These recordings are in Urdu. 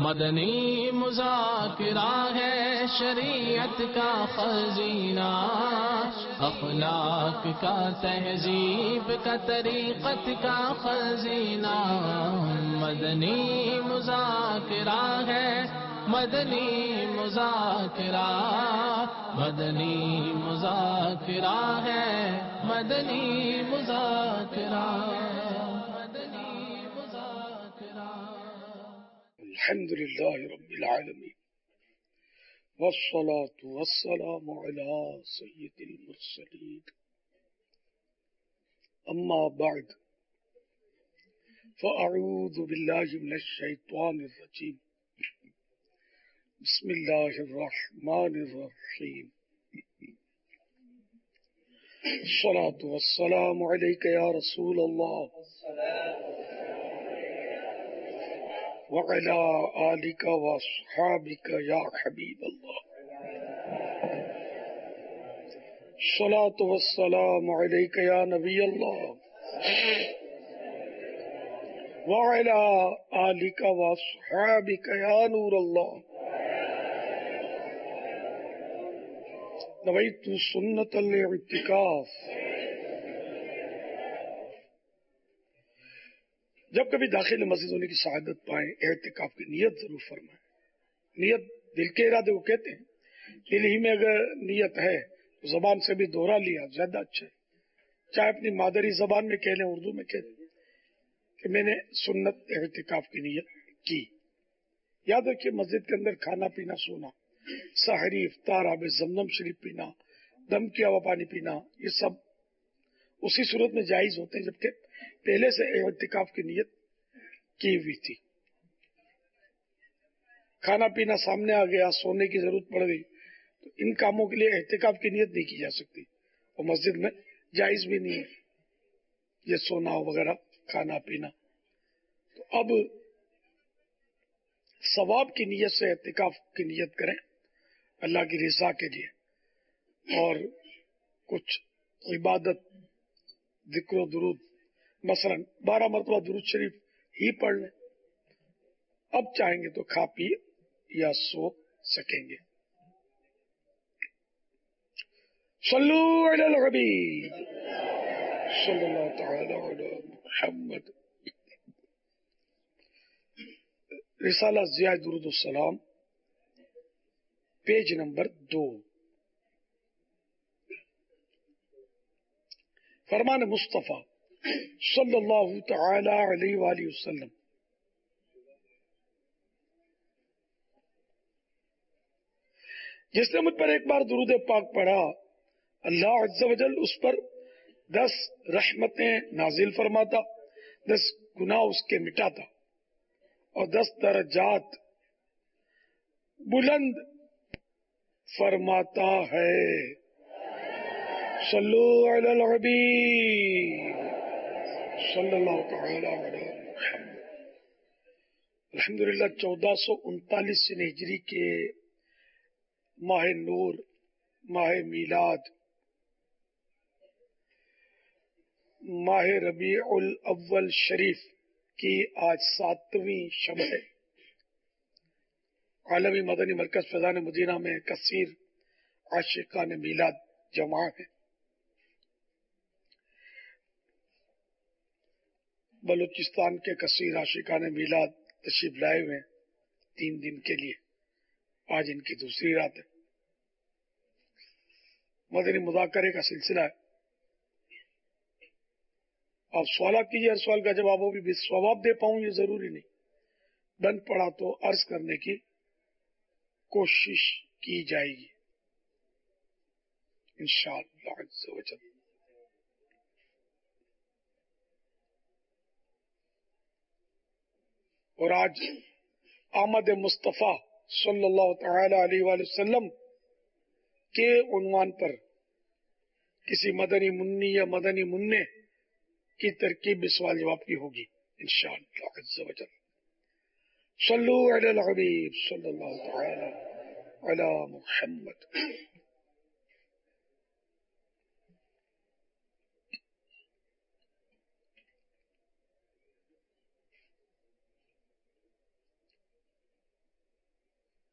مدنی مذاکرہ ہے شریعت کا خزینہ، اخلاق کا تہذیب کا طریقت کا خزینہ، مدنی مذاکرہ ہے، مدنی مذاکرہ، مدنی مذاکرہ ہے، مدنی مذاکرہ، مدنی مذاکرہ۔ الحمد لله رب العالمين والصلاة والسلام على سيد المرسلين، أما بعد فأعوذ بالله من الشيطان الرجيم، بسم الله الرحمن الرحيم، الصلاة والسلام عليك يا رسول الله وعلى آلك وأصحابك يا حبيب الله، الصلاة والسلام عليك يا نبي الله وعلى آلك وأصحابك يا نور الله، نويت سنة الاعتكاف۔ جب کبھی داخل مسجد ہونے کی سعادت پائیں، اعتکاف کی نیت ضرور فرمائیں۔ نیت دل کے ارادے کو کہتے ہیں، دل ہی میں اگر نیت ہے تو زبان سے بھی دوہرا لیا زیادہ اچھا ہے، چاہے اپنی مادری زبان میں کہہ لیں، اردو میں کہہ لیں کہ میں نے سنت اعتکاف کی نیت کی۔ یاد رکھیے مسجد کے اندر کھانا پینا، سونا، سحری، افطار، آب زمزم شریف پینا، دم کیا ہوا پانی پینا، یہ سب اسی صورت میں جائز ہوتے ہیں جبکہ پہلے سے اعتکاف کی نیت کی ہوئی تھی۔ کھانا پینا سامنے آ گیا، سونے کی ضرورت پڑ گئی تو ان کاموں کے لیے اعتکاف کی نیت نہیں کی جا سکتی، اور مسجد میں جائز بھی نہیں ہے یہ سونا وغیرہ، کھانا پینا۔ تو اب ثواب کی نیت سے اعتکاف کی نیت کریں اللہ کی رضا کے لیے، اور کچھ عبادت، ذکر و درود، مثلا 12 مرتبہ درود شریف ہی پڑھ لیں، اب چاہیں گے تو کھا پی یا سو سکیں گے۔ صلو علی الحبیب صلی اللہ تعالی علی محمد۔ رسالہ ضیاء درود السلام، پیج نمبر 2، فرمان مصطفیٰ صلی اللہ تعالی علیہ وآلہ وسلم، جس نے مجھ پر ایک بار درود پاک پڑھا، اللہ عز و جل اس پر 10 رحمتیں نازل فرماتا، 10 گناہ اس کے مٹاتا، اور 10 درجات بلند فرماتا ہے۔ صلو علی الحبیب صلی اللہ تعالی علی محمد۔ الحمدللہ 1439 ہجری کے ماہ نور، ماہ میلاد، ماہ ربیع الاول شریف کی آج 7ویں شب ہے۔ عالمی مدنی مرکز فیضان مدینہ میں کثیر عاشقان میلاد جمع ہے۔ بلوچستان کے کثیر عاشقان میلاد تشریف لائے ہوئے ہیں 3 دن کے لیے، آج ان کی دوسری رات ہے۔ مدنی مذاکرے کا سلسلہ ہے، آپ سوالات کیجیے، ہر سوال کا جواب ہو بھی ثواب دے پاؤں یہ ضروری نہیں، بند پڑا تو عرض کرنے کی کوشش کی جائے گی انشاءاللہ عز و جل۔ اور آج آمد مصطفیٰ صلی اللہ تعالی علیہ وآلہ وسلم کے عنوان پر کسی مدنی منی یا مدنی منع کی ترکیب بھی سوال جواب کی ہوگی انشاءاللہ عز و جل۔ صلو علی الحبیب صلی اللہ تعالی علی محمد۔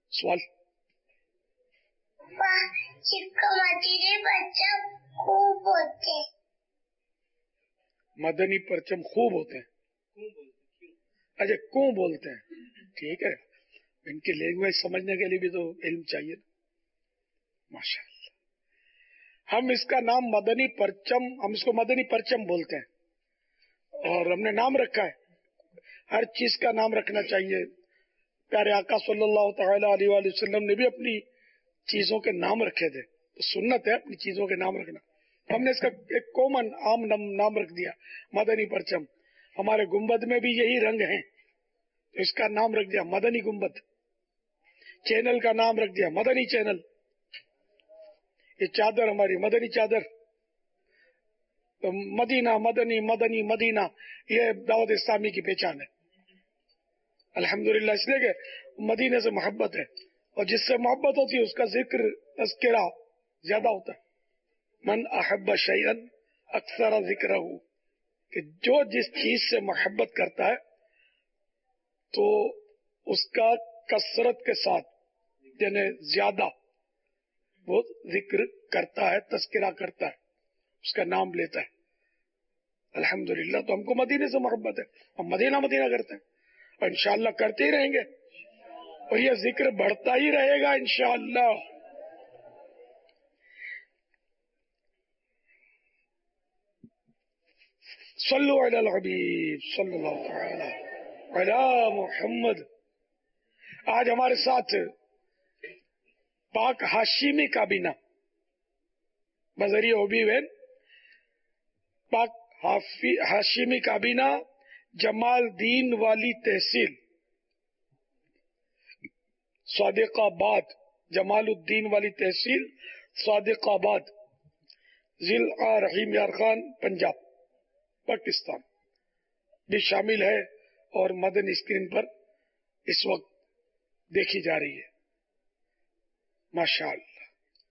سوال مدنی پرچم خوب ہوتے ہیں. اچھا کیوں بولتے ہیں؟ ٹھیک ہے، ان کی لینگویج سمجھنے کے لیے بھی تو علم چاہیے. ماشاء اللہ. ہم اس کا نام مدنی پرچم، ہم اس کو مدنی پرچم بولتے ہیں، اور ہم نے نام رکھا ہے. ہر چیز کا نام رکھنا چاہیے. پیارے آقا صلی اللہ تعالی علیہ وآلہ وسلم نے بھی اپنی چیزوں کے نام رکھے تھے، تو سنت ہے اپنی چیزوں کے نام رکھنا. ہم نے اس کا ایک کامن عام نام رکھ دیا مدنی پرچم. ہمارے گنبد میں بھی یہی رنگ ہیں، تو اس کا نام رکھ دیا مدنی گنبد. چینل کا نام رکھ دیا مدنی چینل. یہ چادر ہماری مدنی چادر. مدینہ مدنی مدنی مدینہ، یہ دعوت اسلامی کی پہچان ہے الحمدللہ. اس لیے کہ مدینے سے محبت ہے، اور جس سے محبت ہوتی ہے اس کا ذکر تذکرہ زیادہ ہوتا ہے. من احب شیئا اکثر ذکرہ، کہ جو جس چیز سے محبت کرتا ہے تو اس کا کثرت کے ساتھ یعنی زیادہ وہ ذکر کرتا ہے، تذکرہ کرتا ہے، اس کا نام لیتا ہے. الحمدللہ. تو ہم کو مدینے سے محبت ہے، ہم مدینہ مدینہ کرتے ہیں، اور انشاءاللہ کرتے ہی رہیں گے، اور یہ ذکر بڑھتا ہی رہے گا انشاءاللہ. صلو علی الحبیب صلی اللہ تعالی علی محمد. آج ہمارے ساتھ پاک ہاشمی کابینہ بذریعہ ہوبی وین پاک ہاشمی کابینہ جمال دین والی تحصیل صادق آباد، جمال الدین والی تحصیل صادق آباد، ضلع رحیم یار خان، پنجاب، پاکستان بھی شامل ہے، اور مدنی اسکرین پر اس وقت دیکھی جا رہی ہے. ماشاء اللہ.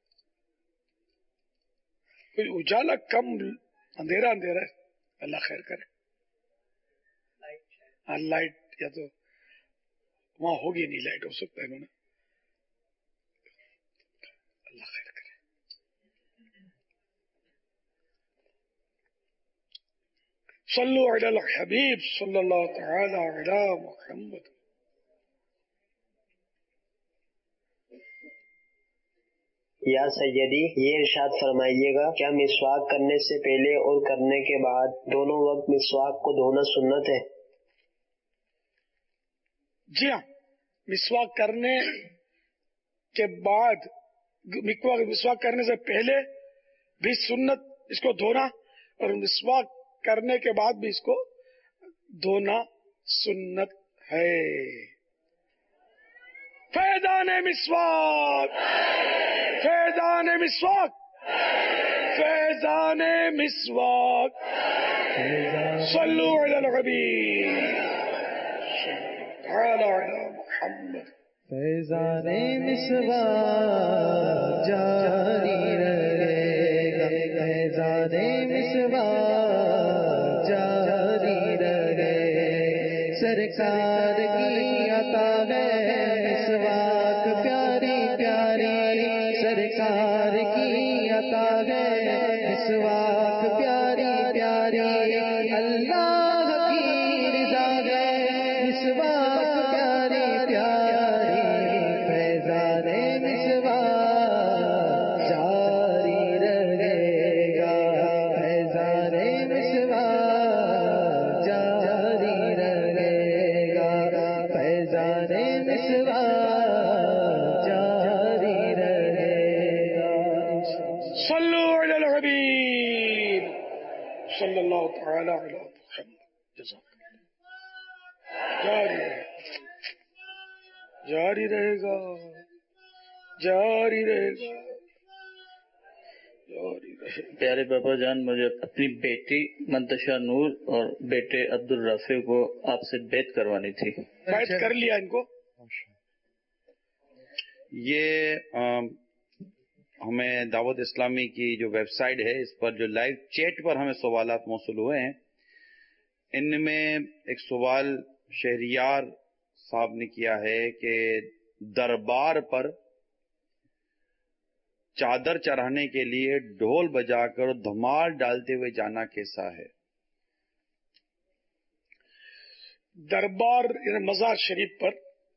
کوئی اجالا کم، اندھیرا اندھیرا ہے. اللہ خیر کرے. ہاں لائٹ یا تو وہاں ہوگی نہیں، لائٹ ہو سکتا ہے انہوں نے. اللہ خیر کرے. صلو علی الحبیب صلی اللہ تعالی علی محمد. یا سیدی، یہ ارشاد فرمائیے گا کیا مسواک کرنے سے پہلے اور کرنے کے بعد دونوں وقت مسواک کو دھونا سنت ہے؟ جی ہاں، مسواک کرنے کے بعد، مسواک کرنے سے پہلے بھی سنت اس کو دھونا، اور مسواک کرنے کے بعد بھی اس کو دھونا سنت ہے. فیضان مسواک، فیضان مسواک، فیضان مسواک. صلو علی الحبیب تعالی علی محمد. فیضان مسواک جاری رہے گا، فیضان مسواک جاری رہے. سرکار کی عطا ہے مسواک پیاری پیاری، سرکار کی عطا ہے مسواک پیاری پیاری. اللہ کی رضا ہے مسواک پیاری پیاری. فیضان مسواک جاری رہے گا، فیضان مسواک جاری رہے گا، فیضان مسواک جاری رہے گا. صلو علی الحبیب صلی اللہ تعالی علی محمد. جزاک اللہ. جاری رہے گا، جاری رہے گا، جاری رہے گا. پیارے بابا جان، مجھے اپنی بیٹی منتشا نور اور بیٹے عبد الرافع کو آپ سے بیعت کروانی تھی. بیعت کر لیا ان کو. یہ ہمیں دعوت اسلامی کی جو ویب سائٹ ہے اس پر جو لائیو چیٹ پر ہمیں سوالات موصول ہوئے ہیں، ان میں ایک سوال شہریار صاحب نے کیا ہے کہ दरबार पर चादर चढ़ाने के लिए ढोल बजाकर धमाल डालते हुए जाना कैसा है? दरबार मजार शरीफ पर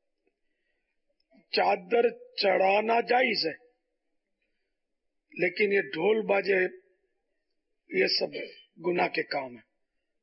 चादर चढ़ाना जायज है, लेकिन ये ढोल बाजे ये सब गुनाह के काम है।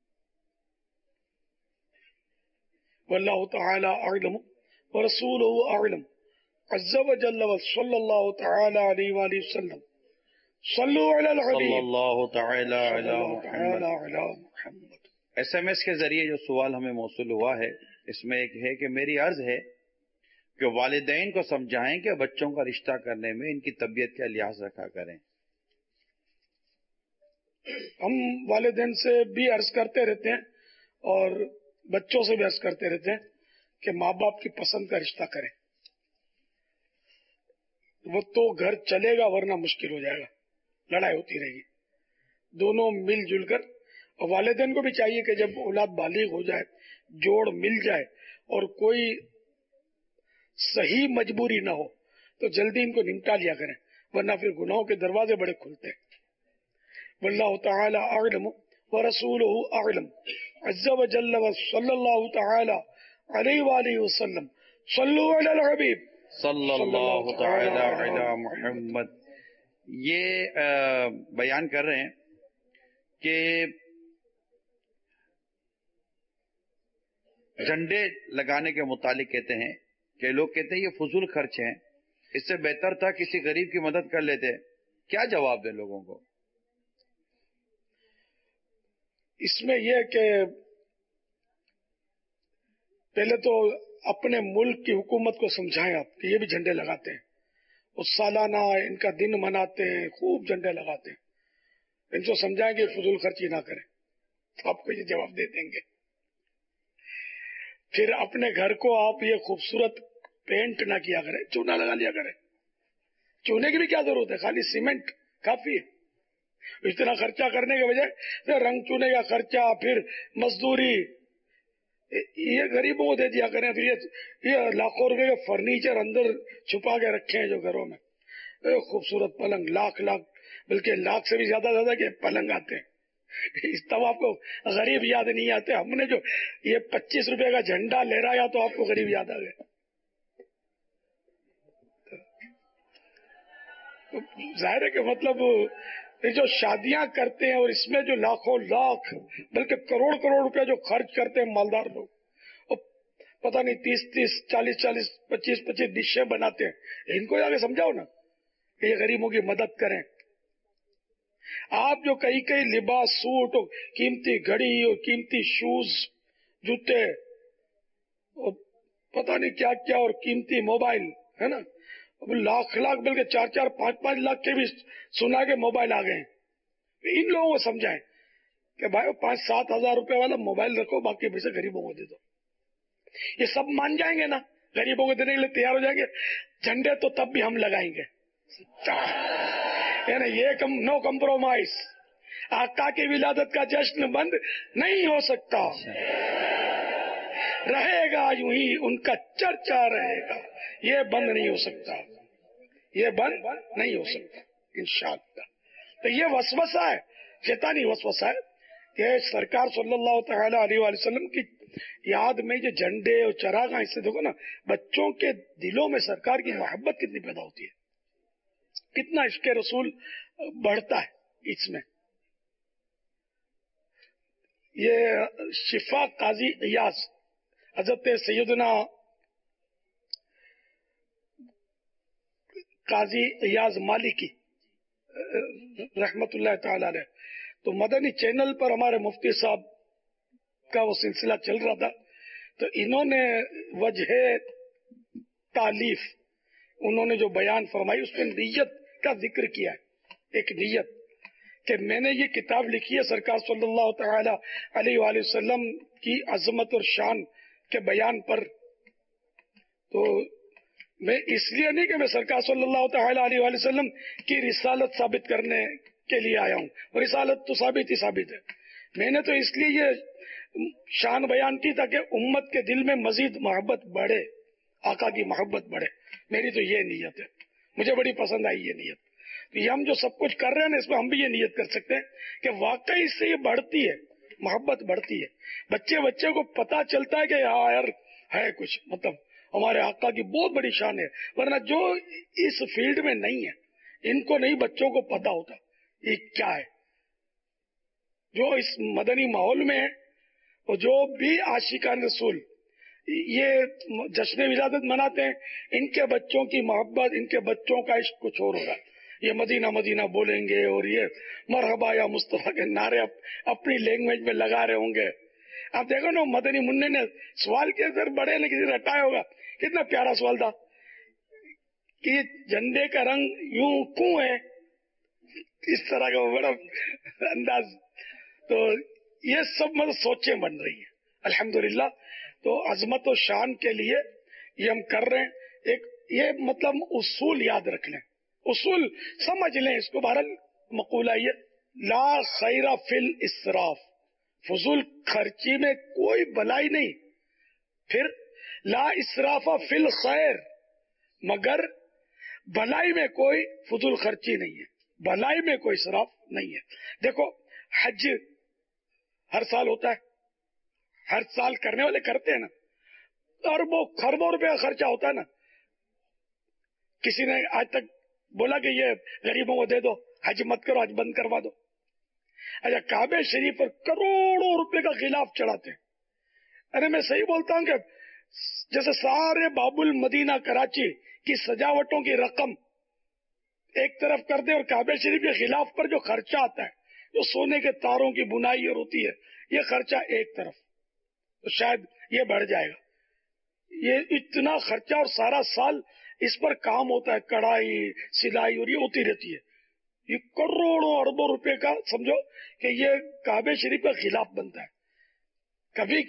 वल्लाहु तआला अअलम व रसूलुहु अअलम अज़्ज़ा व जल्ल व सल्लल्लाहु तआला अलैहि वसल्लम सल्लु अलल हबीब सल्लल्लाहु तआला अला मुहम्मद। SMS के जरिए जो सवाल हमें मौसूल हुआ है, इसमें एक है कि मेरी अर्ज है कि वालिदैन को समझाएं कि बच्चों का रिश्ता करने में इनकी तबीयत का लिहाज रखा करें। हम वालिदैन से भी अर्ज करते रहते हैं और बच्चों से भी अर्ज करते रहते हैं कि माँ बाप की पसंद का रिश्ता करें, वो तो घर चलेगा, वरना मुश्किल हो जाएगा, लड़ाई होती रहेगी। दोनों मिलजुल कर, और वालिदैन को भी चाहिए कि जब औलाद बालिग हो जाए, जोड़ मिल जाए और कोई सही मजबूरी ना हो, तो जल्दी इनको निपटा लिया करें, वरना फिर गुनाहों के दरवाजे बड़े खुलते हैं। वल्लाहु तआला अअलम व रसूलुहु अअलम अज़्ज़ा व जल्ल व सल्लल्लाहु तआला अलैहि वसल्लम सल्लु अलल हबीब सल्लल्लाहु तआला अला मुहम्मद। ये बयान कर रहे हैं कि झंडे लगाने के मुतालिक कहते हैं कि लोग कहते हैं ये फजूल खर्च है, इससे बेहतर था किसी गरीब की मदद कर लेते। क्या जवाब दें लोगों को? इसमें यह कि पहले तो अपने मुल्क की हुकूमत को समझाएं आप कि ये भी झंडे लगाते हैं, उस सालाना इनका दिन मनाते हैं, खूब झंडे लगाते हैं। इनको समझाएं कि फजूल खर्ची ना करें, तो आपको ये जवाब दे देंगे। फिर अपने घर को आप ये खूबसूरत पेंट ना किया करें, चूना लगा लिया करें। चूने की भी क्या जरूरत है, खाली सीमेंट काफी है। इतना खर्चा करने के बजाय रंग चूने का खर्चा, फिर मजदूरी, ये गरीबों को दे दिया करें। फिर ये लाखों रुपए के फर्नीचर अंदर छुपा के रखे हैं जो घरों में, खूबसूरत पलंग, लाख बल्कि लाख से भी ज्यादा के पलंग आते हैं। इस तब आपको गरीब याद नहीं आते। हमने जो ये 25 रुपए का झंडा लहराया तो आपको गरीब याद आ गए। तो जाहिर है कि मतलब ये जो शादियां करते हैं और इसमें जो लाखों लाख बल्कि करोड़ रुपया जो खर्च करते हैं मालदार लोग, और पता नहीं 30 40 25 डिशें बनाते हैं, इनको जाके समझाओ ना कि ये गरीबों की मदद करें। आप जो कई लिबास, सूट और कीमती घड़ी और कीमती शूज, जूते और पता नहीं क्या क्या और कीमती मोबाइल, है ना, अब लाख बल्कि 4 5 लाख के भी सुना के मोबाइल आ गए। इन लोगों को समझाएं कि भाई 5 7 हजार रुपए वाला मोबाइल रखो, बाकी पैसे गरीबों को दे दो। ये सब मान जाएंगे ना, गरीबों को देने के लिए तैयार हो जाएंगे। झंडे तो तब भी हम लगाएंगे, ये नो कम्प्रोमाइज। आका की विलादत का जश्न बंद नहीं हो सकता, रहेगा यूं ही, उनका चर्चा रहेगा, ये बंद नहीं हो सकता, ये बंद नहीं हो सकता इंशाअल्लाह। तो ये वसवसा है, शैतानी वसवसा है कि सरकार सल्लल्लाहु तआला अलैहि वसल्लम की याद में जो झंडे और चरागा, इससे देखो ना बच्चों के दिलों में सरकार की मोहब्बत कितनी पैदा होती है, कितना इश्क़ रसूल बढ़ता है इसमें। ये शिफा काजी इयाज, हजरत सैयदना काजी इयाज मालिकी रहमतुल्लाह ताला अलैह, तो मदनी चैनल पर हमारे मुफ्ती साहब का वो सिलसिला चल रहा था, तो इन्होंने वजह तालीफ उन्होंने जो बयान फरमाई उसमें नियत का जिक्र किया है। एक नियत कि मैंने ये किताब लिखी है सरकार सल्लल्लाहु तआला अलैहि वसल्लम की अजमत और शान के बयान पर, तो मैं इसलिए नहीं कि मैं सरकार सल्लल्लाहु तआला अलैहि वसल्लम की रिसालत साबित करने के लिए आया हूँ, और रिसालत तो साबित ही साबित है। मैंने तो इसलिए ये शान बयान की ताकि उम्मत के दिल में मजीद मोहब्बत बढ़े آقا کی محبت بڑھے. میری تو یہ نیت ہے, مجھے بڑی پسند آئی یہ نیت. تو یہ ہم جو سب کچھ کر رہے ہیں نا, اس میں ہم بھی یہ نیت کر سکتے ہیں کہ واقعی اس سے یہ بڑھتی ہے, محبت بڑھتی ہے. بچے کو پتا چلتا ہے کہ ہاں یار ہے کچھ, مطلب ہمارے آقا کی بہت بڑی شان ہے. ورنہ جو اس فیلڈ میں نہیں ہے, ان کو نہیں بچوں کو پتا ہوتا یہ کیا ہے. جو اس مدنی ماحول میں ہے, اور جو بھی عاشقان رسول یہ جشن ولادت مناتے ہیں, ان کے بچوں کی محبت, ان کے بچوں کا عشق کچھ اور ہوگا. یہ مدینہ مدینہ بولیں گے اور یہ مرحبا یا مصطفیٰ کے نعرے اپنی لینگویج میں لگا رہے ہوں گے. آپ دیکھو نا, مدنی منع نے سوال کیا, سر بڑے نے کسی رٹایا ہوگا, کتنا پیارا سوال تھا کہ جھنڈے کا رنگ یوں کیوں ہے, اس طرح کا بڑا انداز. تو یہ سب مطلب سوچیں بن رہی ہیں الحمدللہ. تو عظمت و شان کے لیے یہ ہم کر رہے ہیں. ایک یہ مطلب اصول یاد رکھ لیں, اصول سمجھ لیں اس کو. بہرحال مقولہ یہ, لا خیر فی الاسراف, فضول خرچی میں کوئی بلائی نہیں. پھر لا اسراف فی الخیر, مگر بلائی میں کوئی فضول خرچی نہیں ہے, بلائی میں کوئی اسراف نہیں ہے. دیکھو حج ہر سال ہوتا ہے, ہر سال کرنے والے کرتے ہیں نا, اربوں خربوں روپے کا خرچہ ہوتا ہے نا. کسی نے آج تک بولا کہ یہ غریبوں کو دے دو, حج مت کرو, حج بند کروا دو. اچھا, کعبے شریف پر کروڑوں روپے کا غلاف چڑھاتے ہیں. ارے میں صحیح بولتا ہوں کہ جیسے سارے باب المدینہ کراچی کی سجاوٹوں کی رقم ایک طرف کر دیں, اور کعبے شریف کے غلاف پر جو خرچہ آتا ہے, جو سونے کے تاروں کی بنائی اور ہوتی ہے, یہ خرچہ ایک طرف, تو شاید یہ بڑھ جائے گا. یہ اتنا خرچہ, اور سارا سال اس پر کام ہوتا ہے, کڑھائی سلائی اور یہ ہوتی رہتی ہے. یہ کروڑوں اربوں روپے کا سمجھو کہ یہ کعبے شریف کا غلاف بنتا ہے. کبھی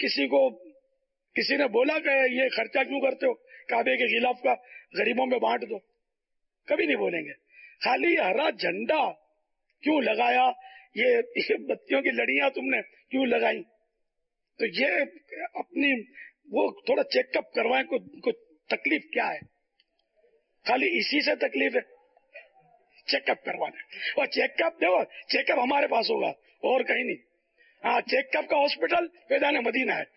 کسی نے بولا کہ یہ خرچہ کیوں کرتے ہو کعبے کے غلاف کا, غریبوں میں بانٹ دو؟ کبھی نہیں بولیں گے. خالی ہرا جھنڈا کیوں لگایا, یہ بتیوں کی لڑیاں تم نے کیوں لگائی؟ تو یہ اپنی وہ تھوڑا چیک اپ کروائیں کو تکلیف کیا ہے. خالی اسی سے تکلیف ہے, چیک اپ کروانا. اور چیک اپ دیکھو, چیک اپ ہمارے پاس ہوگا اور کہیں نہیں. ہاں, چیک اپ کا ہاسپٹل فیضان مدینہ ہے,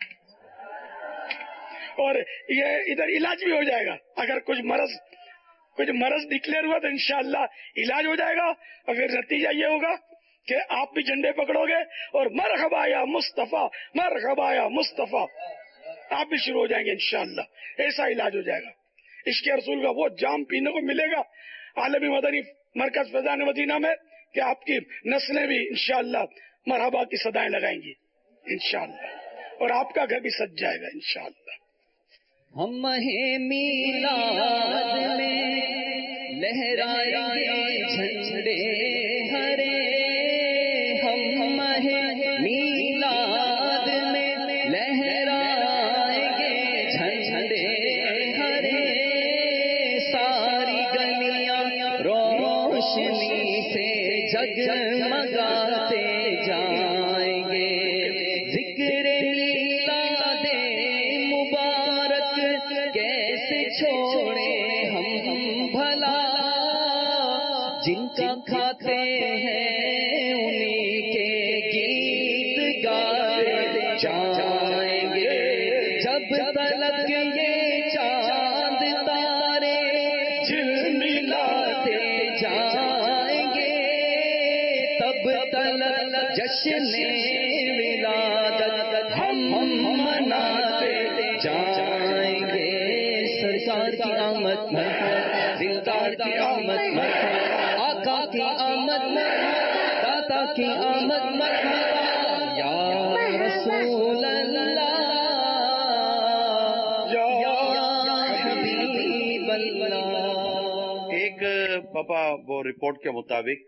اور یہ ادھر علاج بھی ہو جائے گا. اگر کچھ مرض ڈکلیئر ہوا تو انشاءاللہ علاج ہو جائے گا. اور پھر نتیجہ یہ ہوگا کہ آپ بھی جھنڈے پکڑو گے اور مرحبا یا مصطفیٰ, مرحبا یا مصطفیٰ, آپ بھی شروع ہو جائیں گے انشاءاللہ. ایسا علاج ہو جائے گا. عشق رسول کا وہ جام پینے کو ملے گا عالمی مدنی مرکز فیضان مدینہ میں کہ آپ کی نسلیں بھی انشاءاللہ مرحبا کی صدائیں لگائیں گی انشاءاللہ, اور آپ کا گھر بھی سج جائے گا انشاءاللہ. ہم ماہ میلاد میں لہرائیں گے جھنڈے ہرے, ہم ماہ میلاد میں لہرائیں گے جھنڈے ہرے, ساری گلیاں روشنی سے جگمگاتے جائیں گے. ذکر میلاد مبارک کیسے چھوڑے ہم بھلا, جن کا کھاتے ہیں انہی کے گیت گائے جائیں گے. جب تلک یہ چاند تارے جھلملاتے جائیں گے, تب تلک جشن ولادت ہم مناتے جائیں گے. سرکار کی آمد مرحبا, دلدار کی آمد مرحبا, آقا کی آمد مرحبا, داتا کی آمد مرحبا, یا رسول اللہ, یا حبیب اللہ. ایک پاپا وہ رپورٹ کے مطابق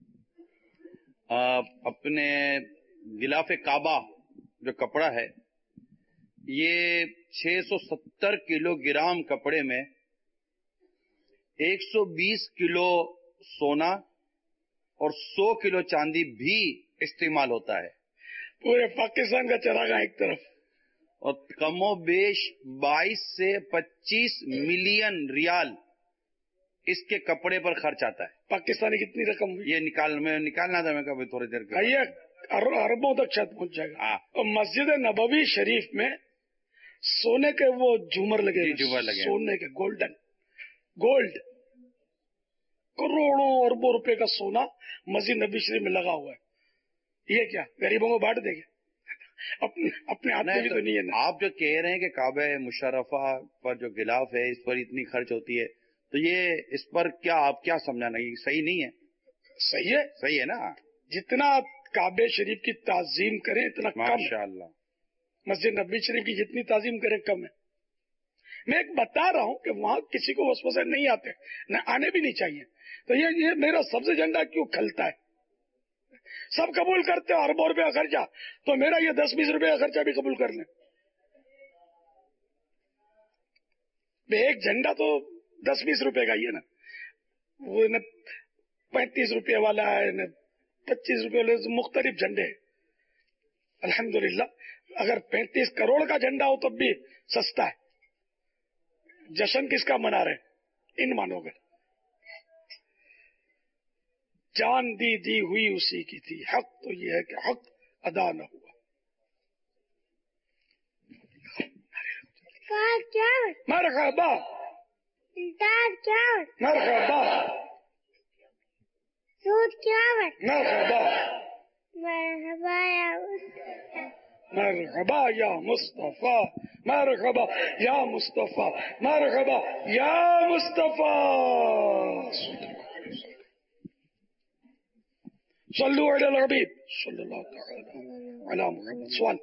اپنے غلاف کعبہ جو کپڑا ہے, یہ 670 کلو گرام کپڑے میں 120 کلو سونا اور 100 کلو چاندی بھی استعمال ہوتا ہے. پورے پاکستان کا چراغاں ایک طرف, اور کم و بیش 22 سے 25 ملین ریال اس کے کپڑے پر خرچ آتا ہے. پاکستانی کتنی رقم ہوئی؟ یہ نکالنا تھا میں کبھی تھوڑی دیر کے یہ اربوں تک شاید پہنچ جائے گا. اور مسجد نبوی شریف میں سونے کے وہ جھومر لگے، جھومر لگے، سونے کے گولڈ کروڑوں اربوں روپے کا سونا مسجد نبوی شریف میں لگا ہوا ہے. یہ کیا غریبوں کو بانٹ دیں گے؟ اپنے ہاتھ میں بھی تو نہیں ہے نا. آپ جو کہہ رہے ہیں کہ کعبہ مشرفہ پر جو غلاف ہے اس پر اتنی خرچ ہوتی ہے، تو یہ اس پر آپ کیا سمجھانا؟ یہ صحیح نہیں ہے. صحیح ہے نا. جتنا کعبہ شریف کی تعظیم کریں اتنا کم. ماشاءاللہ. مسجد نبوی شریف کی جتنی تعظیم کریں کم ہے. میں ایک بتا رہا ہوں کہ وہاں کسی کو وسوسے نہیں آتے، نہ آنے بھی نہیں چاہیے. تو یہ میرا سبز ایجنڈا کیوں کھلتا ہے؟ سب قبول کرتے ہیں اربوں روپے کا خرچہ، تو میرا یہ 10-20 روپے کا خرچہ بھی قبول کر لیں. ایک جھنڈا تو 10-20 روپے کا ہی ہے نا. وہ 35 روپے والا ہے، 25 روپے والے، مختلف جھنڈے. الحمدللہ اگر 35 کروڑ کا جھنڈا ہو تب بھی سستا ہے. جشن کس کا منا رہے؟ ان مانو گے. جان دی ہوئی اسی کی تھی. حق تو یہ ہے کہ حق ادا نہ ہوا. مرحبا مرحبا مرحبا مرحبا یا مصطفیٰ، مرحبا یا مصطفیٰ، مرحبا یا مصطفیٰ. صلو علی الحبیب صلی اللہ تعالی علی محمد. سوال.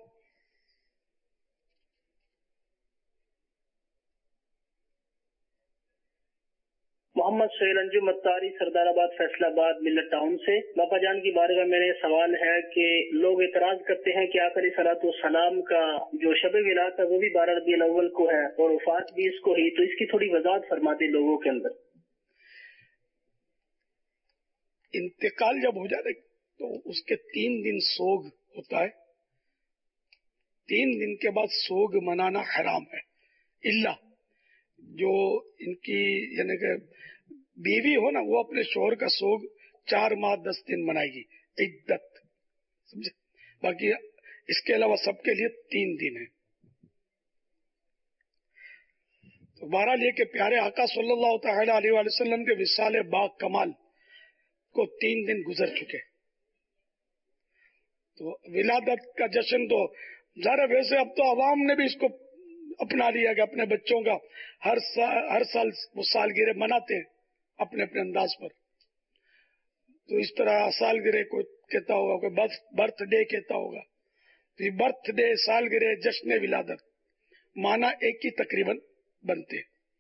محمد سہیل انجم اتاری، سردار آباد، فیصلہ آباد، ملت ٹاؤن سے. باپا جان کی بارگاہ میں میرا سوال ہے کہ لوگ اعتراض کرتے ہیں کہ آقا علیہ الصلوۃ والسلام کا جو شب ولادت ہے وہ بھی 12 ربیع الاول کو ہے اور وفات بھی اس کو ہی، تو اس کی تھوڑی وضاحت فرما دیں لوگوں کے اندر. انتقال جب ہو جائے تو اس کے 3 دن سوگ ہوتا ہے. 3 دن کے بعد سوگ منانا حرام ہے. الا جو ان کی یعنی کہ بیوی ہو نا، وہ اپنے شوہر کا سوگ 4 ماہ 10 دن منائے گی، عدت. سمجھے؟ باقی اس کے علاوہ سب کے لیے 3 دن ہے. تو بہرحال یہ کہ پیارے آقا صلی اللہ تعالی علیہ وآلہ وسلم کے وصال با کمال کو 3 دن گزر چکے. تو ولادت کا جشن تو ظاہر ویسے اب تو عوام نے بھی اس کو اپنا لیا کہ اپنے بچوں کا ہر سال وہ سالگرہ مناتے ہیں اپنے اپنے انداز پر. تو اس طرح سالگرہ کوئی کہتا ہوگا، کوئی برتھ ڈے کہتا ہوگا. تو یہ برتھ ڈے، سالگرہ، جشن ولادت معنی ایک ہی تقریباً بنتے.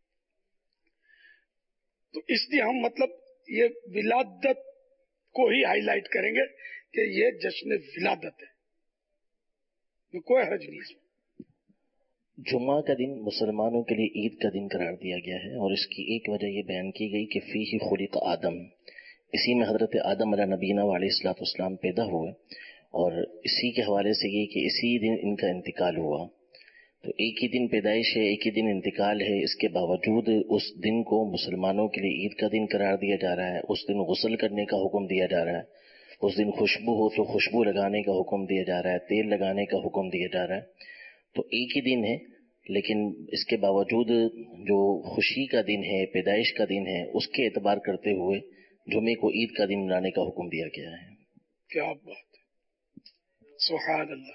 تو اس لیے ہم مطلب یہ ولادت کو ہی ہائی لائٹ کریں گے کہ یہ جشن ولادت ہے، کوئی حرج نہیں ہے. جمعہ کا دن مسلمانوں کے لیے عید کا دن قرار دیا گیا ہے، اور اس کی ایک وجہ یہ بیان کی گئی کہ فیہ خلق آدم، اسی میں حضرت آدم علیہ نبینا علیہ الصلوۃ والسلام پیدا ہوئے، اور اسی کے حوالے سے یہ کہ اسی دن ان کا انتقال ہوا. تو ایک ہی دن پیدائش ہے، ایک ہی دن انتقال ہے، اس کے باوجود اس دن کو مسلمانوں کے لیے عید کا دن قرار دیا جا رہا ہے. اس دن غسل کرنے کا حکم دیا جا رہا ہے، اس دن خوشبو ہو تو خوشبو لگانے کا حکم دیا جا رہا ہے، تیل لگانے کا حکم دیا جا رہا ہے. تو ایک ہی دن ہے، لیکن اس کے باوجود جو خوشی کا دن ہے، پیدائش کا دن ہے، اس کے اعتبار کرتے ہوئے جمعے کو عید کا دن منانے کا حکم دیا گیا ہے. کیا بات ہے، سبحان اللہ.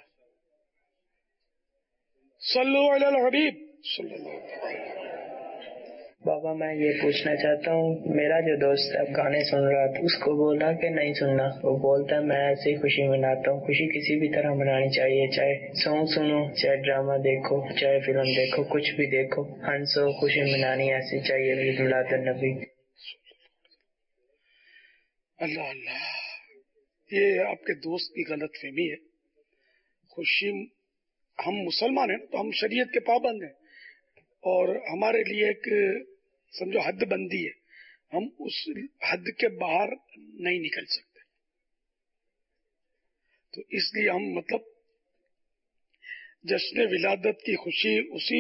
صلو علی الحبیب صلی اللہ علیہ وسلم. بابا میں یہ پوچھنا چاہتا ہوں، میرا جو دوست اب گانے سن رہا تھا، اس کو بولا کہ نہیں سننا. وہ بولتا ہے میں ایسے ہی خوشی مناتا ہوں. خوشی کسی بھی طرح منانی چاہیے، چاہے سانگ سنو، چاہے ڈرامہ دیکھو، چاہے فلم دیکھو، کچھ بھی دیکھو، ہنسو. خوشی منانی ایسی چاہیے. عید میلاد النبی. اللہ اللہ، یہ آپ کے دوست کی غلط فہمی ہے. خوشی، ہم مسلمان ہیں تو ہم شریعت کے پابند ہیں، اور ہمارے لیے ایک سمجھو حد بندی ہے. ہم اس حد کے باہر نہیں نکل سکتے. تو اس لیے ہم مطلب جشن ولادت کی خوشی اسی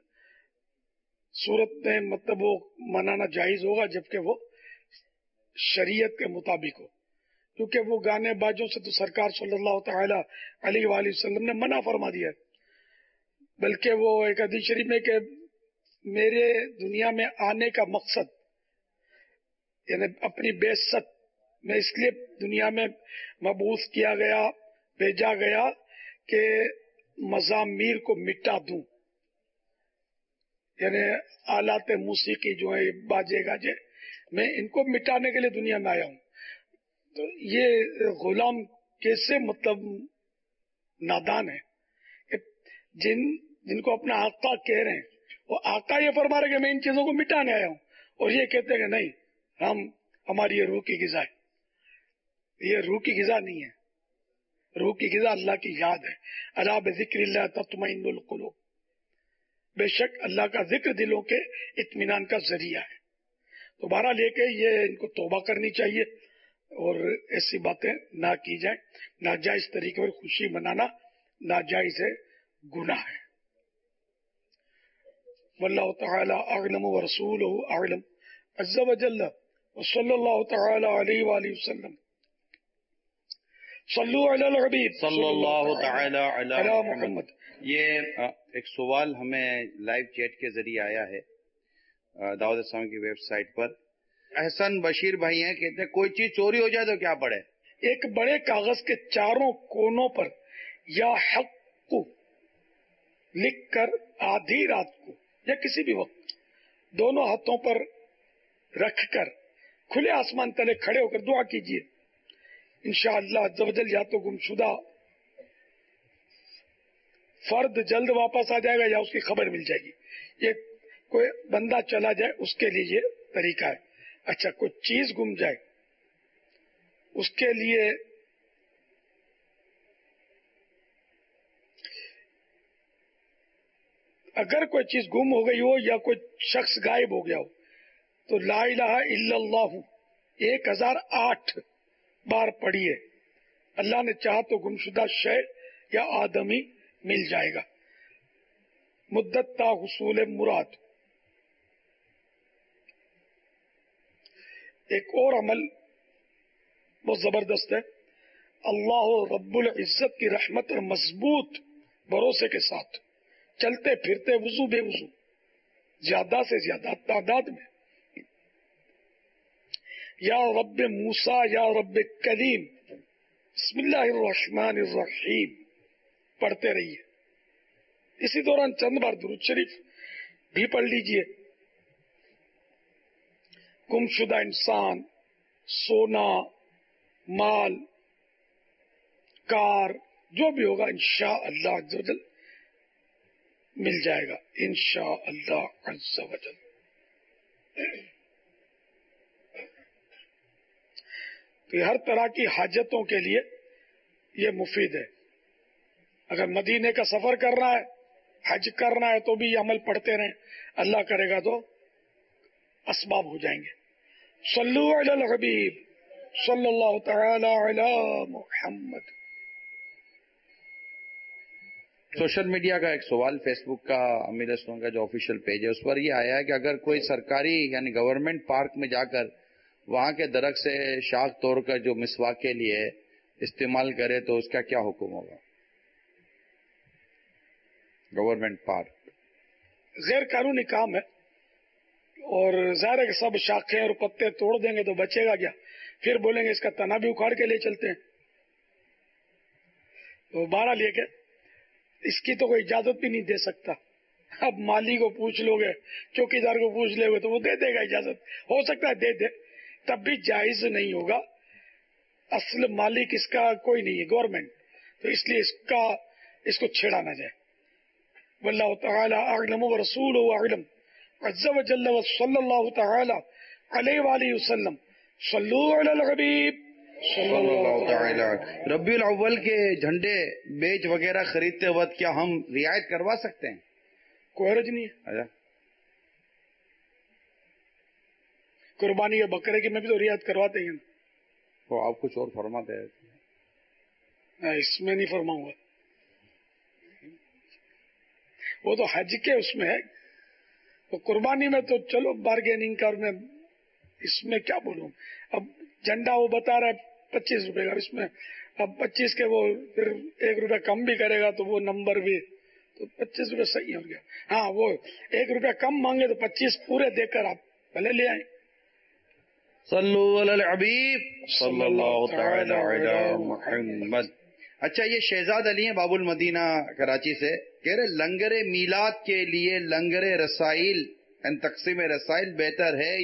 صورت میں مطلب وہ منانا جائز ہوگا جبکہ وہ شریعت کے مطابق ہو، کیونکہ وہ گانے باجوں سے تو سرکار صلی اللہ تعالی علیہ وآلہ وسلم نے منع فرما دیا ہے، بلکہ وہ ایک حدیث شریف میں کہ میرے دنیا میں آنے کا مقصد یعنی اپنی بعثت میں اس لیے دنیا میں مبعوث کیا گیا، بھیجا گیا کہ مزامیر کو مٹا دوں، یعنی آلات موسیقی جو ہے باجے گاجے میں ان کو مٹانے کے لیے دنیا میں آیا ہوں۔ تو یہ غلام کیسے مطلب نادان ہے کہ جن کو اپنا آقا کہہ رہے ہیں، وہ آقا یہ فرما رہے کہ میں ان چیزوں کو مٹانے آیا ہوں، اور یہ کہتے ہیں کہ نہیں ہماری یہ روح کی غذا ہے۔ یہ روح کی غذا نہیں ہے، روح کی غذا اللہ کی یاد ہے۔ الا بذکر اللہ تطمئن القلوب، بے شک اللہ کا ذکر دلوں کے اطمینان کا ذریعہ ہے۔ تو بہرحال لے کے یہ ان کو توبہ کرنی چاہیے اور ایسی باتیں نہ کی جائیں۔ ناجائز طریقے پر خوشی منانا ناجائز ہے، گناہ ہے۔ واللہ تعالی اعلم ورسولہ اعلم عز وجل وصلی اللہ تعالی علیہ وآلہ وسلم۔ صلو علی الحبیب صلی اللہ تعالی علی علی محمد۔ محمد۔ یہ ایک سوال ہمیں لائیو چیٹ کے ذریعے آیا ہے دعوت اسلامی کی ویب سائٹ پر۔ احسن بشیر بھائی ہیں، کہتے ہیں کوئی چیز چوری ہو جائے تو کیا پڑے؟ ایک بڑے کاغذ کے چاروں کونوں پر یا حق کو لکھ کر آدھی رات کو یا کسی بھی وقت دونوں ہاتھوں پر رکھ کر کھلے آسمان تلے کھڑے ہو کر دعا کیجیے، انشاءاللہ عز و جل یا تو گمشدہ فرد جلد واپس آ جائے گا یا اس کی خبر مل جائے گی۔ یہ کوئی بندہ چلا جائے اس کے لیے یہ طریقہ ہے۔ اچھا، کوئی چیز گم جائے اس کے لیے اگر کوئی چیز گم ہو گئی ہو یا کوئی شخص غائب ہو گیا ہو تو لا الہ الا اللہ 1008 بار پڑھیے، اللہ نے چاہا تو گمشدہ شے یا آدمی مل جائے گا۔ مدت تا حصول مراد۔ ایک اور عمل بہت زبردست ہے، اللہ رب العزت کی رحمت اور مضبوط بھروسے کے ساتھ چلتے پھرتے وضو بے وضو زیادہ سے زیادہ تعداد میں یا رب موسیٰ یا رب کلیم بسم اللہ الرحمن الرحیم پڑھتے رہیے۔ اسی دوران چند بار درود شریف بھی پڑھ لیجئے۔ گمشدہ انسان، سونا، مال، کار، جو بھی ہوگا انشاءاللہ عز و جل مل جائے گا، انشاءاللہ عز و جل۔ تو ہر طرح کی حاجتوں کے لیے یہ مفید ہے۔ اگر مدینے کا سفر کر رہا ہے، حج کرنا ہے تو بھی یہ عمل پڑھتے رہیں، اللہ کرے گا تو اسباب ہو جائیں گے۔ صلو علی الحبیب صلی اللہ تعالی علی محمد۔ سوشل میڈیا کا ایک سوال فیس بک کا امیر اسلام کا جو آفیشیل پیج ہے اس پر یہ آیا ہے کہ اگر کوئی سرکاری یعنی گورنمنٹ پارک میں جا کر وہاں کے درخت سے شاخ توڑ کر جو مسواک کے لیے استعمال کرے تو اس کا کیا حکم ہوگا؟ گورنمنٹ پارک غیر قانونی کام ہے اور ظاہر ہے کہ سب شاخیں اور پتے توڑ دیں گے تو بچے گا کیا؟ پھر بولیں گے اس کا تنا بھی اکھاڑ کے لے چلتے ہیں۔ تو بہرحال یہ کہ اس کی تو کوئی اجازت بھی نہیں دے سکتا۔ اب مالی کو پوچھ لو گے، چوکیدار کو پوچھ لے گے تو وہ دے دے گا اجازت، ہو سکتا ہے دے دے، تب بھی جائز نہیں ہوگا۔ اصل مالک اس کا کوئی نہیں ہے، گورنمنٹ، تو اس لیے اس کو چھیڑا نہ جائے۔ واللہ تعالی اعلم ورسولہ اعلم عز وجل وصلی اللہ تعالی علیہ وآلہ وسلم۔ صلو علی الحبیب صلی اللہ تعالی۔ ربیع الاول کے جھنڈے بیج وغیرہ خریدتے وقت کیا ہم رعایت کروا سکتے ہیں؟ کوئی حرج نہیں ہے۔ قربانی یا بکرے کی میں بھی تو رعایت کرواتے ہیں، تو آپ کچھ اور فرماتے ہیں؟ اس میں نہیں فرماؤں گا۔ وہ تو حج کے اس میں ہے. تو قربانی میں تو چلو بارگیننگ کر میں اس میں کیا بولوں. اب جھنڈا وہ بتا رہا ہے 25 روپے کا, اس میں اب 25 کے وہ پھر 1 روپے کم بھی کرے گا تو وہ نمبر بھی تو 25 روپے صحیح ہو گیا. ہاں وہ 1 روپے کم مانگے تو 25 پورے دے کر آپ پہلے لے آئیں. صلو علی الحبیب صلی اللہ تعالی علی محمد. اچھا, یہ شہزاد علی ہیں باب المدینہ کراچی سے, کہہ رہے لنگر میلاد کے لیے لنگر رسائل یعنی تقسیم رسائل بہتر ہے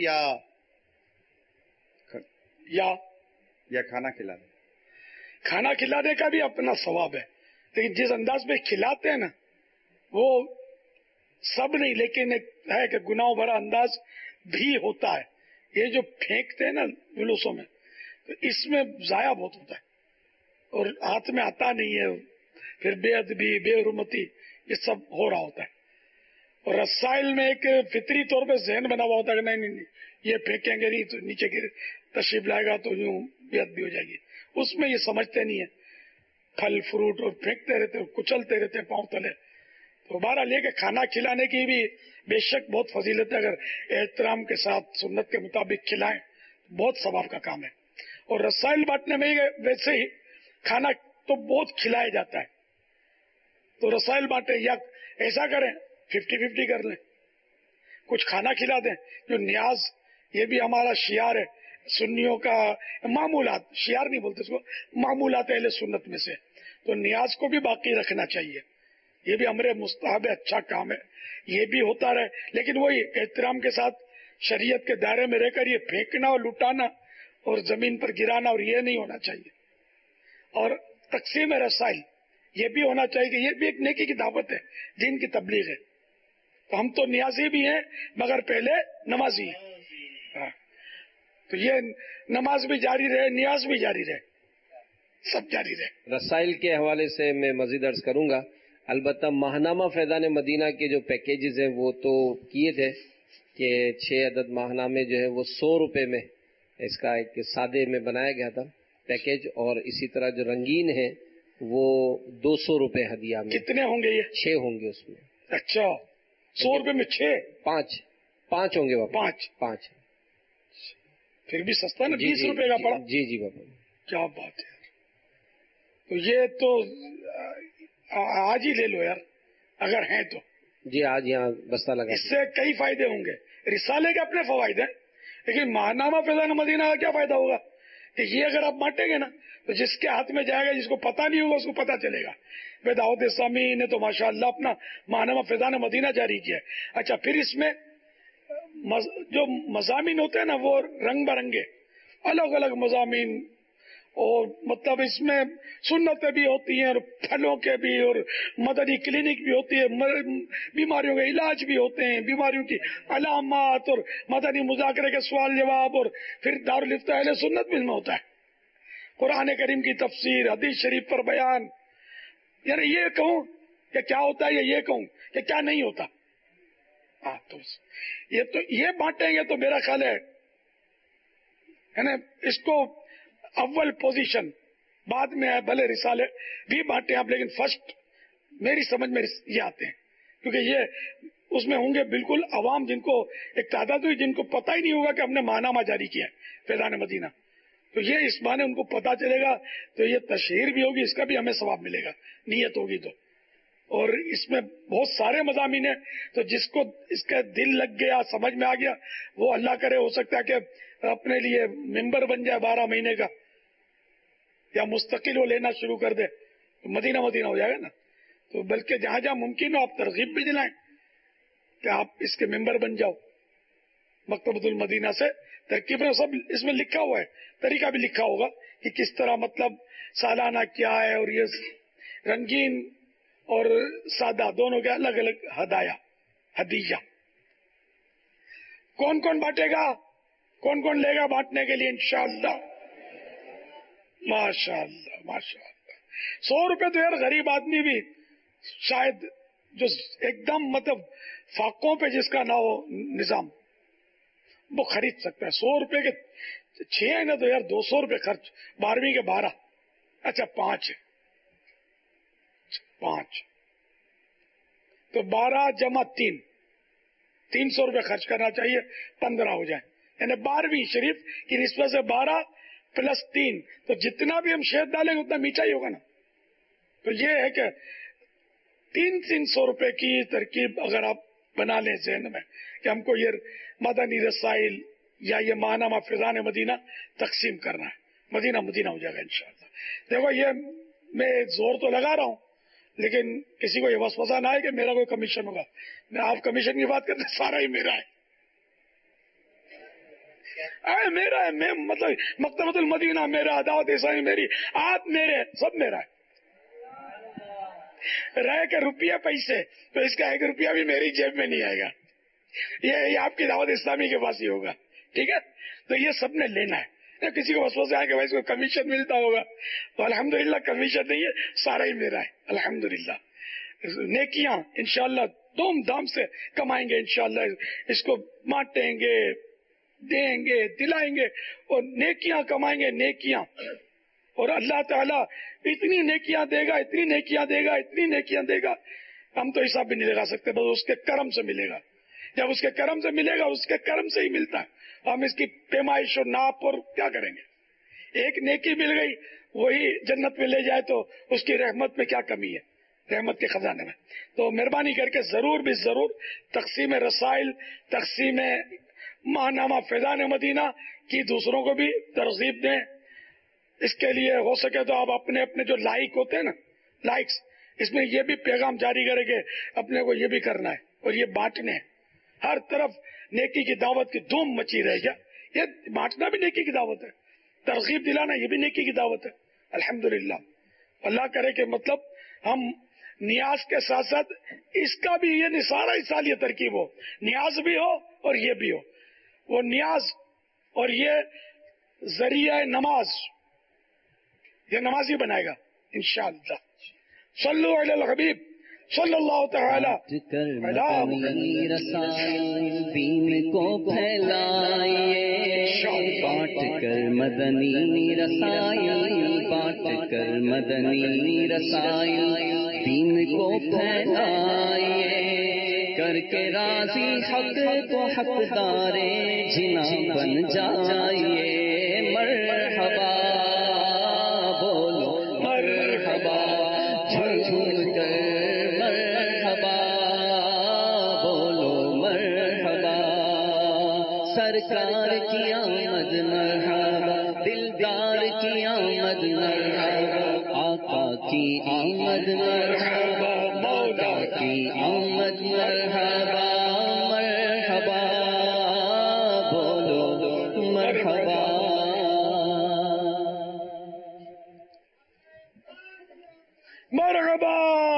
یا کھانا کھلانا؟ کھانا کھلانے کا بھی اپنا ثواب ہے, لیکن جس انداز میں کھلاتے ہیں نا وہ سب نہیں, لیکن ایک ہے کہ گناہ بھرا انداز بھی ہوتا ہے. یہ جو پھینکتے ہیں نا جلوسوں میں تو اس میں ضائع بہت ہوتا ہے اور ہاتھ میں آتا نہیں ہے, پھر بے ادبی بے حرمتی یہ سب ہو رہا ہوتا ہے. اور رسائل میں ایک فطری طور پہ ذہن بنا ہوا ہوتا ہے کہ نہیں یہ پھینکیں گے نہیں تو نیچے گر تشریف لائے گا تو یوں بے ادبی ہو جائے گی. اس میں یہ سمجھتے نہیں ہے, پھل فروٹ اور پھینکتے رہتے اور کچلتے رہتے پاؤں تلے. تو بہرحال یہ کہ کھانا کھلانے کی بھی بے شک بہت فضیلت ہے, اگر احترام کے ساتھ سنت کے مطابق کھلائیں بہت ثواب کا کام ہے. اور رسائل بانٹنے میں ویسے ہی کھانا تو بہت کھلایا جاتا ہے, تو رسائل بانٹیں یا ایسا کریں 50-50 کر لیں, کچھ کھانا کھلا دیں. جو نیاز یہ بھی ہمارا شعار ہے سنیوں کا, معمولات شعار نہیں بولتے اس کو, معمولات اہل سنت میں سے, تو نیاز کو بھی باقی رکھنا چاہیے. یہ بھی امر مستحب ہے, اچھا کام ہے, یہ بھی ہوتا رہے, لیکن وہی احترام کے ساتھ شریعت کے دائرے میں رہ کر یہ پھینکنا اور لٹانا اور زمین پر گرانا اور یہ نہیں ہونا چاہیے. اور تقسیم رسائل یہ بھی ہونا چاہیے کہ یہ بھی ایک نیکی کی دعوت ہے, دین کی تبلیغ ہے. تو ہم تو نیازی بھی ہیں مگر پہلے نمازی ہیں, تو یہ نماز بھی جاری رہے, نیاز بھی جاری رہے, سب جاری رہے. رسائل کے حوالے سے میں مزید عرض کروں گا. البتہ ماہنامہ فیضان مدینہ کے جو پیکیجز ہیں وہ تو کیے تھے کہ 6 عدد ماہنامے جو ہے وہ 100 روپے میں اس کا ایک سادے میں بنایا گیا تھا پیکیج, اور اسی طرح جو رنگین ہے وہ 200 روپے ہدیہ میں. کتنے ہوں گے یہ؟ 6 ہوں گے اس میں. اچھا 100 روپے میں 6؟ 5 ہوں گے بابا. 5 پھر بھی سستا نا, 20 روپے کا پڑا. جی بابا, کیا بات ہے. تو یہ تو آج ہی لے لو یار اگر ہیں تو. جی آج یہاں بستہ لگا. اس سے کئی فائدے ہوں گے. رسالے کے اپنے فوائد ہیں, لیکن ماہنامہ فیضان مدینہ کا کیا فائدہ ہوگا کہ یہ اگر آپ بانٹیں گے نا تو جس کے ہاتھ میں جائے گا, جس کو پتا نہیں ہوگا اس کو پتا چلے گا. دعوت اسلامی نے تو ماشاءاللہ اپنا ماہنامہ فیضان مدینہ جاری کیا ہے. اچھا, پھر اس میں جو مضامین ہوتے ہیں نا وہ رنگ برنگے الگ الگ مضامین, اور مطلب اس میں سنتیں بھی ہوتی ہیں اور پھلوں کے بھی, اور مدنی کلینک بھی ہوتی ہے, بیماریوں کے علاج بھی ہوتے ہیں, بیماریوں کی علامات, اور مدنی مذاکرے کے سوال جواب, اور پھر دارالفتہ اہل سنت بھی اس میں ہوتا ہے, قرآن کریم کی تفسیر, حدیث شریف پر بیان. یعنی یہ کہوں کہ کیا ہوتا ہے, یہ کہوں کہ کیا نہیں ہوتا. تو یہ بانٹیں گے تو میرا خیال ہے نا اس کو اول پوزیشن, بعد میں ہے بھلے رسالے بھی بانٹے آپ, لیکن فرسٹ میری سمجھ میں یہ آتے ہیں, کیونکہ یہ اس میں ہوں گے بالکل عوام جن کو ایک تعداد ہوئی جن کو پتہ ہی نہیں ہوگا کہ ہم نے ماہنامہ جاری کیا ہے فیضان مدینہ, تو یہ اس بہانے ان کو پتہ چلے گا, تو یہ تشہیر بھی ہوگی, اس کا بھی ہمیں ثواب ملے گا نیت ہوگی تو. اور اس میں بہت سارے مضامین ہیں, تو جس کو اس کا دل لگ گیا, سمجھ میں آ گیا, وہ اللہ کرے ہو سکتا ہے کہ اپنے لیے ممبر بن جائے 12 مہینے کا, یا مستقل وہ لینا شروع کر دے, تو مدینہ ہو جائے گا نا. تو بلکہ جہاں جہاں ممکن ہو آپ ترغیب بھی دلائیں کہ آپ اس کے ممبر بن جاؤ. مکتبۃ المدینہ سے ترکیب میں سب اس میں لکھا ہوا ہے, طریقہ بھی لکھا ہوگا کہ کس طرح مطلب سالانہ کیا ہے, اور یہ رنگین اور سادہ دونوں کے الگ الگ ہدیہ. کون کون بانٹے گا, کون کون لے گا بانٹنے کے لیے انشاءاللہ؟ ماشاءاللہ ماشاءاللہ. 100 روپے تو یار غریب آدمی بھی شاید جو ایک دم مطلب فاقوں پہ جس کا نہ ہو نظام وہ خرید سکتا ہے. 100 روپے کے 6 ہے نا, تو یار 200 روپے خرچ, 12ویں کے 12, اچھا 5 ہے, 5 تو 12 جمع 3 300 روپے خرچ کرنا چاہیے، 15 ہو جائے، یعنی 12ویں شریف کی نسبت سے 12 پلس 3، تو جتنا بھی ہم شہد ڈالیں گے اتنا میٹھا ہی ہوگا نا. تو یہ ہے کہ 300 روپے کی ترکیب اگر آپ بنا لیں ذہن میں کہ ہم کو یہ مدنی رسائل یا یہ ماہنامہ فیضان مدینہ تقسیم کرنا ہے، مدینہ ہو جائے گا انشاءاللہ. دیکھو یہ میں زور تو لگا رہا ہوں، لیکن کسی کو یہ وسوسہ نہ ہے کہ میرا کوئی کمیشن ہوگا. میں آپ کمیشن کی بات کرتے سارا ہی میرا ہے، میرا ہے. میں مطلب مکتبۃ المدینہ میرا، دعوت اسلامی میری، آپ میرے، سب میرا ہے. رہ کے روپیہ پیسے تو اس کا 1 روپیہ بھی میری جیب میں نہیں آئے گا، یہ آپ کی دعوت اسلامی کے پاس ہی ہوگا. ٹھیک ہے، تو یہ سب نے لینا ہے. کسی کو وسوسہ ہے کہ بھائی اس کو کمیشن ملتا ہوگا، تو الحمدللہ کمیشن نہیں ہے، سارا ہی میرا ہے الحمدللہ. نیکیاں انشاءاللہ دھوم دھام سے کمائیں گے انشاءاللہ، اس کو بانٹیں گے، دیں گے، دلائیں گے، اور نیکیاں کمائیں گے، نیکیاں. اور اللہ تعالیٰ اتنی نیکیاں دے گا، اتنی نیکیاں دے گا، اتنی نیکیاں دے گا، ہم تو حساب بھی نہیں لگا سکتے. بس اس کے کرم سے ملے گا. جب اس کے کرم سے ملے گا، اس کے کرم سے ہی ملتا ہے. ہم اس کی پیمائش اور ناپ اور کیا کریں گے؟ ایک نیکی مل گئی، وہی جنت میں لے جائے تو اس کی رحمت میں کیا کمی ہے، رحمت کے خزانے میں. تو مہربانی کر کے ضرور بھی ضرور تقسیم رسائل، تقسیم ماہنامہ فیضان مدینہ کی دوسروں کو بھی ترغیب دیں. اس کے لیے ہو سکے تو آپ اپنے اپنے جو لائک ہوتے ہیں نا، لائکس، اس میں یہ بھی پیغام جاری کریں کہ اپنے کو یہ بھی کرنا ہے اور یہ بانٹنے ہیں. ہر طرف نیکی کی دعوت کی دھوم مچی رہے گا. یہ بانٹنا بھی نیکی کی دعوت ہے، ترغیب دلانا یہ بھی نیکی کی دعوت ہے الحمدللہ. اللہ کرے کہ مطلب ہم نیاز کے ساتھ ساتھ اس کا بھی یہ سارا سال یہ ترکیب ہو، نیاز بھی ہو اور یہ بھی ہو. وہ نیاز اور یہ ذریعہ نماز، یہ نماز ہی بنائے گا انشاءاللہ. صلو علی الحبیب صلی اللہ تعالی مدنی رسائل دین کو پھیلائیے، بانٹ کر مدنی رسائل، بانٹ کر مدنی رسائل دین کو پھیلائیے، کر کے راضی حق کو حقدار جنا بن جائیے. مرحبا بولو مرحبا، جھوم کر مرحبا بولو مرحبا. سرکار کی آمد مرحبا، دلدار کی آمد مرحبا، آقا کی آمد مرحبا، مولا کی آمد مرحبا. مرحبا بولو مرحبا. مرحبا.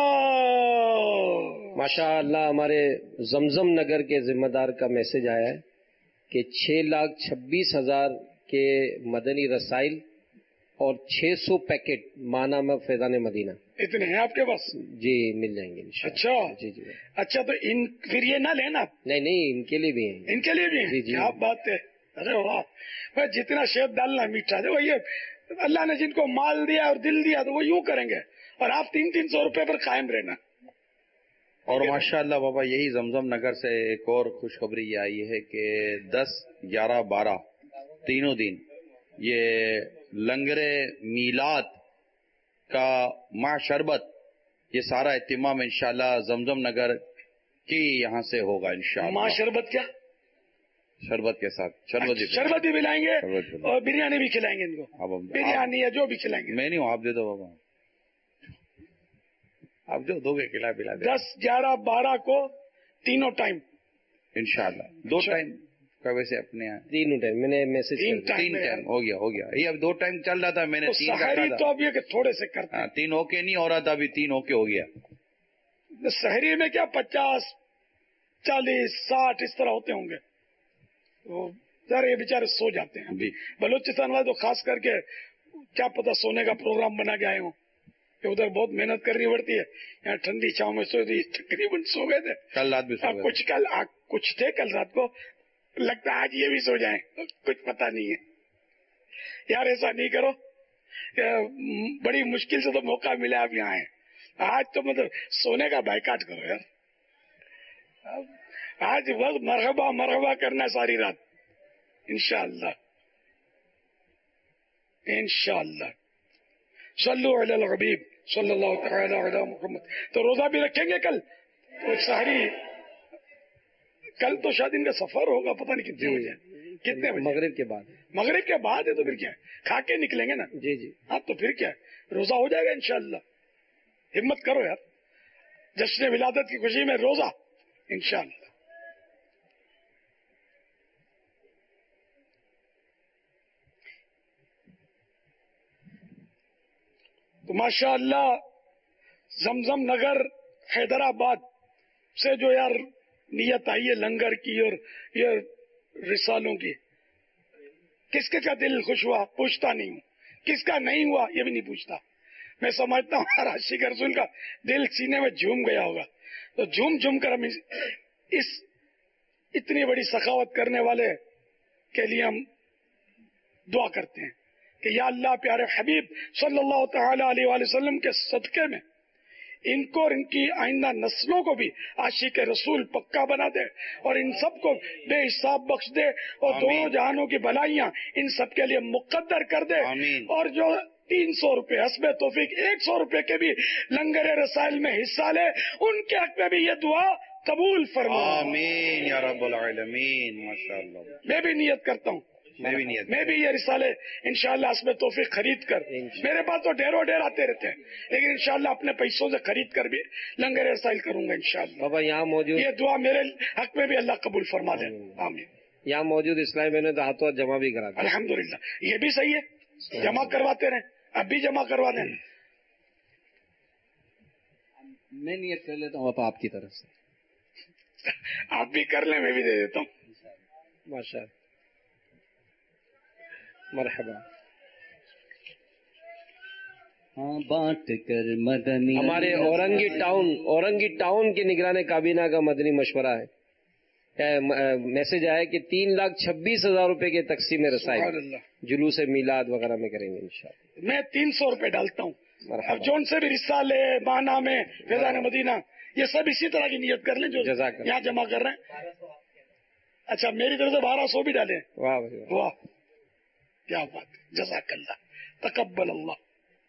ماشاء اللہ ہمارے زمزم نگر کے ذمہ دار کا میسج آیا ہے کہ 6,26,000 کے مدنی رسائل اور 600 پیکٹ ماہنامہ فیضان مدینہ. اتنے ہیں آپ کے پاس؟ جی مل جائیں گے انشاءاللہ. اچھا جی جی. اچھا، تو پھر یہ نہ لینا. نہیں ان کے لیے بھی ہیں. ان کے لیے بھی جی جی. کیا بات ہے. ارے واہ، بھائی جتنا شہد ڈالنا میٹھا دے. وہ یہ اللہ نے جن کو مال دیا اور دل دیا تو وہ یوں کریں گے، اور آپ 300 روپے پر قائم رہنا. اور ماشاءاللہ بابا یہی زمزم نگر سے ایک اور خوشخبری یہ آئی ہے کہ 10، 11، 12 تینوں دن یہ لنگر میلاد کا ماہ شربت، یہ سارا اہتمام انشاءاللہ زمزم نگر کی یہاں سے ہوگا انشاءاللہ. ماں شربت کیا؟ شربت کے ساتھ شربت بھی پلائیں گے اور بریانی بھی کھلائیں گے ان کو. بریانی یا جو بھی کھلائیں گے. میں نہیں ہوں، آپ دے دو بابا، آپ جو دو گے کھلا پلا دے. 10، 11، 12 کو تینوں ٹائم انشاءاللہ. 2 ٹائم کا ویسے اپنے یہاں تینوں ٹائم میں نے میسج 3 ٹائم ہو گیا. یہ اب 2 ٹائم چل رہا تھا، میں نے 3 کا کہا تو اب یہ کہ تھوڑے سے کرتے ہیں. 3 اوکے نہیں ہو رہا تھا، ابھی 3 اوکے ہو گیا. شہری میں کیا 50، 40، 60 اس طرح ہوتے ہوں گے. ذرا یہ بیچارے سو جاتے ہیں. بلوچستان والے تو خاص کر کے کیا پتا سونے کا پروگرام بنا کے آئے ہوں، کہ ادھر بہت محنت کرنی پڑتی ہے. یہاں ٹھنڈی چھاؤں میں تقریباً سو گئے تھے. کل رات بھی کچھ تھے کل رات کو، لگتا ہے آج یہ بھی سو جائیں، کچھ پتا نہیں ہے. یار ایسا نہیں کرو، بڑی مشکل سے تو موقع ملا آپ یہاں آئے. آج تو مطلب سونے کا بائیکاٹ کرو یار. आज बस मरहबा मरहबा करना सारी रात, इंशाअल्लाह इंशाअल्लाह। सल्लु अलल हबीब सल्लल्लाहु तआला अला मुहम्मद। तो रोजा भी रखेंगे कल, तो सारी कल तो शायद इनका सफर होगा, पता नहीं कितने बजे, कितने बजे? मगरिब के बाद। मगरिब के बाद है, तो फिर क्या है, खा के निकलेंगे ना। जी जी हाँ, तो फिर क्या है, रोजा हो जाएगा इंशाअल्लाह। हिम्मत करो यार, जश्न विलादत की खुशी में रोजा इंशाअल्लाह। तो माशाअल्लाह जमजम नगर हैदराबाद से जो यार नियत आई है लंगर की और ये रिसालों की, किसके का दिल खुश हुआ पूछता नहीं हूँ, किसका नहीं हुआ ये भी नहीं पूछता। मैं समझता हूँ हर आशिक रसूल का दिल सीने में झूम गया होगा। तो झूम झूम कर हम इस इतनी बड़ी सखावत करने वाले के लिए हम दुआ करते हैं कि या अल्लाह प्यारे हबीब सल्लल्लाहु तआला अलैहि वसल्लम के सदके में इनको और इनकी आइंदा नस्लों को भी आशिक रसूल पक्का बना दे और इन सबको बेहिसाब बख्श दे और दोनों जहानों की भलाइयां इन सबके लिए मुकद्दर कर दे। और जो 300 रुपए हस्बे तौफीक 100 रुपए के भी लंगर रसाइल में हिस्सा ले, उनके हक में भी ये दुआ कबूल फरमा। आमीन या रब्बल आलमीन। माशाअल्लाह। मैं भी नियत करता हूँ, मैं भी ये रिसाले इंशाअल्लाह हस्बे तौफीक खरीद कर, मेरे पास तो ढेरों ढेर आते रहते हैं, लेकिन इंशाअल्लाह अपने पैसों से खरीद कर भी लंगर रसाइल करूंगा इंशाअल्लाह। बाबा यहाँ मौजूद ये दुआ मेरे हक में भी अल्लाह कबूल फरमा दे। आमीन। यहाँ मौजूद इस्लामी बहनों तो हाथों हाथ जमा भी करा दिया। अल्हम्दुलिल्लाह, ये भी सही है, जमा करवाते रहे, अब भी जमा करवा दें। मैं नियत कर लेता हूँ आपकी तरफ से। आप भी कर ले, मैं भी दे देता हूँ। माशाअल्लाह, मरहबा। हाँ, बांट कर मदनी। हमारे औरंगी टाउन की निगरानी काबीना का मदनी मशवरा है, मैसेज आया कि 3,26,000 रुपए के तकसीम रसाइल जुलूस मीलाद वगैरह में करेंगे इंशाअल्लाह। मैं 300 रुपए डालता हूँ। अब जोन से भी रिसाले माना में फैजान मदीना ये सब इसी तरह की नियत कर लें जो यहाँ जमा कर रहे हैं। अच्छा, मेरी तरफ से 1200 भी डाले। वाह वाह, क्या बात है, जज़ाकल्लाह, तकब्बल अल्लाह।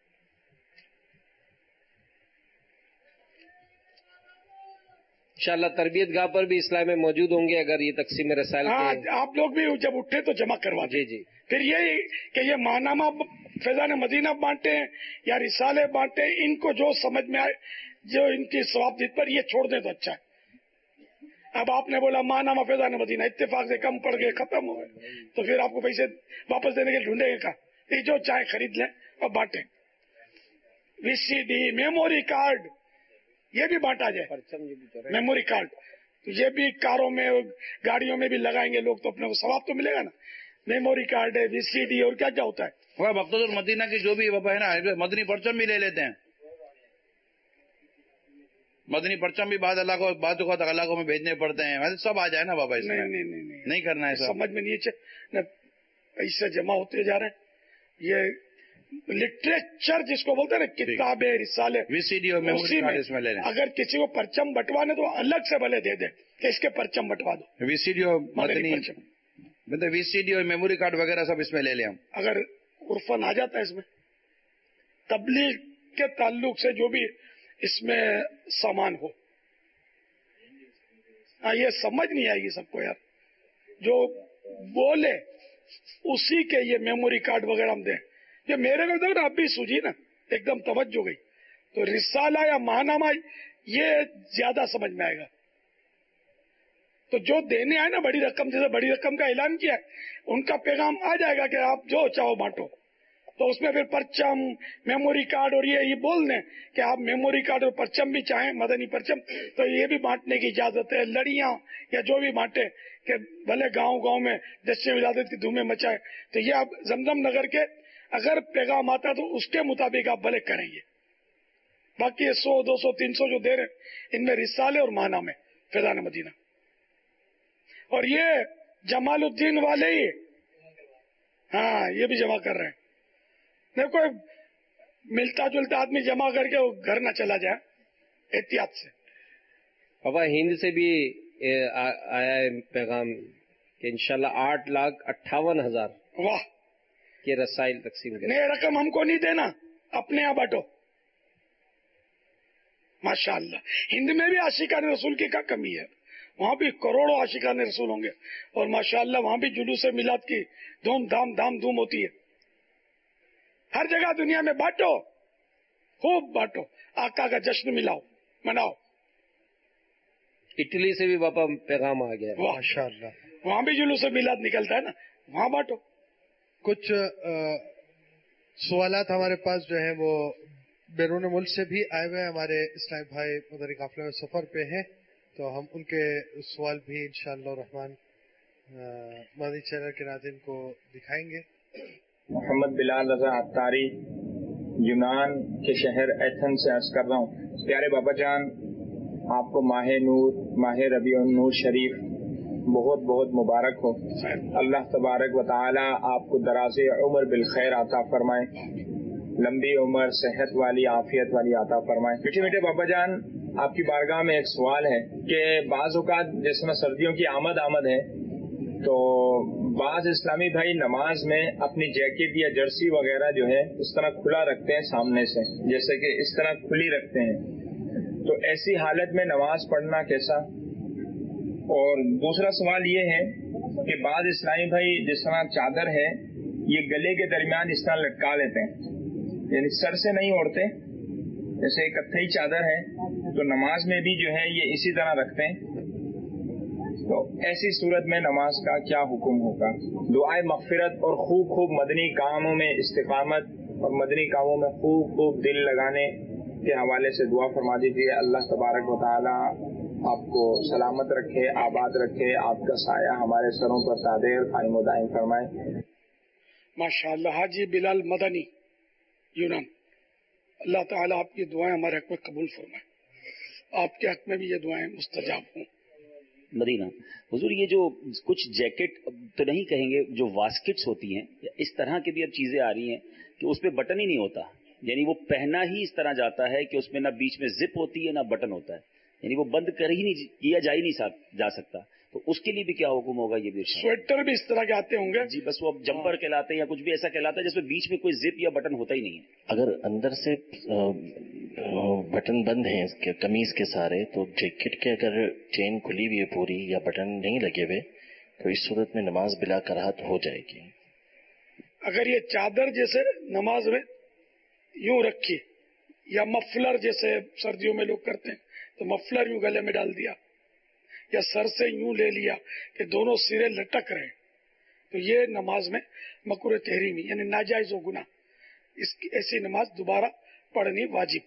इंशाअल्लाह तरबियत गाह पर भी इस्लाम में मौजूद होंगे अगर ये तकसीम रसाइल। हाँ, आप लोग भी जब उठे तो जमा करवा जी जी। फिर यही कि ये मानामा फैजान मदीना बांटे या रिसाले बांटे, इनको जो समझ में आए, जो इनकी सवाब पर ये छोड़ दे तो अच्छा है। अब आपने बोला मानामा फैजान मदीना इत्तेफाक से कम पड़ गए, खत्म हो गए, तो फिर आपको पैसे वापस देने के ढूंढेंगे का? ये जो चाहे खरीद लें और बांटे। VCD, मेमोरी कार्ड ये भी बांटा जाए, मेमोरी कार्ड तो ये भी कारों में गाड़ियों में भी लगाएंगे लोग, तो अपने को सवाब तो मिलेगा ना। मेमोरी कार्ड है, VCD और क्या क्या होता है। वह मकसूद मदीना की जो भी बाबा है ना, मदनी परचम भी ले लेते हैं। मदनी परचम भी बाद इलाकों में भेजने पड़ते हैं, वैसे सब आ जाए ना बाबा इसमें। नहीं करना है, समझ में नहीं है, पैसे जमा होते जा रहे हैं। ये लिटरेचर जिसको बोलते हैं ना, किताबें रिसाले VCD और मेमोरी कार्ड इसमें ले लें। अगर किसी को परचम बंटवाने तो अलग से भले दे दे कि इसके परचम बंटवा दो। VCD और मदनी मतलब VCD और मेमोरी कार्ड वगैरह सब इसमें ले लें हम। अगर उर्फन आ जाता है इसमें, तबलीग के ताल्लुक से जो भी इसमें सामान हो, ये समझ नहीं आएगी सबको यार। जो बोले उसी के ये मेमोरी कार्ड वगैरह हम दें। ये मेरे को देखो ना, अब भी सूझी ना, एकदम तवज्जो गई। तो रिसाला या महानामा ये ज्यादा समझ में आएगा। तो जो देने आए ना बड़ी रकम, जैसे बड़ी रकम का ऐलान किया है, उनका पैगाम आ जाएगा कि आप जो चाहो बांटो। तो उसमें फिर परचम, मेमोरी कार्ड और ये बोल दें कि आप मेमोरी कार्ड और परचम भी चाहें, मदनी परचम, तो ये भी बांटने की इजाजत है। लड़ियां या जो भी बांटे कि भले गांव गांव में जश्न विलादत की धूमें मचाए। तो ये आप जमजम नगर के अगर पैगाम आता तो उसके मुताबिक आप भले करेंगे। बाकी ये 100, 200, 300 जो दे रहे इनमें रिसाले और माना में फैजान मदीना। और ये जमालुद्दीन वाले ही, हाँ, ये भी जमा कर रहे हैं। नहीं, कोई मिलता जुलता आदमी जमा करके वो घर ना चला जाए, एहतियात से। बाबा हिंद से भी آیا ہے پیغام کہ انشاءاللہ 8,58,000 واہ کے رسائل تقسیم کریں. نہیں رقم ہم کو نہیں دینا، اپنے یہاں بانٹو. ماشاء اللہ. ہند میں بھی عاشقان رسول کی کیا کمی ہے، وہاں بھی کروڑوں عاشقان رسول ہوں گے، اور ماشاء اللہ وہاں بھی جلوس میلاد کی دھام دھوم ہوتی ہے. ہر جگہ دنیا میں بانٹو، خوب بانٹو، آقا کا جشن مناؤ. اٹلی سے بھی باپا پیغام آ گیا. ماشاء اللہ وہاں بھی جلوس میلاد نکلتا ہے نا، وہاں بانٹو. کچھ سوالات ہمارے پاس جو ہیں وہ بیرون ملک سے بھی آئے ہوئے ہیں. ہمارے اسلامی بھائی مدنی قافلے میں سفر پہ ہیں، تو ہم ان کے سوال بھی انشاءاللہ الرحمن مدنی چینل کے ناظرین کو دکھائیں گے. محمد بلال رضا عطاری یونان کے شہر ایتھن سے عرض کر رہا ہوں. پیارے بابا جان، آپ کو ماہ نور، ماہ ربیع النور شریف بہت بہت مبارک ہو. اللہ تبارک و تعالی آپ کو دراز عمر بالخیر عطا فرمائے، لمبی عمر، صحت والی، عافیت والی عطا فرمائے. میٹھے میٹھے بابا جان، آپ کی بارگاہ میں ایک سوال ہے کہ بعض اوقات جس میں سردیوں کی آمد ہے، تو بعض اسلامی بھائی نماز میں اپنی جیکٹ یا جرسی وغیرہ جو ہے اس طرح کھلا رکھتے ہیں سامنے سے، جیسے کہ اس طرح کھلی رکھتے ہیں، تو ایسی حالت میں نماز پڑھنا کیسا؟ اور دوسرا سوال یہ ہے کہ بعض اسلامی بھائی جس طرح چادر ہے یہ گلے کے درمیان اس طرح لٹکا لیتے ہیں، یعنی سر سے نہیں اوڑھتے، جیسے کتھئی چادر ہے تو نماز میں بھی جو ہے یہ اسی طرح رکھتے ہیں، تو ایسی صورت میں نماز کا کیا حکم ہوگا؟ دعائے مغفرت اور خوب مدنی کاموں میں استقامت اور مدنی کاموں میں خوب دل لگانے کے حوالے سے دعا فرما دیجیے. اللہ تبارک و تعالی آپ کو سلامت رکھے، آباد رکھے، آپ کا سایہ ہمارے سروں پر دائر قائم و دائم فرمائے. ماشاء اللہ. حاجی بلال مدنی یونان، اللہ تعالیٰ آپ کی دعائیں ہمارے حق میں قبول فرمائے، آپ کے حق میں بھی یہ دعائیں مستجاب ہوں. مدینہ حضور، یہ جو کچھ جیکٹ تو نہیں کہیں گے، جو واسکٹس ہوتی ہیں اس طرح کی بھی اب چیزیں آ رہی ہیں کہ اس پہ بٹن ہی نہیں ہوتا، یعنی وہ پہنا ہی اس طرح جاتا ہے کہ اس میں نہ بیچ میں زپ ہوتی ہے نہ بٹن ہوتا ہے، یعنی وہ بند کر ہی نہیں کیا جا سکتا. تو اس کے لیے بھی کیا حکم ہوگا؟ یہ بھی سویٹر بھی اس طرح کے آتے ہوں گے جی، بس وہ جمپر کہلاتے ہیں یا کچھ بھی ایسا کہلاتا ہے جس میں بیچ میں کوئی زپ یا بٹن ہوتا ہی نہیں ہے. اگر اندر سے بٹن بند ہیں اس کے قمیض کے سارے، تو جیکٹ کے اگر چین کھلی ہوئی ہے پوری یا بٹن نہیں لگے ہوئے، تو اس صورت میں نماز بلا کراہت ہو جائے گی. اگر یہ چادر جیسے نماز میں یوں رکھی، یا مفلر جیسے سردیوں میں لوگ کرتے ہیں تو مفلر یوں گلے میں ڈال دیا، یا سر سے یوں لے لیا کہ دونوں سرے لٹک رہے، تو یہ نماز میں مکروہ تحریمی یعنی ناجائز و گناہ. ایسی نماز دوبارہ پڑھنی واجب.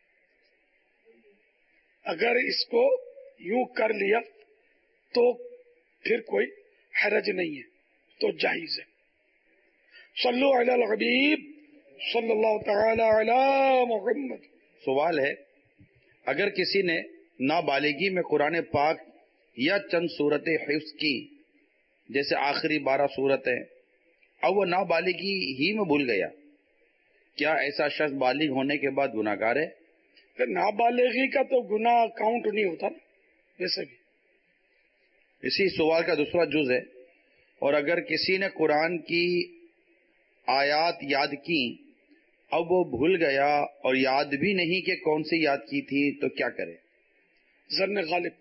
اگر اس کو یوں کر لیا تو پھر کوئی حرج نہیں ہے، تو جائز ہے. صلو علی الحبیب صلی اللہ تعالی علی محمد. سوال ہے، اگر کسی نے نابالغی میں قرآن پاک یا چند صورتیں حفظ کی، جیسے آخری 12 صورتیں، اب وہ نابالغی ہی میں بھول گیا، کیا ایسا شخص بالغ ہونے کے بعد گناہ گار ہے؟ نابالغی کا تو گناہ کاؤنٹ نہیں ہوتا نا ویسے بھی. اسی سوال کا دوسرا جز ہے، اور اگر کسی نے قرآن کی آیات یاد کی، اب وہ بھول گیا اور یاد بھی نہیں کہ کون سی یاد کی تھی، تو کیا کرے؟ ظن غالب،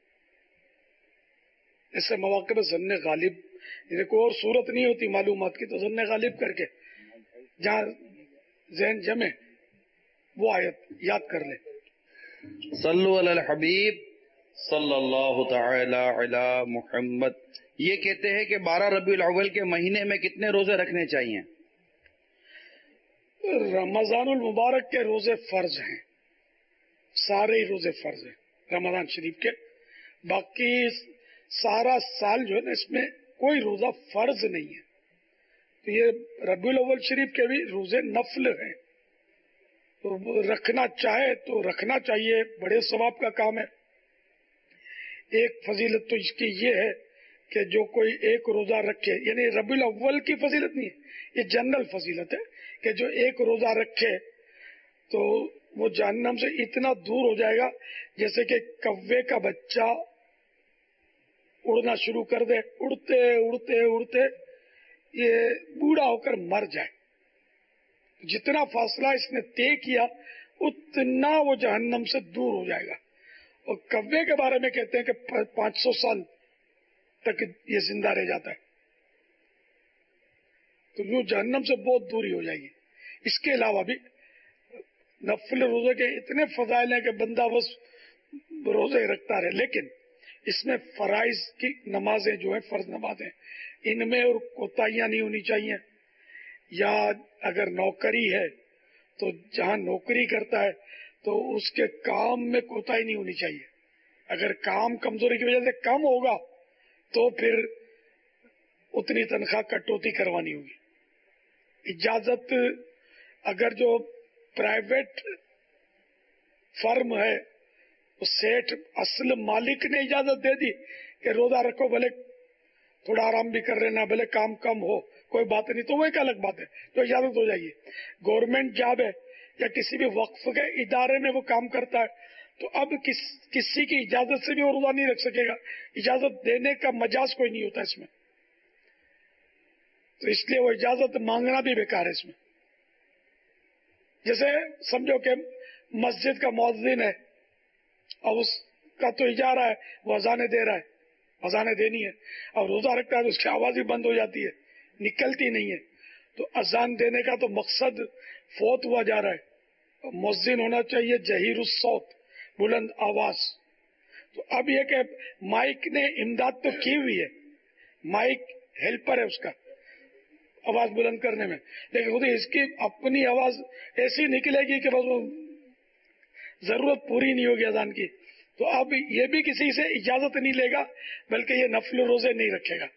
ایسے مواقع میں ظن غالب، کوئی اور صورت نہیں ہوتی معلومات کی، تو ظن غالب کر کے جہاں ذہن جمے وہ آیت یاد کر لے. صلو علی الحبیب صلی اللہ تعالی علی محمد. یہ کہتے ہیں کہ 12 ربیع الاول کے مہینے میں کتنے روزے رکھنے چاہیے؟ رمضان المبارک کے روزے فرض ہیں، سارے ہی روزے فرض ہیں رمضان شریف کے. باقی سارا سال جو ہے نا اس میں کوئی روزہ فرض نہیں ہے. تو یہ ربیع الاول شریف کے بھی روزے نفل ہیں، تو رکھنا چاہے تو رکھنا چاہیے، بڑے ثواب کا کام ہے. ایک فضیلت تو اس کی یہ ہے کہ جو کوئی ایک روزہ رکھے، یعنی ربیع الاول کی فضیلت نہیں ہے، یہ جنرل فضیلت ہے کہ جو ایک روزہ رکھے تو وہ جہنم سے اتنا دور ہو جائے گا جیسے کہ کوے کا بچہ उड़ना शुरू कर दे, उड़ते उड़ते उड़ते ये बूढ़ा होकर मर जाए। जितना फासला इसने तय किया उतना वो जहन्नम से दूर हो जाएगा। और कव्वे के बारे में कहते हैं कि 500 साल तक ये जिंदा रह जाता है, तो वो जहन्नम से बहुत दूरी हो जाएगी। इसके अलावा भी नफल रोजे के इतने फजाइल हैं कि बंदा बस रोजे रखता रहे, लेकिन इसमें फराइज की नमाजें जो है, फर्ज नमाजें, इनमें और कोताहियां नहीं होनी चाहिए। या अगर नौकरी है तो जहां नौकरी करता है तो उसके काम में कोताही नहीं होनी चाहिए। अगर काम कमजोरी की वजह से कम होगा तो फिर उतनी तनख्वाह कटौती करवानी होगी। इजाजत अगर जो प्राइवेट फर्म है, सेठ असल मालिक ने इजाजत दे दी कि रोजा रखो, भले थोड़ा आराम भी कर लेना, भले काम कम हो, कोई बात नहीं, तो वो एक अलग बात है, तो इजाजत हो जाएगी। गवर्नमेंट जॉब है या किसी भी वक्फ के इदारे में वो काम करता है, तो अब किसी की इजाजत से भी वो रोजा नहीं रख सकेगा। इजाजत देने का मजाज कोई नहीं होता इसमें, तो इसलिए वो इजाजत मांगना भी बेकार है इसमें। जैसे समझो कि मस्जिद का मुअज्जिन है और उसका तो इजारा है, वो अजाने दे रहा है, अजाने देनी है, और रोजा रखता है तो उसकी आवाज ही बंद हो जाती है, निकलती नहीं है। तो अजान देने का तो मकसद फौत हुआ जा रहा है। मुअज्जिन होना चाहिए जहीरुस सौत, बुलंद आवाज। तो अब यह कि माइक ने इमदाद तो की हुई है, माइक हेल्पर है उसका आवाज बुलंद करने में, लेकिन खुद इसकी अपनी आवाज ऐसी निकलेगी कि बस वो जरूरत पूरी नहीं होगी अजान की। तो अब ये भी किसी से इजाजत नहीं लेगा, बल्कि ये नफल रोजे नहीं रखेगा।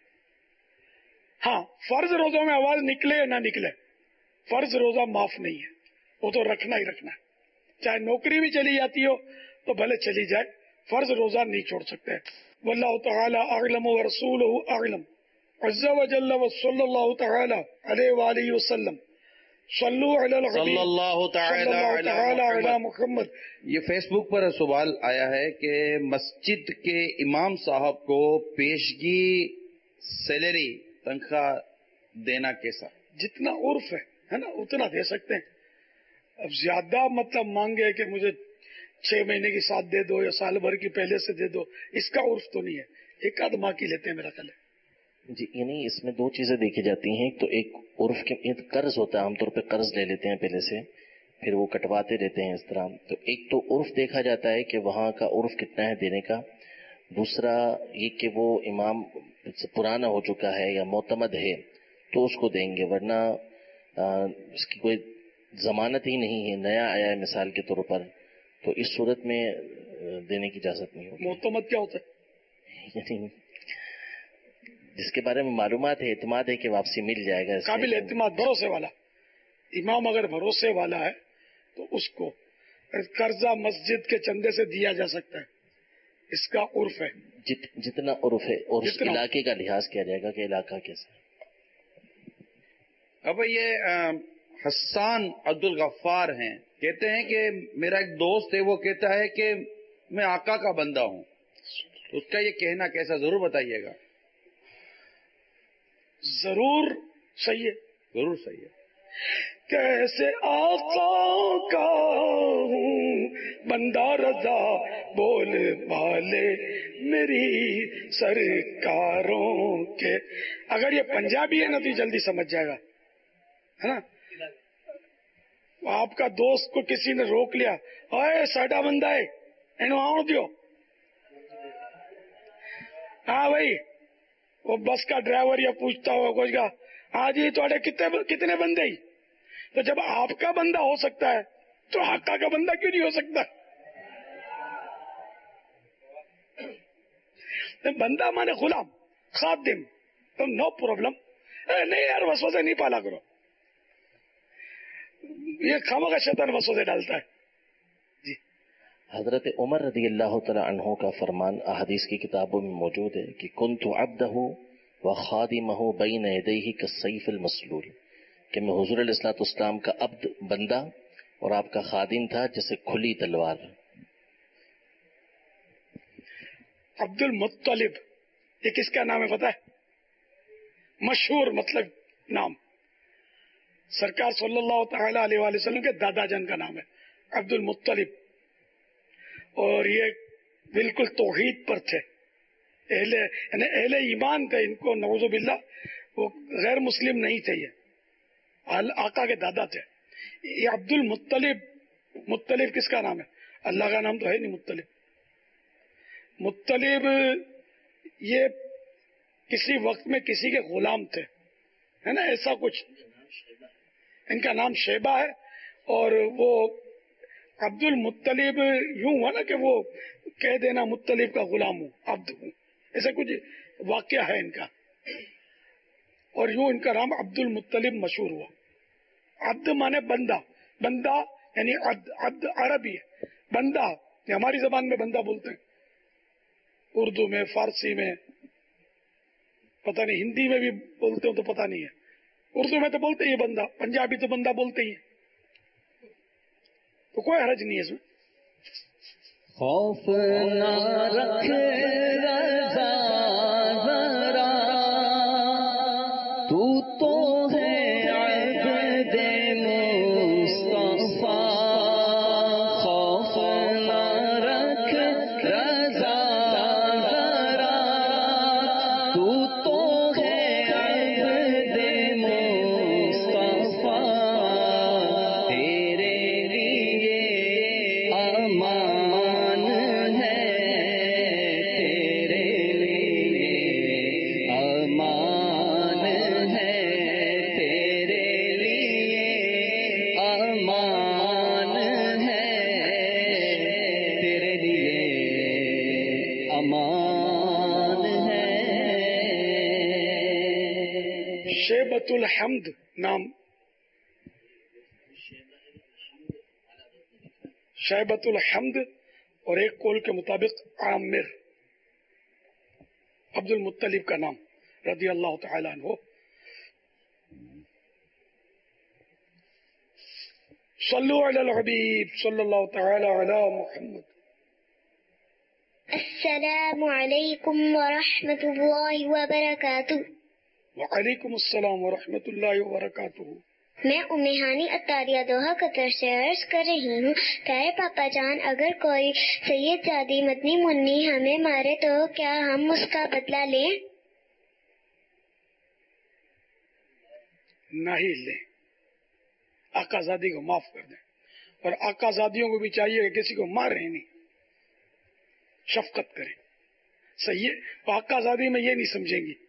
हाँ, फर्ज रोजों में आवाज निकले या ना निकले, फर्ज रोजा माफ नहीं है, वो तो रखना ही रखना है। चाहे नौकरी भी चली जाती हो तो भले चली जाए, फर्ज रोजा नहीं छोड़ सकते। वल्लाहु तआला अअलम व रसूलुहु अअलम। अज़्ज़ा व जल्ल व सल्लल्लाहु तआला अलैहि व आलिहि वसल्लम। सल्लु अलल हबीब सल्लल्लाहु तआला अला मुहम्मद। ये फेसबुक पर सवाल आया है कि मस्जिद के इमाम साहब को पेशगी सैलरी तनख्वाह देना कैसा? जितना उर्फ है ना, उतना दे सकते हैं। अब ज्यादा मतलब मांगे कि मुझे 6 महीने की साथ दे दो या साल भर की पहले से दे दो, इसका उर्फ तो नहीं है। एक आध माह की लेते हैं मेरा ख्याल है जी। यानी इसमें दो चीजें देखी जाती हैं। तो एक उर्फ के कर्ज होता है, आमतौर पर कर्ज ले लेते हैं पहले से, फिर वो कटवाते रहते हैं इस तरह। तो एक तो उर्फ देखा जाता है कि वहाँ का उर्फ कितना है देने का। दूसरा ये कि वो इमाम पुराना हो चुका है या मोतमद है तो उसको देंगे, वरना इसकी कोई जमानत ही नहीं है, नया आया है मिसाल के तौर पर, तो इस सूरत में देने की इजाजत नहीं होगी। मोतमद क्या होता है? जिसके बारे में मालूमात है, एतमाद है कि वापसी मिल जाएगा, काबिल एतमाद, भरोसे वाला इमाम अगर भरोसे वाला है तो उसको कर्जा मस्जिद के चंदे से दिया जा सकता है, इसका उर्फ है। जितना उर्फ है और उस इलाके का लिहाज किया जाएगा कि इलाका कैसा। अब ये हसन अब्दुल गफ्फार हैं, कहते हैं कि मेरा एक दोस्त है, वो कहता है कि मैं आका का बंदा हूँ, तो उसका ये कहना कैसा, जरूर बताइएगा। जरूर सही है, जरूर सही है। कैसे आका का हूँ बंदा रजा, बोल वाले मेरी सरकारों के। अगर ये पंजाबी है ना तो जल्दी समझ जाएगा, है ना। आपका दोस्त को किसी ने रोक लिया, ओए साडा बंदा है, इन्हों आउण दियो। हाँ भाई, वो बस का ड्राइवर या पूछता होगा कुछ का, हाँ जी थोड़े कितने बंदे ही। तो जब आपका बंदा हो सकता है तो आका का बंदा क्यों नहीं हो सकता? तो बंदा माने गुलाम, खादिम, तो नो प्रॉब्लम। नहीं यार, वसवसे नहीं पाला करो, ये खामोगा शैतान वसवसे डालता है। जी। हजरत उमर रदी अल्लाह तआला अन्हु का फरमान अहदीस की किताबों में मौजूद है कि कुन्तु अब्दहु व खादिमहु बैन यदैहि कसैफिल मसलूल, कि मैं हुजूर अलैहिस्सलाम का अब्द बंदा और आपका खादिम था जैसे खुली तलवार। अब्दुल मुत्तलिब یہ کس کا نام ہے پتہ ہے؟ مشہور مطلب نام سرکار صلی اللہ تعالی علیہ وآلہ وسلم کے دادا جان کا نام ہے عبد المطلب. اور یہ بالکل توحید پر تھے، اہل ایمان تھے. ان کو نعوذ باللہ وہ غیر مسلم نہیں تھے، یہ آقا کے دادا تھے. یہ عبد المطلب، مطلب کس کا نام ہے؟ اللہ کا نام تو ہے نہیں مطلب. مطلب یہ کسی وقت میں کسی کے غلام تھے، ہے نا، ایسا کچھ. ان کا نام شیبہ ہے. اور وہ عبد المطلب یوں ہوا نا کہ وہ کہہ دینا مطلب کا غلام ہوں، عبد ہوں، ایسا کچھ واقعہ ہے ان کا. اور یوں ان کا نام عبد المطلب مشہور ہوا. عبد مانے بندہ، بندہ یعنی عبد عربی ہے، بندہ یہ ہماری زبان میں بندہ بولتے ہیں، اردو میں، فارسی میں، پتہ نہیں ہندی میں بھی بولتے ہو تو پتہ نہیں ہے. اردو میں تو بولتے ہی بندہ، پنجابی تو بندہ بولتے ہی، تو کوئی حرج نہیں ہے اس میں. خوف نہ رکھ رضا ذرا، تو تو ہے عبد مصطفیٰ. خوف نہ رکھ رضا ذرا، تو تو ہے عبد مصطفیٰ. تیرے لیے امان ہے، تیرے لیے امان ہے، تیرے لیے امان ہے، تیرے لیے امان ہے. شیبۃ الحمد نام، شیبۃ الحمد. اور ایک قول کے مطابق عامر، عبد المطلب کا نام رضی اللہ تعالی عنہ. صلو علی الحبیب صلی اللہ تعالی علی محمد. السلام علیکم ورحمۃ اللہ وبرکاتہ. وعلیکم السلام ورحمۃ اللہ وبرکاتہ. میں امیہانی اتاریہ دوحہ قطر سے عرض کر رہی ہوں، پیارے پاپا جان، اگر کوئی سید زادی مدنی منی ہمیں مارے تو کیا ہم اس کا بدلہ لیں؟ نہیں لیں، آقا زادی کو معاف کر دیں. اور آقا زادیوں کو بھی چاہیے کہ کسی کو مارے نہیں، شفقت کریں. سید آقا زادی میں یہ نہیں سمجھیں گی،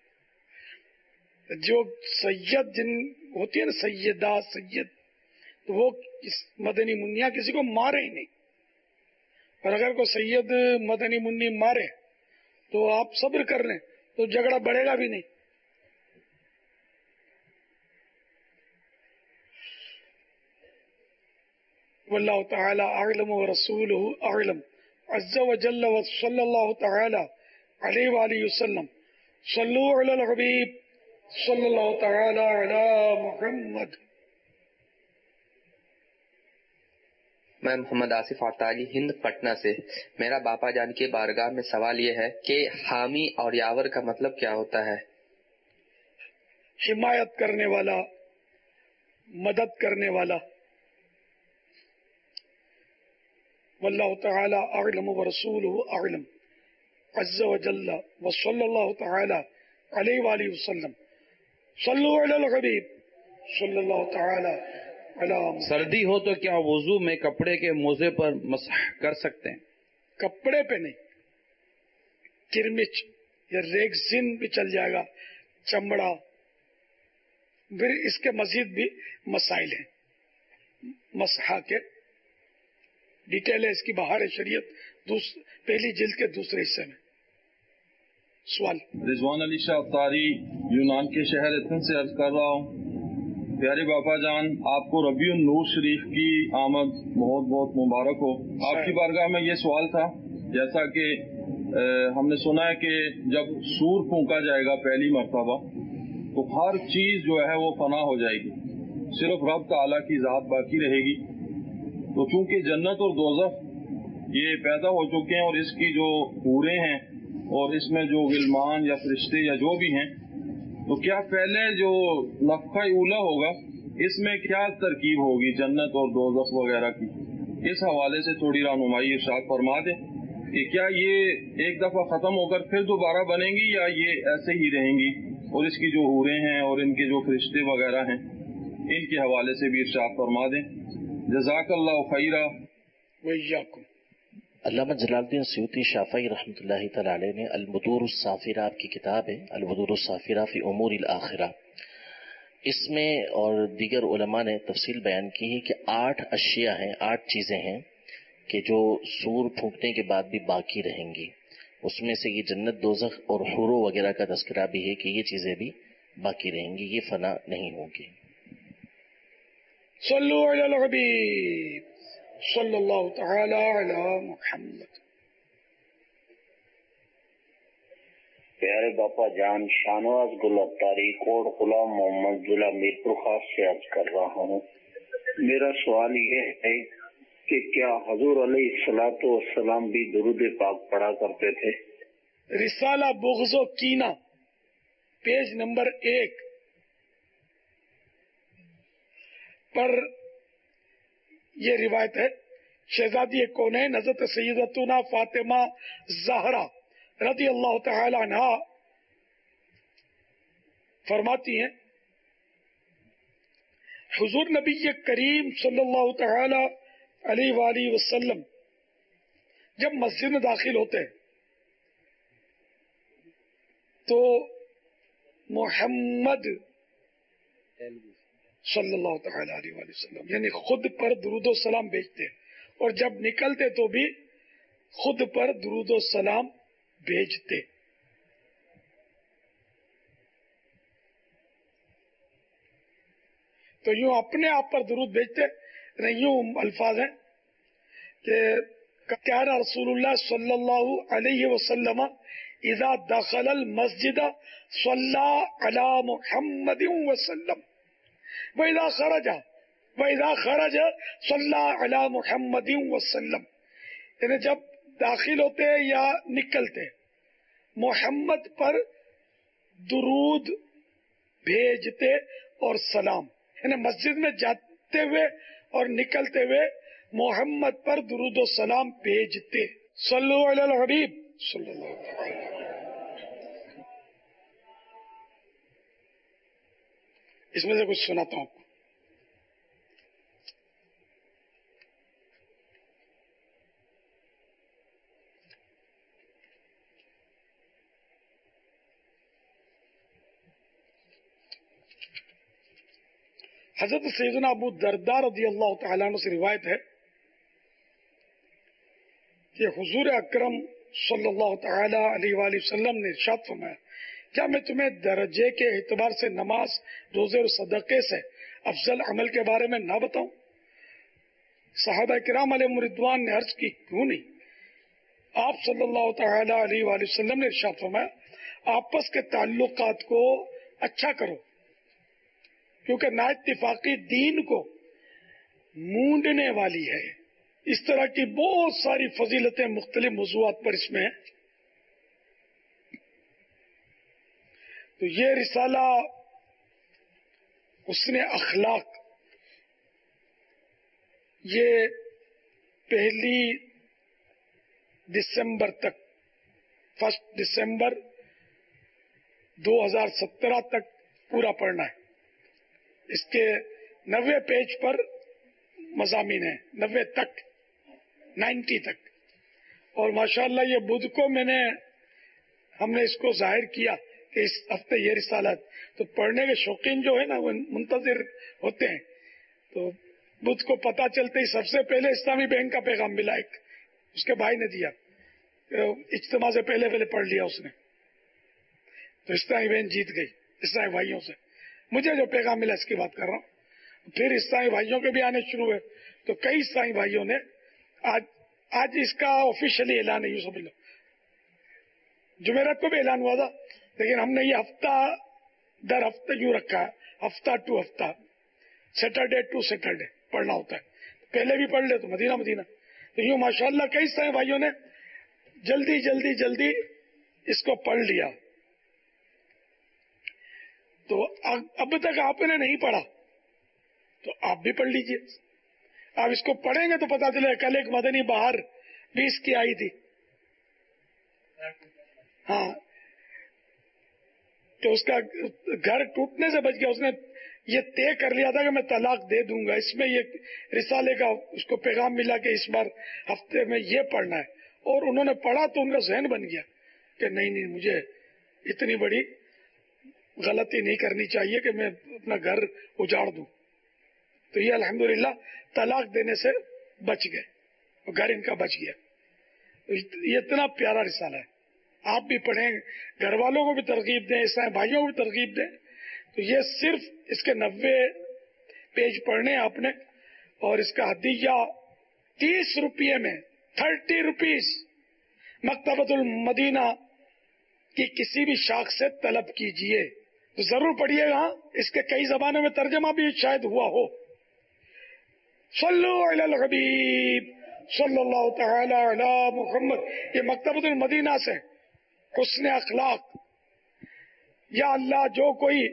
جو سید جن ہوتی ہے نا، سیدہ سید، تو وہ مدنی منیا کسی کو مارے ہی نہیں. اور اگر کوئی سید مدنی منی مارے تو آپ صبر کر لیں تو جھگڑا بڑھے گا بھی نہیں. واللہ تعالی اعلم ورسولہ اعلم عز وجل وصلی اللہ تعالی علیہ وآلہ وسلم. صلو علی الحبیب صلی اللہ تعالی علی محمد. میں محمد آصف عطالی، ہند، پٹنہ سے. میرا باپا جان کی بارگاہ میں سوال یہ ہے کہ حامی اور یاور کا مطلب کیا ہوتا ہے؟ حمایت کرنے والا، مدد کرنے والا. واللہ تعالی اعلم ورسولہ اعلم عز وجل وصلی اللہ تعالی علیہ وآلہ وسلم. صلو علی الحبیب صلی اللہ تعالی علی محمد. سردی ہو تو کیا وضو میں کپڑے کے موزے پر مسح کر سکتے ہیں؟ کپڑے پہ نہیں، کرمچ یا ریگزین بھی چل جائے گا، چمڑا. پھر اس کے مزید بھی مسائل ہیں مسحہ کے، ڈیٹیل ہے اس کی بہار شریعت پہلی جلد کے دوسرے حصے میں. سوال رضوان علی شاہ اتاری، یونان کے شہر ایتھن سے عرض کر رہا ہوں. پیارے باپا جان، آپ کو ربیع النور شریف کی آمد بہت بہت مبارک ہو. آپ کی بارگاہ میں یہ سوال تھا، جیسا کہ ہم نے سنا ہے کہ جب سور پھونکا جائے گا پہلی مرتبہ تو ہر چیز جو ہے وہ فنا ہو جائے گی، صرف رب تعالیٰ کی ذات باقی رہے گی. تو چونکہ جنت اور دوزخ یہ پیدا ہو چکے ہیں اور اس کی جو حوریں ہیں اور اس میں جو غلمان یا فرشتے یا جو بھی ہیں، تو کیا پہلے جو نفخہ اولا ہوگا اس میں کیا ترکیب ہوگی جنت اور دوزخ وغیرہ کی؟ اس حوالے سے تھوڑی رہنمائی ارشاد فرما دیں کہ کیا یہ ایک دفعہ ختم ہو کر پھر دوبارہ بنیں گی یا یہ ایسے ہی رہیں گی، اور اس کی جو حوریں ہیں اور ان کے جو فرشتے وغیرہ ہیں ان کے حوالے سے بھی ارشاد فرما دیں۔ جزاک اللہ خیرہ وإياكم۔ علامہ جلال الدین سیوطی شافعی رحمۃ اللہ تعالی علیہ نے البدور الصافرہ، آپ کی کتاب ہے البدور الصافرہ فی امور الآخرہ، اس میں اور دیگر علماء نے تفصیل بیان کی ہے کہ 8 اشیاء ہیں، 8 چیزیں ہیں کہ جو سور پھونکنے کے بعد بھی باقی رہیں گی۔ اس میں سے یہ جنت، دوزخ اور حوروں وغیرہ کا تذکرہ بھی ہے کہ یہ چیزیں بھی باقی رہیں گی، یہ فنا نہیں ہوگی۔ صلو علی الحبیب صلی اللہ تعالی علی محمد۔ پیارے باپا جان، شانواز گل اتاری، کوٹ غلام محمد، ضلع میرپور خاص سے عرض کر رہا ہوں۔ میرا سوال یہ ہے کہ کیا حضور علیہ الصلوۃ والسلام بھی درود پاک پڑھا کرتے تھے؟ رسالہ بغض و کینہ، پیج نمبر 1 پر یہ روایت ہے، شہزادی کونین حضرت سیدتنا فاطمہ زہرا رضی اللہ تعالی عنہ فرماتی ہیں، حضور نبی کریم صلی اللہ تعالی علیہ وآلہ وسلم جب مسجد میں داخل ہوتے ہیں تو محمد صلی اللہ تعالی علیہ وآلہ وسلم یعنی خود پر درود و سلام بھیجتے، اور جب نکلتے تو بھی خود پر درود و سلام بھیجتے۔ تو یوں اپنے آپ پر درود بھیجتے، یوں الفاظ ہیں کہ کان رسول اللہ صلی اللہ علیہ وسلم اذا دخل المسجد صلی علی محمد وسلم وَإِذَا خَرَجَ صَلَّى عَلَى مُحَمَّدٍ وَسَلَّمَ، یعنی جب داخل ہوتے یا نکلتے محمد پر درود بھیجتے اور سلام، یعنی مسجد میں جاتے ہوئے اور نکلتے ہوئے محمد پر درود و سلام بھیجتے۔ صلو علی الحبیب صلی اللہ علیہ وسلم۔ اس میں سے کچھ سناتا ہوں آپ کو۔ حضرت سیدنا ابو درداء رضی اللہ تعالیٰ عنہ سے روایت ہے کہ حضور اکرم صلی اللہ تعالی علیہ وآلہ وسلم نے ارشاد فرمایا، کیا میں تمہیں درجے کے اعتبار سے نماز، روزے اور صدقے سے افضل عمل کے بارے میں نہ بتاؤں؟ صحابہ کرام علیہم رضوان نے عرض کی، کیوں نہیں؟ آپ صلی اللہ تعالی علیہ وآلہ وسلم نے ارشاد فرمایا، آپس کے تعلقات کو اچھا کرو، کیونکہ نا اتفاقی دین کو مونڈنے والی ہے۔ اس طرح کی بہت ساری فضیلتیں مختلف موضوعات پر اس میں ہیں۔ تو یہ رسالہ حسن اخلاق، یہ 1 دسمبر تک، 1 دسمبر 2017 تک پورا پڑھنا ہے۔ اس کے 90 پیج پر مضامین ہیں، 90 تک، 90 تک، اور ماشاءاللہ یہ بدھ کو ہم نے اس کو ظاہر کیا کہ اس ہفتے یہ رسالت، تو پڑھنے کے شوقین جو ہے نا وہ منتظر ہوتے ہیں۔ تو بدھ کو پتا چلتے ہی سب سے پہلے اسلامی بینک کا پیغام ملا، ایک اس کے بھائی نے دیا، اجتماع سے پہلے پڑھ لیا اس نے، تو اسلامی بینک جیت گئی اسلامی بھائیوں سے۔ مجھے جو پیغام ملا اس کی بات کر رہا ہوں، پھر اسلامی بھائیوں کے بھی آنے شروع ہوئے، تو کئی اسلامی بھائیوں نے آج اس کا آفیشلی اعلان ہے، یوں سمجھ لو جمعرات کو بھی اعلان ہوا تھا، لیکن ہم نے یہ ہفتہ در ہفتہ یوں رکھا ہے، ہفتہ ٹو ہفتہ، سیٹرڈے ٹو سیٹرڈے پڑھنا ہوتا ہے۔ پہلے بھی پڑھ لے تو مدینہ، تو یوں ماشاءاللہ کئی اسلامی بھائیوں نے جلدی اس کو پڑھ لیا تو اب تک آپ نے نہیں پڑھا تو آپ بھی پڑھ لیجئے. آپ اس کو پڑھیں گے تو پتا چلے. کل ایک مدنی بہار 20 کی آئی تھی. ہاں کہ اس کا گھر ٹوٹنے سے بچ گیا. اس نے یہ طے کر لیا تھا کہ میں طلاق دے دوں گا. اس میں یہ رسالے کا اس کو پیغام ملا کہ اس بار ہفتے میں یہ پڑھنا ہے, اور انہوں نے پڑھا تو ان کا ذہن بن گیا کہ نہیں مجھے اتنی بڑی غلطی نہیں کرنی چاہیے کہ میں اپنا گھر اجاڑ دوں. تو یہ الحمدللہ طلاق دینے سے بچ گئے, گھر ان کا بچ گیا. یہ اتنا پیارا رسالہ ہے, آپ بھی پڑھیں, گھر والوں کو بھی ترغیب دیں, عیسائی بھائیوں کو بھی ترغیب دیں. تو یہ صرف اس کے 90 پیج پڑھنے آپ نے, اور اس کا ہدیہ 30 روپے میں 30 روپیز مکتبۃ المدینہ کی کسی بھی شاخ سے طلب کیجئے. تو ضرور پڑھیے گا. اس کے کئی زبانوں میں ترجمہ بھی شاید ہوا ہو. صلو علی الحبیب صلی اللہ تعالی علی محمد. یہ مکتبۃ المدینہ سے حسن اخلاق. یا اللہ, جو کوئی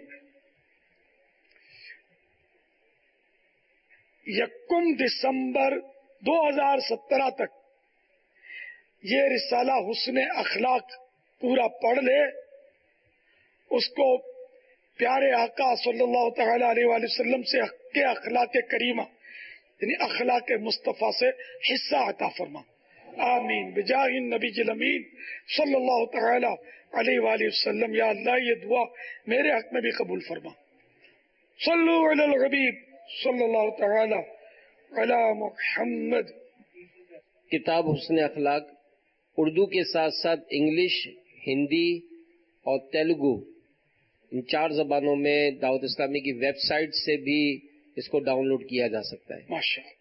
1 دسمبر 2017 تک یہ رسالہ حسن اخلاق پورا پڑھ لے, اس کو پیارے آقا صلی اللہ تعالی علیہ وآلہ وسلم سے کے اخلاق کریمہ یعنی اخلاق مصطفیٰ سے حصہ عطا فرما. آمین بجاہ النبی الامین صلی اللہ تعالی علیہ وآلہ وسلم. یا اللہ, یہ دعا میرے حق میں بھی قبول فرما. صلو علی الحبیب صلی اللہ تعالی علی محمد. کتاب حسن اخلاق اردو کے ساتھ ساتھ انگلش, ہندی اور تیلگو ان 4 زبانوں میں دعوت اسلامی کی ویب سائٹ سے بھی اس کو ڈاؤن لوڈ کیا جا سکتا ہے. ماشاءاللہ.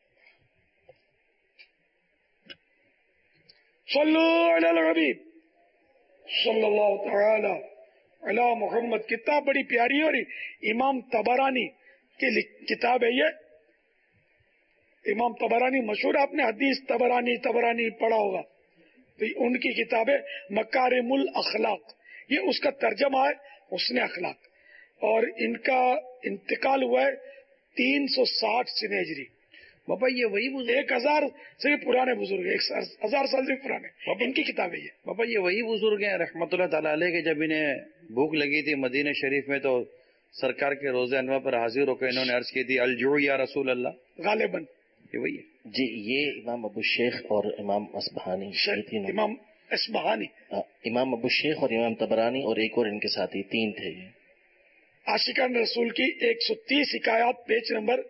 صلو علی الحبیب صلی اللہ تعالی علی محمد. کتاب بڑی پیاری, اور امام طبرانی کی کتاب ہے یہ. امام طبرانی مشہور, آپ نے حدیث طبرانی پڑھا ہوگا. تو ان کی کتاب ہے مکارم الاخلاق. یہ اس کا ترجمہ ہے حسن اخلاق, اور ان کا انتقال ہوا ہے 360 سن ہجری. بابا یہ وہی 1000 سے بھی پرانے بزرگ ہیں, 1000 سال سے بھی پرانے. ان کی کتاب ہے یہ. بابا یہ وہی بزرگ ہیں رحمت اللہ تعالی علیہ کے جب انہیں بھوک لگی تھی مدینہ شریف میں تو سرکار کے روزہ انور پر حاضر ہو کر انہوں نے عرض کی تھی الجوع یا رسول اللہ. غالباً یہ وہی ہے. جی, یہ امام ابو شیخ اور امام اصبہانی, امام اصبہانی, امام ابو شیخ اور امام طبرانی اور ایک اور ان کے ساتھی 3 تھے. عاشقان رسول کی 130 حکایات پیج نمبر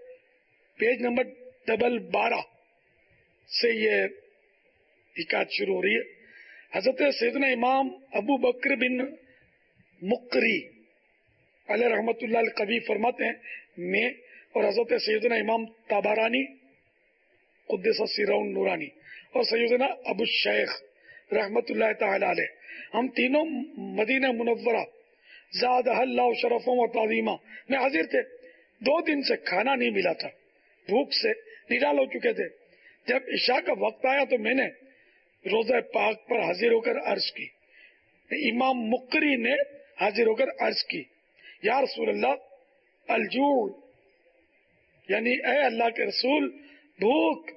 12 سے یہ حکایت شروع ہو رہی ہے. حضرت سیدنا امام ابو بکر بن مقری علیہ رحمت اللہ القوی فرماتے ہیں میں اور حضرت سیدنا امام طبرانی قدس سرہ النورانی اور سیدنا ابو الشیخ رحمت اللہ تعالی علیہ, ہم تینوں مدینہ منورہ زادہ اللہ شرفوں و تعظیمہ میں حاضر تھے. 2 دن سے کھانا نہیں ملا تھا, بھوک سے نڈال ہو چکے تھے. جب عشاء کا وقت آیا تو میں نے روزہ پاک پر حاضر ہو کر عرض کی. امام مقری نے حاضر ہو کر عرض کی یا رسول اللہ الجوع, یعنی اے اللہ کے رسول بھوک.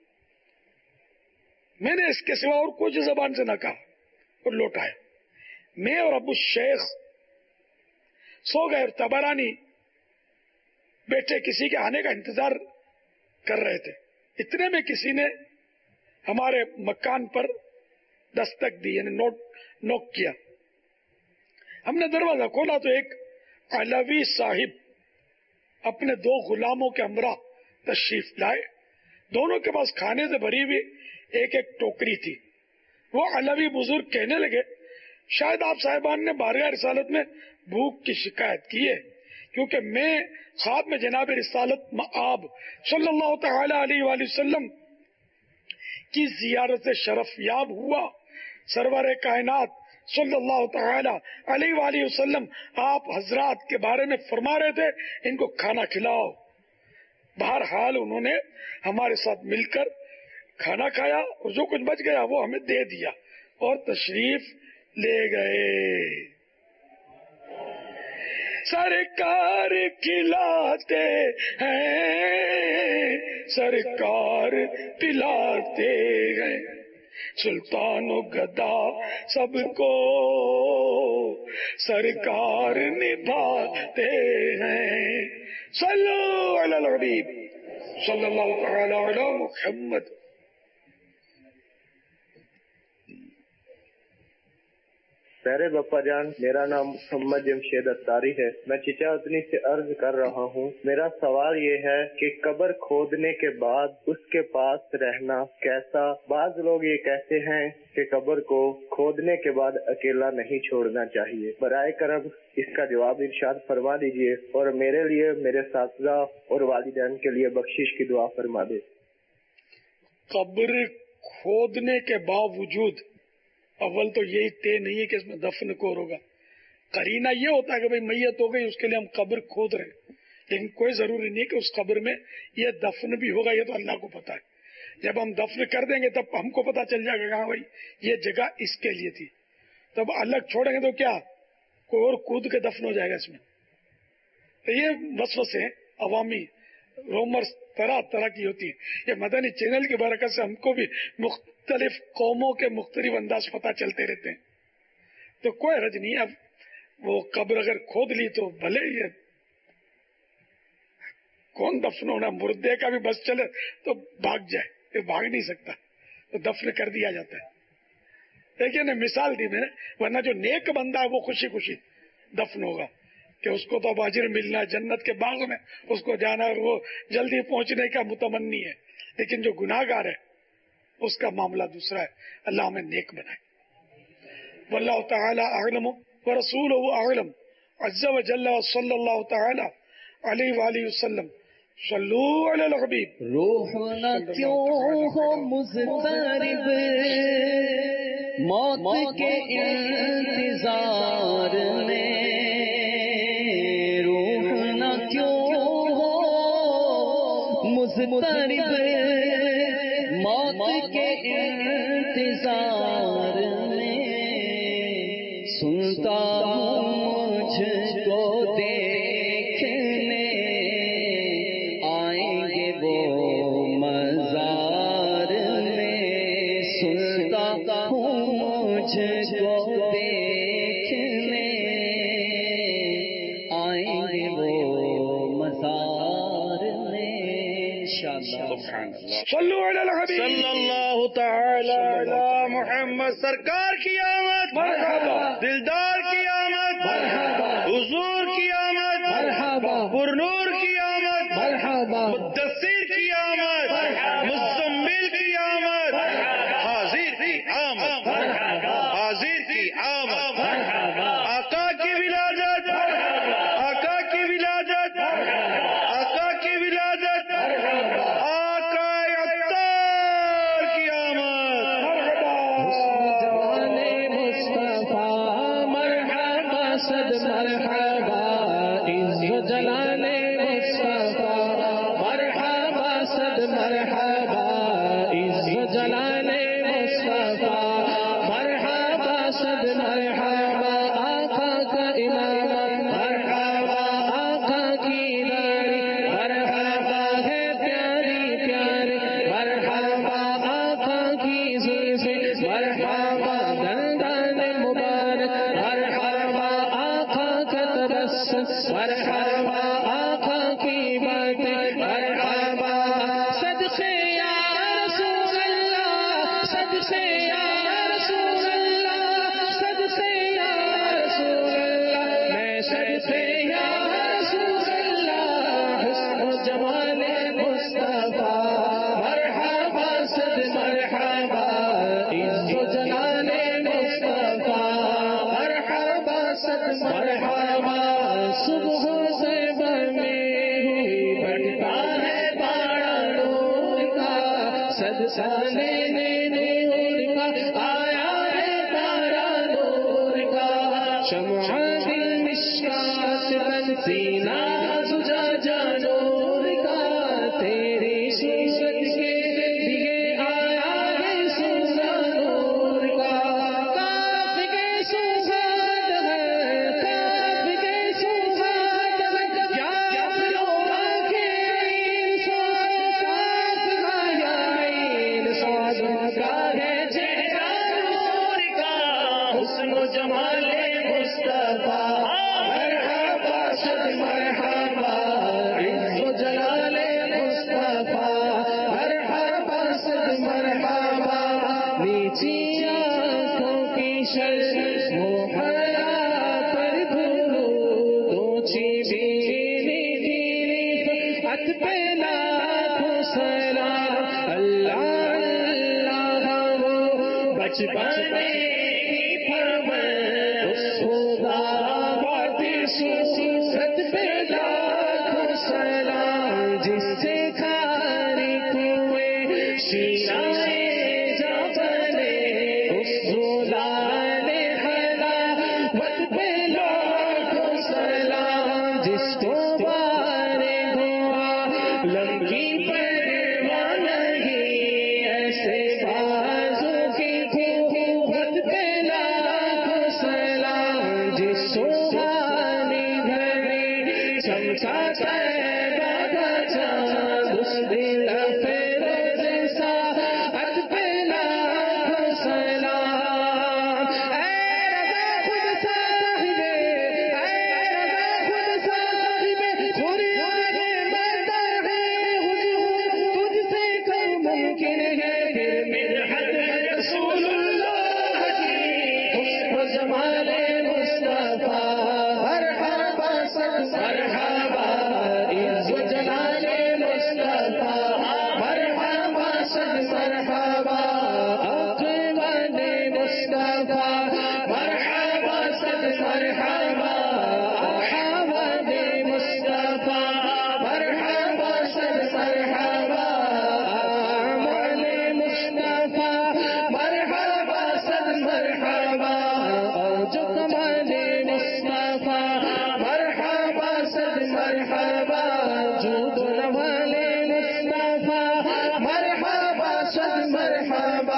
میں نے اس کے سوا اور کچھ زبان سے نہ کہا اور لوٹایا. میں اور ابو شیخ سو گئے. طبرانی بیٹے کسی کے آنے کا انتظار کر رہے تھے. اتنے میں کسی نے ہمارے مکان پر دستک دی, یعنی نوک کیا. ہم نے دروازہ کھولا تو ایک علوی صاحب اپنے 2 غلاموں کے ہمراہ تشریف لائے. دونوں کے پاس کھانے سے بھری ہوئی ایک ٹوکری تھی. وہ علوی بزرگ کہنے لگے شاید آپ صاحبان نے بارگاہ رسالت میں بھوک کی شکایت کی ہے, کیونکہ میں خواب میں جناب رسالت مآب صلی اللہ تعالی علیہ وآلہ وسلم کی زیارت سے شرف یاب ہوا. سرور کائنات صلی اللہ تعالی علیہ وآلہ وسلم آپ حضرات کے بارے میں فرما رہے تھے ان کو کھانا کھلاؤ. بہرحال انہوں نے ہمارے ساتھ مل کر کھانا کھایا اور جو کچھ بچ گیا وہ ہمیں دے دیا اور تشریف ले गए। सरकार खिलाते हैं, सरकार पिलाते हैं, सुल्तानो गदा सबको सरकार निभाते हैं। सल्लु अलल हबीब सल्लल्लाहु तआला अला मुहम्मद। प्यारे बापा जान, मेरा नाम मोहम्मद जमशेद अत्तारी है। मैं चिचावतनी से अर्ज कर रहा हूँ। मेरा सवाल ये है कि कब्र खोदने के बाद उसके पास रहना कैसा? बाज लोग ये कहते हैं कि कब्र को खोदने के बाद अकेला नहीं छोड़ना चाहिए। बराए करम इसका जवाब इरशाद फरमा दीजिए और मेरे लिए, मेरे साथीजा और वालिदैन के लिए बख्शिश की दुआ फरमा दे। कब्र खोदने के बावजूद अव्वल तो यही तय नहीं है कि इसमें दफन कौन होगा। करीना ये होता है कि भाई मैयत हो गई, उसके लिए हम कब्र खोद रहे, लेकिन कोई जरूरी नहीं कि उस कब्र में ये दफन भी होगा। ये तो अल्लाह को पता है। जब हम दफन कर देंगे तब हमको पता चल जाएगा हाँ भाई ये जगह इसके लिए थी। तब अलग छोड़ेंगे तो क्या कोई और कूद के दफन हो जाएगा इसमें। तो ये वसवसे अवामी रोमर्स तरह तरह की होती है। ये मदनी चैनल की बरकत से हमको भी मुख्तलिफ कौमों के मुख्तलिफ अंदाज पता चलते रहते हैं। तो कोई हर्ज नहीं। अब वो कब्र अगर खोद ली तो भले ये कौन दफन होना, मुर्दे का भी बस चले तो भाग जाए, ये भाग नहीं सकता, तो दफन कर दिया जाता है। देखिए ना, मिसाल दी मैंने, वरना जो नेक बंदा है वो खुशी खुशी दफन होगा कि उसको तो अब अजर मिलना है, जन्नत के बाग में उसको जाना है, वो जल्दी पहुंचने का मुतमन्नी है। लेकिन जो गुनाहगार है उसका मामला दूसरा है। अल्लाह हमें नेक बनाए। वल्लाहु तआला अअलम व रसूलुहु अअलम अज़्ज़ा व जल्ला व सल्लल्लाहु तआला अलैहि व आलिहि वसल्लम। सल्लू अलल हबीब। रूह न क्यों हो मुज़तरिब मौत के इंतजार में, रूह न क्यों हो मुज़तरिब मौत के इंतजार में, सुनता हूँ मुझको देखने आएंगे वो मज़ार में, सुनता हूँ मुझको देखने आएंगे वो मज़ार में। सल्लु अलल हबीब सल्लल्लाहु तआला अला मुहम्मद। सरकार की आमद मरहबा, दिलदार की आमद मरहबा, हुजूर की आमद मरहबा, पुरनूर की आमद मरहबा, मुद्दस्सिर की आमद मरहबा, मुज़म्मिल की आमद मरहबा, हाजिर की आमद मरहबा, हाजिर की आमद मरहबा, आका की विलादत मरहबा, आका की विलादत मरहबा, आका की विलादत मरहबा, आका अत्तार की आमद जवाने मुस्तफा मरहबा सद मरहबा, इज़्ज़ो जलाले मुस्तफा मरहबा सद मरहबा, इज़्ज़ो जलाले मुस्तफा मरहबा सद मरहबा, आका का इमाम मरहबा, आका की दाढ़ी मरहबा है प्यारी प्यारी मरहबा, आका की जुल्फ़े मरहबा, दंदान मुबारक मरहबा, आका का तबस्सुम मरहबा, आका की बातें मरहबा, सदक़े या रसूल अल्लाह, सदक़े या रसूल अल्लाह, सदक़े या रसूल अल्लाह, मैं सदक़े या रसूल अल्लाह, हुस्न व जमाले मुस्तफा मरहबा सद मरहबा, इज़्ज़ो जलाले मुस्तफा मरहबा सद मरहबा, सुबह से में हुई बढ़ता है बाड़ा नूर का, सदका लेने नूर का आया है तारा नूर का, शम्अ दिल मिश्कात बन सीना जुजा नूर का, तेरी सूरत के लिए आया है सूरा नूर का, काफ़ के وقت پہ لاکھوں سلام اللہ اللہ وہ بچپن میں ہی فرمائے اس خدا باتی صورت پہ لاکھوں سلام جس سے کھاری کوئے شیرائے جا بنے اس زلال حلا وقت پہ لاکھوں سلام جس کو بارے ہوا لمکی پرواہ نہیں ایسے بازو کی وقت پہ لاکھوں سلام جس سوہانی گھڑی چمچا بابا چاند اس دل فیروز ساعت پہ لاکھوں سلام اے رضا خود صاحب خریاد مدح حضور تجھ سے کم ممکن ہے پھر مدحت رسول اللہ کی حسن جمال مصطفیٰ مرحبا سب مرحبا عز و جلال مصطفیٰ مرحبا سب مرحبا اقوال مصطفیٰ مرحبا سب مرحبا احوال مصطفیٰ مرحبا سب مرحبا اعمال مصطفیٰ مرحبا سب مرحبا جو کمال مصطفیٰ مرحبا سب مرحبا جود و نوال مصطفیٰ مرحبا سب مرحبا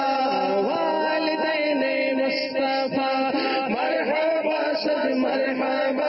والدین مصطفیٰ مرحبا سب مرحبا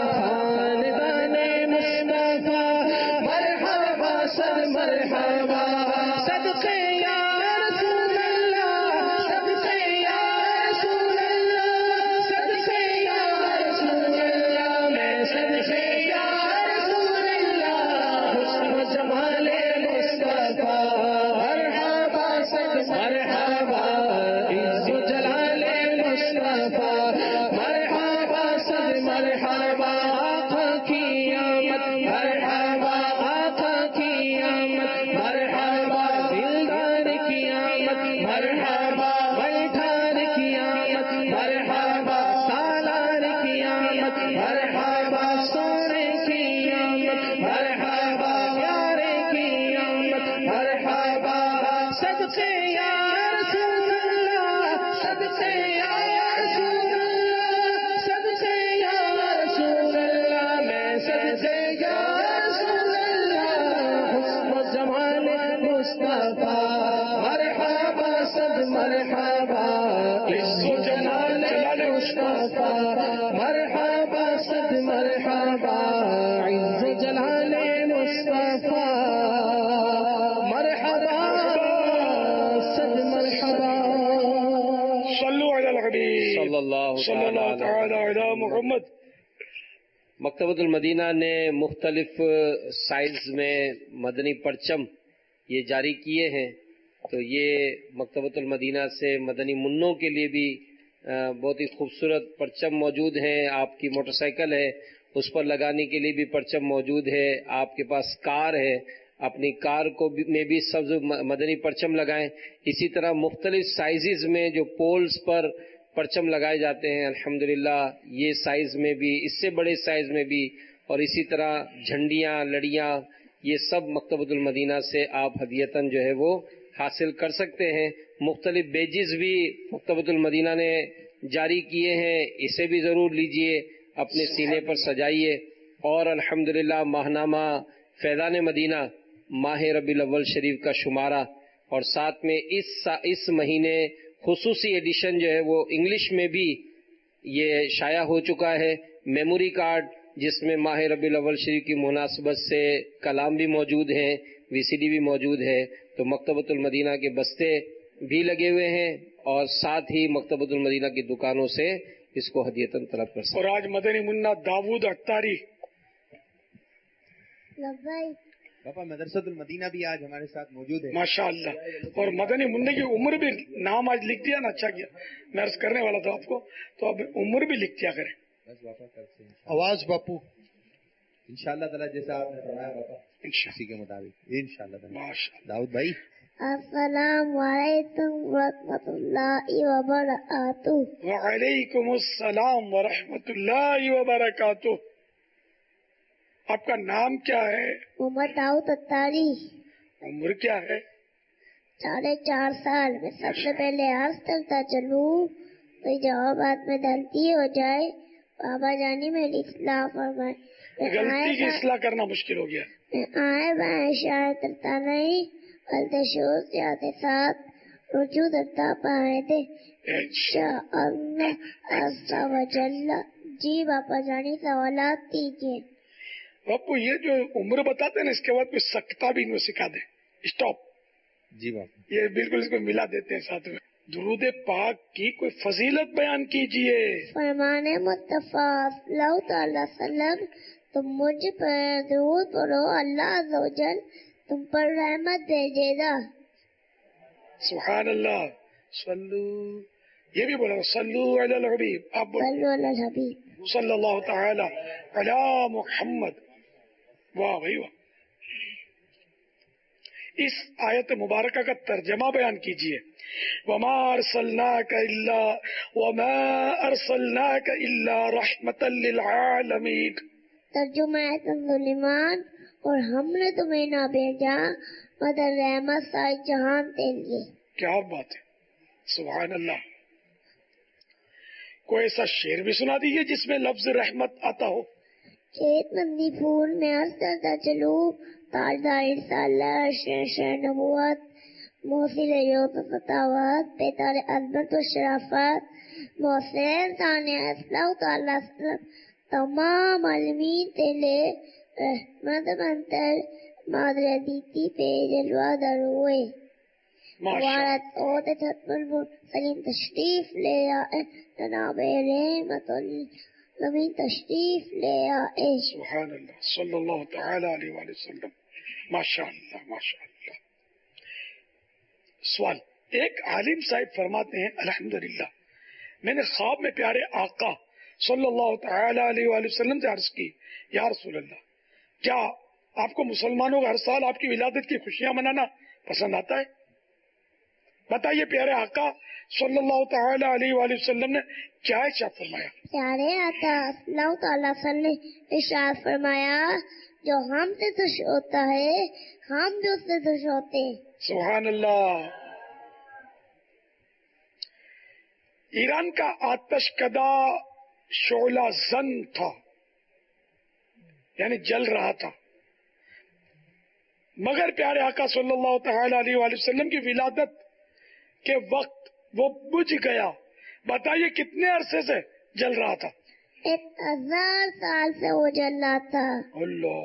خاندان مصطفیٰ مرحبا سب مرحبا صدقے یا رسول اللہ صدقے یا رسول اللہ صدقے یا رسول اللہ میں صدقے یا رسول اللہ حسن و جمال مصطفیٰ مرحبا سب مرحبا عز و جلال مصطفیٰ مرحبا سب مرحبا آقا کی آمد مرحبا آقا کی آمد مرحبا دلدار کی آمد مرحبا بلٹھار کی آمد مرحبا سالار کی آمد مرحبا سونے کی آمد مرحبا پیارے کی آمد مرحبا صدقے یا رسول اللہ صدقے یا رسول اللہ صدقے یا رسول اللہ میں صدقے یا رسول اللہ حسن و جمال مصطفیٰ مرحبا سب مرحبا عز و جلال مصطفیٰ مرحبا سب مرحبا عز و جلال مصطفیٰ مرحبا سب مرحبا صلو علی الحبیب صلی اللہ تعالی علی محمد. مکتبۃ المدینہ نے مختلف سائز میں مدنی پرچم یہ جاری کیے ہیں، تو یہ مکتبۃ المدینہ سے مدنی منوں کے لیے بھی بہت ہی خوبصورت پرچم موجود ہیں. آپ کی موٹر سائیکل ہے اس پر لگانے کے لیے بھی پرچم موجود ہے. آپ کے پاس کار ہے، اپنی کار کو میں بھی سبز مدنی پرچم لگائیں. اسی طرح مختلف سائزز میں جو پولز پر پرچم لگائے جاتے ہیں، الحمدللہ یہ سائز میں بھی، اس سے بڑے سائز میں بھی، اور اسی طرح جھنڈیاں، لڑیاں، یہ سب مکتبۃ المدینہ سے آپ ہدیتاً جو ہے وہ حاصل کر سکتے ہیں. مختلف بیجز بھی مکتبۃ المدینہ نے جاری کیے ہیں، اسے بھی ضرور لیجئے، اپنے سینے پر سجائیے. اور الحمدللہ ماہنامہ فیضان مدینہ ماہ ربیع الاول شریف کا شمارہ، اور ساتھ میں اس مہینے خصوصی ایڈیشن جو ہے وہ انگلش میں بھی یہ شائع ہو چکا ہے. میموری کارڈ جس میں ماہ ربیع الاول شریف کی مناسبت سے کلام بھی موجود ہیں، وی سی ڈی بھی موجود ہے. تو مکتبۃ المدینہ کے بستے بھی لگے ہوئے ہیں، اور ساتھ ہی مکتبۃ المدینہ کی دکانوں سے اس کو ہدیتاً طلب کر سکتے ہیں. اور آج مدنی منا داود اختاری باپا مدرسۃ المدینہ بھی آج ہمارے ساتھ موجود ہے ماشاء اللہ. اور مدنی منع کی عمر بھی نام آج لکھ دیا نا، اچھا کیا. میں عرض کرنے والا تھا آپ کو، تو اب عمر بھی لکھ دیا کریں. آواز باپو انشاءاللہ تعالیٰ جیسا آپ نے فرمایا پاپا اسی کے مطابق انشاءاللہ تعالیٰ. داؤد بھائی. السلام علیکم ورحمۃ اللہ وبرکاتہ. وعلیکم السلام ورحمۃ اللہ وبرکاتہ. آپ کا نام کیا ہے؟ محمد داؤد اتاری. عمر کیا ہے؟ 4.5 سال. میں سب سے پہلے عرض کرتا چلوں کوئی جوابات میں غلطی ہو جائے بابا جانی میری اصلاح فرمائے. غلطی کی اصلاح کرنا مشکل ہو گیا. آئے بائیں اشارہ کرتا نہیں غلط شوز جاتے ساتھ رجوع کرتا پائے تھے انشاءاللہ عز و جل. جی باپا جانی سوالات دیجیے. باپو یہ جو عمر بتاتے ہیں نا اس کے بعد کوئی سکتا بھی انہیں سکھا دیں. اسٹاپ. جی باپو یہ بالکل اس کو ملا دیتے ہیں ساتھ میں. درود پاک کی کوئی فضیلت بیان کیجیے. فرمان مصطفیٰ صلی اللہ علیہ وسلم تم مجھ پر درود پڑھو اللہ عز و جل تم پر رحمت بھیجے گا. سبحان اللہ. صلو یہ بھی بولا صلو علی الحبیب. آپ صلو علی الحبیب صلی اللہ تعالی علی محمد. واہ بھائی واہ. اس آیت مبارکہ کا ترجمہ بیان کیجیے. وما ارسلناک الا رحمتا للعالمین. ترجمہ سلیمان اور ہم نے تمہیں نہ بھیجا مگر رحمت سارے جہان کے لیے. کیا بات ہے. سبحان اللہ. کوئی ایسا شعر بھی سنا دیجیے جس میں لفظ رحمت آتا ہو. کھیت مندی پھول میں عرض کرتا چلوں تاجدار رسالت شہنشاہ نبوت موصل یوت فتاوت بیدار عظمت و شرافت موصل ثانیہ اصلاح تعالیٰ تمام عالمین تیلے رحمت منتر مادر دیتی پہ جلوہ دروئے. وارد اوت ختم المرسلین تشریف لے آئے جناب رحمت زمین تشریف لے آئے. سبحان اللہ. صلی اللہ تعالی علیہ وآلہ وسلم. ماشاء اللہ ماشاء اللہ. سوال. ایک عالم صاحب فرماتے ہیں الحمدللہ میں نے خواب میں پیارے آقا صلی اللہ تعالی علیہ وآلہ وسلم سے عرض کی یا رسول اللہ کیا آپ کو مسلمانوں کا ہر سال آپ کی ولادت کی خوشیاں منانا پسند آتا ہے؟ بتائیے پیارے آقا صلی اللہ تعالی علیہ وآلہ وسلم نے کیا ارشاد فرمایا؟ پیارے آقا صلی اللہ تعالی وسلم نے ارشاد فرمایا جو ہم سے خوش ہوتا ہے ہم بھی اس سے خوش ہوتے ہیں. سبحان اللہ. ایران کا آتش کدہ شعلہ زن تھا یعنی جل رہا تھا مگر پیارے آقا صلی اللہ تعالی علیہ وآلہ وسلم کی ولادت کے وقت وہ بجھ گیا. بتائیے کتنے عرصے سے جل رہا تھا؟ 1000 سال سے وہ جل رہا تھا. اللہ.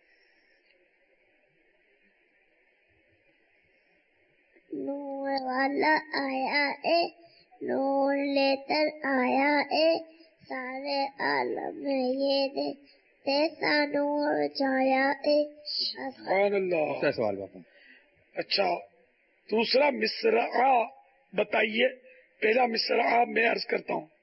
نور والا آیا ہے نور لے کر آیا ہے سارے عالم میں یہ ایسا نور چھایا ہے. سبحان اللہ. سوال باپا. اچھا دوسرا مصرعہ بتائیے. پہلا مصرعہ میں عرض کرتا ہوں.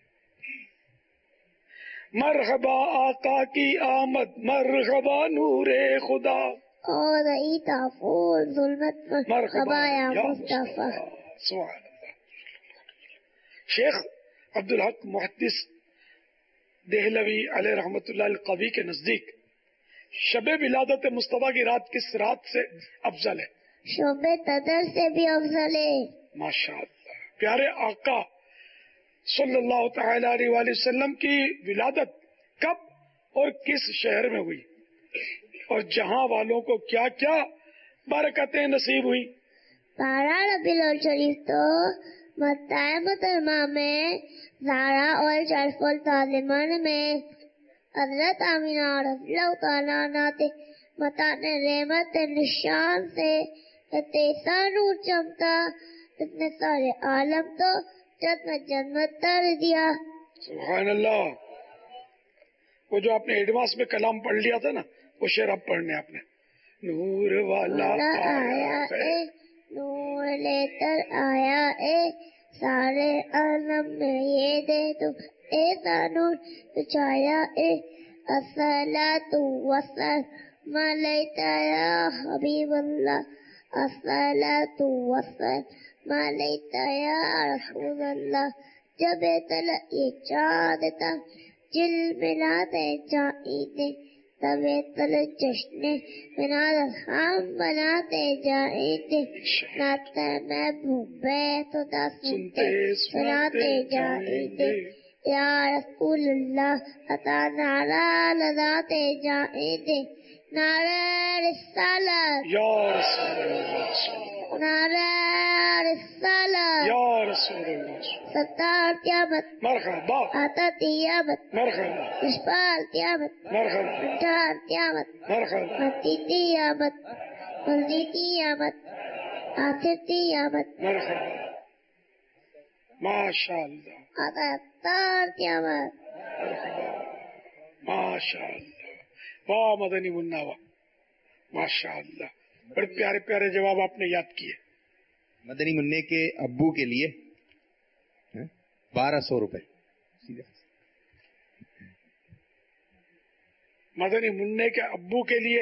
مرحبا آقا کی آمد مرحبا نور خدا اور پھول ظلمت مرحبا یا مصطفیٰ. سبحان اللہ. شیخ عبدالحق محدث دہلوی علیہ رحمت اللہ القوی کے نزدیک شب ولادت مصطفیٰ کی رات کس رات سے افضل ہے؟ شب قدر سے بھی افضل ہے. ماشاء اللہ. پیارے آقا صلی اللہ تعالی علیہ وآلہ وسلم کی ولادت کب اور کس شہر میں ہوئی اور جہاں والوں کو کیا کیا برکتیں نصیب ہوئی؟ 12 ربیع الاول شریف تو مکہ مکرمہ میں زہرا اور شرف التعظیمین میں حضرت آمینہ رضی اللہ تعالیٰ عنہ کے متان رحمت نشان سے ایسا نور چمکا جس نے سارے عالم کو جنت کر دیا. سبحان اللہ. وہ جو آپ نے ایڈوانس میں کلام پڑھ لیا تھا نا وہ شعر اب پڑھنے آپ نے. نور والا آیا ہے نور لے کر آیا ہے سارے عالم میں یہ دے تو ایسا نور چھایا ہے الصلاة والسلام عليك يا حبيب الله الصلاة والسلام عليك يا رسول الله جب طلع چاند تھا جل ملاتے جائیں تب طلع جشن مناد ہم بناتے جائیں نعت محبوب بیت دا سنتے سناتے جائیں یا رسول اللہ عطا نعرہ لگاتے جائیں نعرہ رسالت یا رسول اللہ نعرہ رسالت یا رسول اللہ ستار قیامت مرحبا آتا قیامت مرحبا اشبال قیامت مرحبا انتار قیامت مرحبا متی قیامت ملدی قیامت آخر قیامت مرحبا ماشاء اللہ آتا اتار قیامت ماشاء اللہ واہ مدنی منا واہ ماشاء اللہ بڑے پیارے پیارے جواب آپ نے یاد کیے. مدنی منع کے ابو کے لیے 1200 روپے. مدنی منع کے ابو کے لیے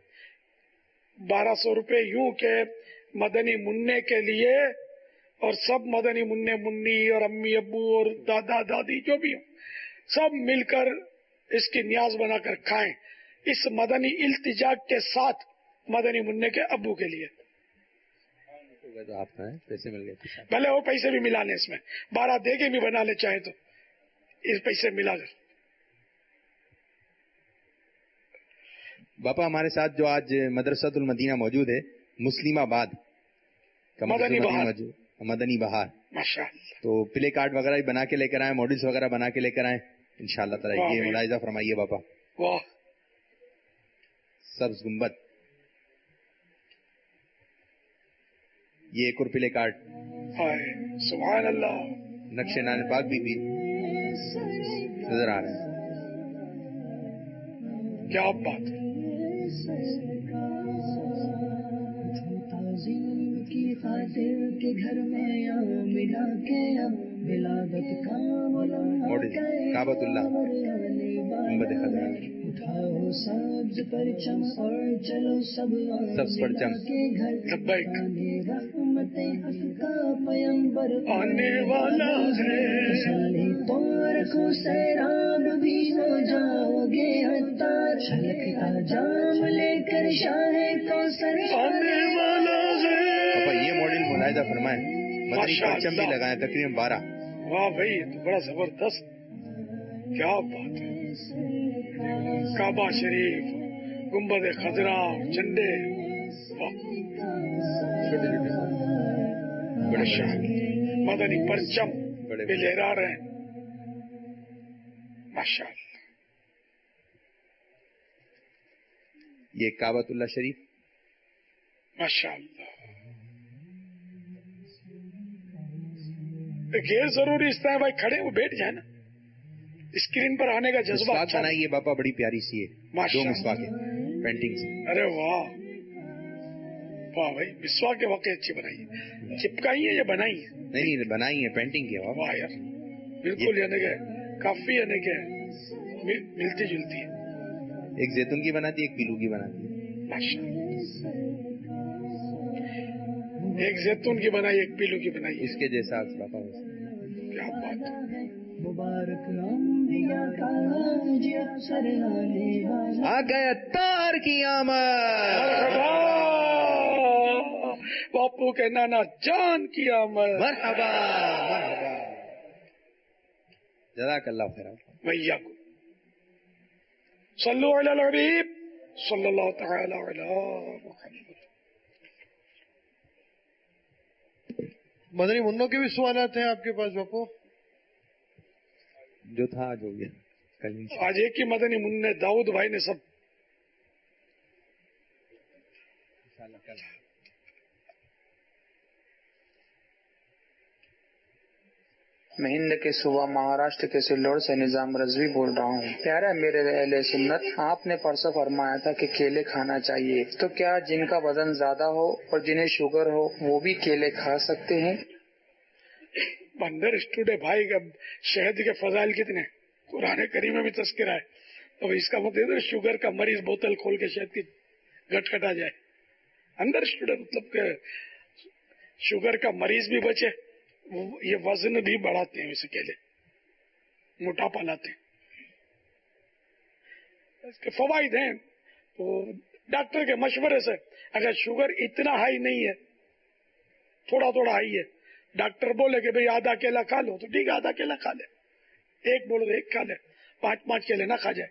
1200 روپے یوں کہ مدنی منع کے لیے اور سب مدنی منع منی اور امی ابو اور دادا دادی جو بھی ہوں سب مل کر اس کی نیاز بنا کر کھائیں اس مدنی التجا کے ساتھ مدنی منع کے ابو کے لیے. تو آپ پیسے مل گئے بھلے وہ پیسے بھی ملا لیں اس میں 12 دے کے بھی بنا لے چاہے تو اس پیسے ملا کر. باپا ہمارے ساتھ جو آج مدرسۃ المدینہ موجود ہے مسلم آباد مدنی بہار مدنی بہار ماشاءاللہ تو پلے کارڈ وغیرہ بھی بنا کے لے کر آئے ماڈلس وغیرہ بنا کے لے کر آئے انشاءاللہ تعالی. یہ ملاحظہ فرمائیے باپا. واہ سبز گنبد یہ ایک اور پلے کارڈ سبحان اللہ نقش نان پاک بھی نظر آ رہا ہے. کیا بات ہے. کی خاطر کے گھر میں ملا کے ولادت کا کعبۃ اللہ گنبد خضرا اٹھاؤ سبز پرچم اور چلو سب سبز پرچم لبیک رحمتیں حق کا پیمبر آنے والا ہے سالے تو رکھو سیراب بھی ہو جاؤ گے عطار چھلکتا جام لے کر شاہ کوثر آنے والا ہے. یہ ماڈل ملاحظہ فرمائیں مدنی پرچم بھی لگائیں تقریباً 12. واہ بھائی تو بڑا زبردست کیا بات ہے. کعبہ شریف گنبد خضرا جھنڈے بڑے شان مدنی پرچم بھی لہرا رہے ہیں ماشاء اللہ. یہ کعبۃ اللہ شریف ماشاء اللہ. غیر ضروری اس طرح بھائی کھڑے وہ بیٹھ جائے نا اسکرین پر آنے کا جذبہ اچھا بنائیے باپا بڑی پیاری سی ہے 2 مسواک پینٹنگ سے. ارے واہ واہ بھائی مسواک کے واقعی اچھی بنائی ہے. چپکائی ہے یا بنائی ہے؟ نہیں بنائی ہے پینٹنگ کی. واہ یار بالکل یعنی کہ کافی یعنی کہ ملتی جلتی ہے. ایک زیتون کی بناتی ایک پیلو کی بناتی ہے. ایک زیتون کی بنائی ایک پیلو کی بنائی اس کے جیسا باپا کیا بات ہے. مبارک آ گیا تار کی آمد باپو کے نانا جان کی آمد مرحبا مرحبا جزاک اللہ خیر. بھیا کو صلو علی الحبیب صلی اللہ تعالی علی محمد. مدنی منوں کے بھی سوالات ہیں آپ کے پاس باپو؟ جو تھا جو گیا آج ایک ہی مدنی منع داؤد بھائی نے سب میں ہند کے صوبہ مہاراشٹر کے سلوڑ سے نظام رضوی بول رہا ہوں. پیارا میرے اہل سنت آپ نے پرسوں فرمایا تھا کہ کیلے کھانا چاہیے تو کیا جن کا وزن زیادہ ہو اور جنہیں شوگر ہو وہ بھی کیلے کھا سکتے ہیں؟ اندر اسٹوڈے بھائی کا شہد کے فضائل کتنے قرآن کریم میں بھی تذکرہ ہے तो इसका मतलब शुगर का मरीज बोतल खोल के शायद की गटखटा जाए अंदर मतलब के शुगर का मरीज भी बचे, ये वजन भी बढ़ाते हैं, इसे केले मोटापा लाते हैं, इसके फवाइद हैं। तो डॉक्टर के मशवरे से अगर शुगर इतना हाई नहीं है, थोड़ा थोड़ा हाई है, डॉक्टर बोले कि भाई आधा केला खा लो तो ठीक है, आधा केला खा ले, एक बोलो तो एक खा ले, 5-5 केले ना खा जाए।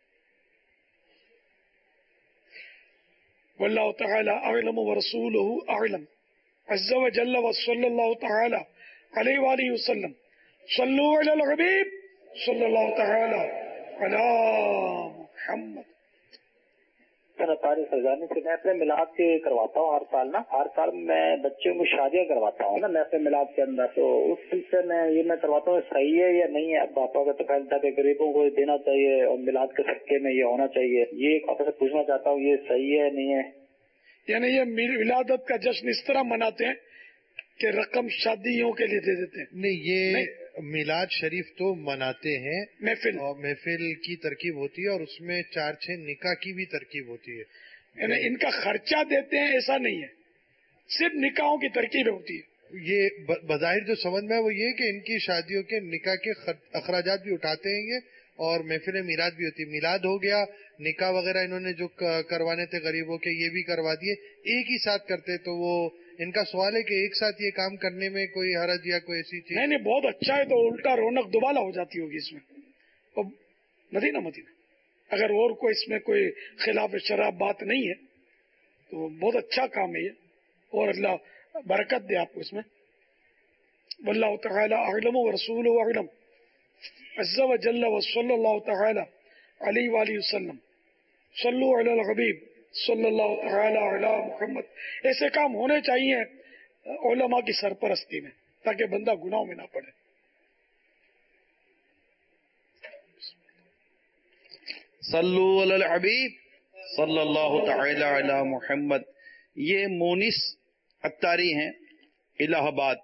वल्लाहु तआला अअलम व रसूलुहु अअलम अज़्ज़ा व जल्ल व सल्लल्लाहु तआला अलैहि व आलिहि वसल्लम सल्लु अलल हबीब सल्लल्लाहु तआला अला मुहम्मद। तारी फरजानी से मैं अपने मिलाद के करवाता हूँ हर साल मैं बच्चों को शादियाँ करवाता हूँ ना, मैं अपने मिलाद के अंदर, तो उस सिलसिले में ये मैं करवाता हूँ, सही है या नहीं है? पापा का तो ख्याल था कि गरीबों को देना चाहिए और मिलाद के सदके में ये होना चाहिए, ये आपसे पूछना चाहता हूँ, ये सही है नहीं है? यानी ये विलादत का जश्न इस तरह मनाते हैं कि रकम शादियों के लिए दे देते हैं? नहीं, ये मिलाद शरीफ तो मनाते हैं, महफिल और महफिल की तरकीब होती है और उसमें 4-6 निकाह की भी तरकीब होती है। यानी इनका खर्चा देते हैं ऐसा नहीं है, सिर्फ निकाहों की तरकीब होती है। ये बज़ाहिर जो समझ में है वो ये कि इनकी शादियों के निकाह के अखराजात भी उठाते हैं ये, और महफिल मिलाद भी होती है। मिलाद हो गया, निकाह वगैरह इन्होंने जो करवाने थे गरीबों के ये भी करवा दिए, एक ही साथ करते। तो वो इनका सवाल है कि एक साथ ये काम करने में कोई हरज या कोई ऐसी चीज? नहीं, बहुत अच्छा है, तो उल्टा रौनक दुबाला हो जाती होगी इसमें। और मदीना अगर और कोई इसमें कोई खिलाफ शराब बात नहीं है तो बहुत अच्छा काम है ये, और अल्लाह बरकत दे आपको इसमें। वल्लाहु तआला अअलम व रसूलुहु अअलम अज़्ज़ा व जल्ल व सल्लल्लाहु तआला अलैहि व आलिहि वसल्लम सल्लु अलल हबीब सल्लल्लाहु तआला अला मुहम्मद। ऐसे काम होने चाहिए उलमा की सरपरस्ती में, ताकि बंदा गुनाहों में ना पड़े। सल्लु अलल हबीब सल्लल्लाहु तआला अला मुहम्मद। ये मोनिस अत्तारी हैं, इलाहाबाद।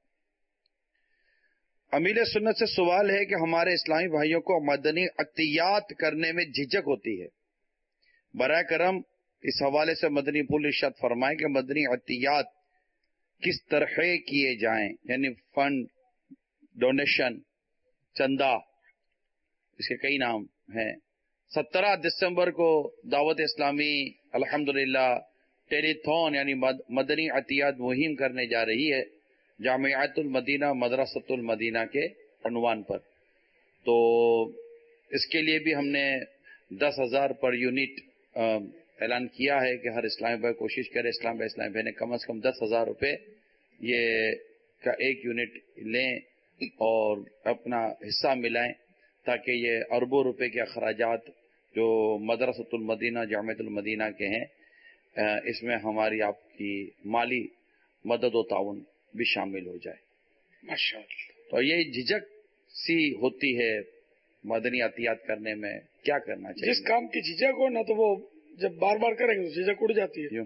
अमीर सुन्नत से सवाल है कि हमारे इस्लामी भाइयों को मदनी अतियात करने में झिझक होती है, बराए करम इस हवाले से मदनी पुल इरशाद फरमाएं कि मदनी अतियात किस तरह किए जाएं, यानी फंड, डोनेशन, चंदा, इसके कई नाम हैं। 17 दिसंबर को दावत इस्लामी अल्हम्दुलिल्लाह टेलीथॉन यानी मदनी अतियात मुहिम करने जा रही है जामियातुल मदीना मदरसतुल मदीना के अनवान पर। तो इसके लिए भी हमने 10,000 पर यूनिट ऐलान किया है कि हर इस्लामी भाई कोशिश करे, इस्लामी भाई ने कम से कम 10,000 रुपये ये का एक यूनिट लें और अपना हिस्सा मिलाएं, ताकि ये अरबों रुपए के अखराजात जो मदरसतुल मदीना जामियातुल मदीना के हैं, इसमें हमारी आपकी माली मदद व ताउन भी शामिल हो जाए। माशाअल्लाह। तो ये झिझक सी होती है मदनी अतियात करने में, क्या करना चाहिए? जिस काम की झिझक हो ना, तो वो जब बार बार करेंगे तो झिझक उड़ जाती है।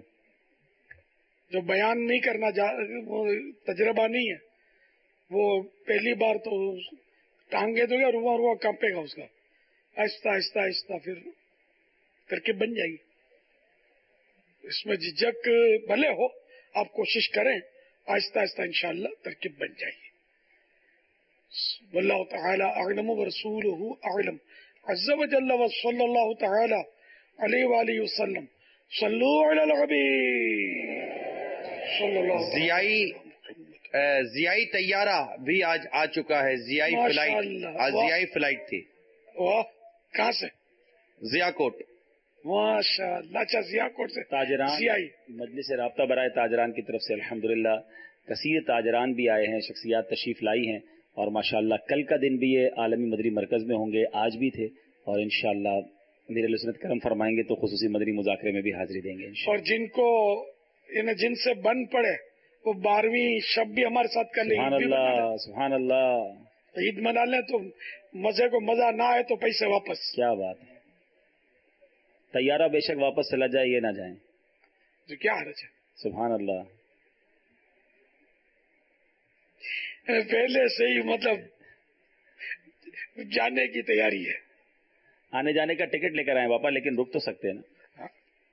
जो बयान नहीं करना वो तजर्बा नहीं है, वो पहली बार तो टांगे दोगे, रुआ रुआ कांपेगा उसका, आहिस्ता आहिस्ता आहिस्ता फिर तरकीब बन जाएगी। इसमें झिझक भले हो, आप कोशिश करें, आहिस्ता आहिस्ता इंशाअल्लाह तरकीब बन जाएगी। वल्लाहु तआला अअलम व रसूलुहु अअलम अज़्ज़ा व जल्ल व सल्लल्लाहु तआला अलैहि व आलिहि वसल्लम सल्लु अलल हबीब सल्लल्लाहु। जियाई तैयारा भी आज आ चुका है, जियाई फ्लाइट, आज जियाई फ्लाइट थी। वाह, कहाँ से? जियाकोट। माशाअल्लाह। अच्छा, जियाकोट से ताजरान मजलिस राब्ता बराए ताजरान की तरफ से अल्हम्दुलिल्लाह कसीर ताजरान भी आए हैं, शख्सियात तशरीफ लाई हैं, और माशाअल्लाह कल का दिन भी ये आलमी मदरी मरकज में होंगे, आज भी थे, और इंशाअल्लाह मेरे सुन्नत करम फरमाएंगे तो खुसूसी मदरी मुज़ाकरे में भी हाजिरी देंगे। और जिनको जिनसे बन पड़े वो 12वीं शब भी हमारे साथ कर ले। सुभान अल्लाह। ईद मना लें तो मजे को मजा ना आए तो पैसे वापस। क्या बात है। तैयारा बेशक वापस चला जाए, ये ना जाए तो क्या हर्ज है। सुभान अल्लाह। पहले से ही मतलब जाने की तैयारी है। आने जाने का टिकट लेकर आए पापा, लेकिन रुक तो सकते हैं ना।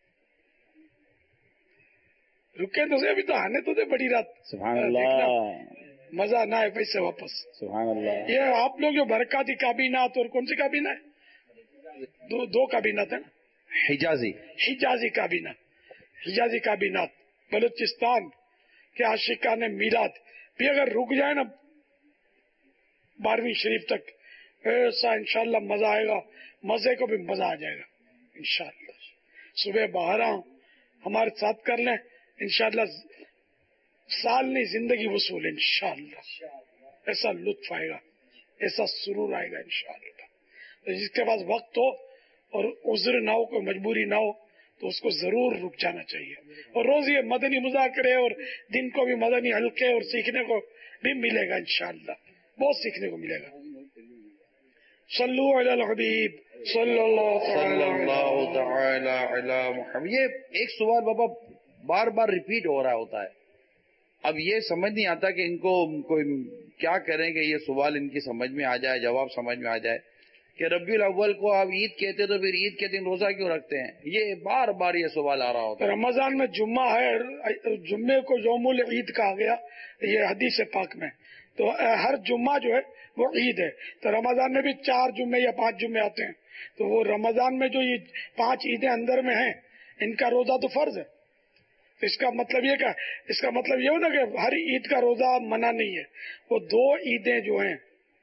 रुके तो से, अभी तो आने तो दे बड़ी रात। सुभान अल्लाह, मजा ना है पैसे वापस। सुभान अल्लाह। ये आप लोग जो बरकाती काबीनात और कौन सी काबीना है, दो काबीनात है ना, हिजाजी काबीना, हिजाजी काबीनात, बलूचिस्तान के आशिकाने मीलाद भी अगर रुक जाए ना 12वीं शरीफ तक, ऐसा इंशाल्लाह मजा आएगा, मजे को भी मजा आ जाएगा इंशाल्लाह। सुबह 12 हमारे साथ कर लें इंशाल्लाह, साल नहीं जिंदगी वसूल इंशाल्लाह। ऐसा लुत्फ आएगा, ऐसा सुरूर आएगा इंशाल्लाह। तो जिसके पास वक्त हो और उज्र ना हो, कोई मजबूरी ना हो, तो उसको जरूर रुक जाना चाहिए। और रोज ये मदनी मुज़ाकरे और दिन को भी मदनी हल्के और सीखने को भी मिलेगा इंशाल्लाह, बहुत सीखने को मिलेगा। सल्लु अलल हबीब सल्लल्लाहु तआला अला मुहम्मद। ये एक सवाल बाबा बार बार रिपीट हो रहा होता है, अब ये समझ नहीं आता कि इनको कोई क्या करें कि ये सवाल इनकी समझ में आ जाए, जवाब समझ में आ जाए कि रब्बीउल अव्वल को आप ईद कहते तो फिर ईद के दिन रोजा क्यों रखते हैं? ये बार बार ये सवाल आ रहा होता है। रमजान में जुम्मा है, जुम्मे को यौमुल ईद कहा गया, ये हदीस पाक में। तो हर जुम्मा जो है वो ईद है। तो रमजान में भी 4 जुम्मे या 5 जुम्मे आते हैं, तो वो रमजान में जो ये 5 ईदें अंदर में हैं, इनका रोजा तो फर्ज है। तो इसका मतलब ये क्या, इसका मतलब ये हो ना कि हर ईद का रोजा मना नहीं है। वो 2 ईदें जो हैं,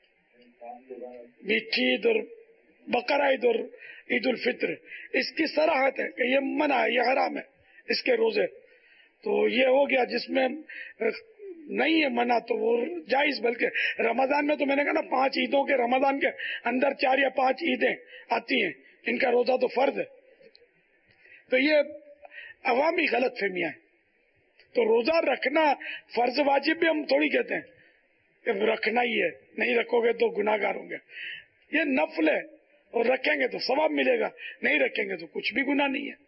मीठी ईद और बकरा ईद और ईद उल फित्र, इसकी सराहत है कि ये मना है, ये हराम है इसके रोजे। तो ये हो गया, जिसमें नहीं है मना तो वो जायज। बल्कि रमजान में तो मैंने कहा ना 5 ईदों के रमजान के अंदर 4 या 5 ईदें आती हैं, इनका रोजा तो फर्ज है। तो ये अवामी गलत फहमियां है। तो रोजा रखना फर्ज वाजिब भी हम थोड़ी कहते हैं कि रखना ही है, नहीं रखोगे तो गुनाहगार होंगे। ये नफल है, और रखेंगे तो सवाब मिलेगा, नहीं रखेंगे तो कुछ भी गुनाह नहीं है।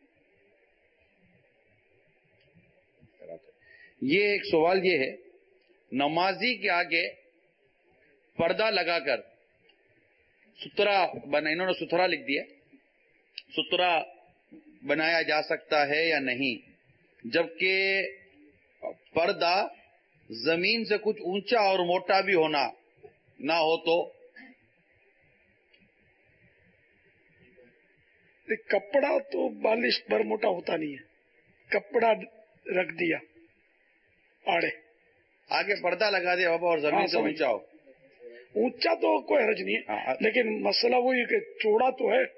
ये एक सवाल ये है, नमाजी के आगे पर्दा लगाकर सुतरा बना, इन्होंने सुथरा लिख दिया, सुतरा बनाया जा सकता है या नहीं, जबकि पर्दा जमीन से कुछ ऊंचा और मोटा भी होना ना हो तो? कपड़ा तो बालिश भर मोटा होता नहीं है, कपड़ा रख दिया आड़े, आगे पर्दा लगा दिया बाबा और जमीन से ऊंचा हो। ऊंचा तो कोई हर्ज नहीं है, लेकिन मसला वही कि चौड़ा तो है,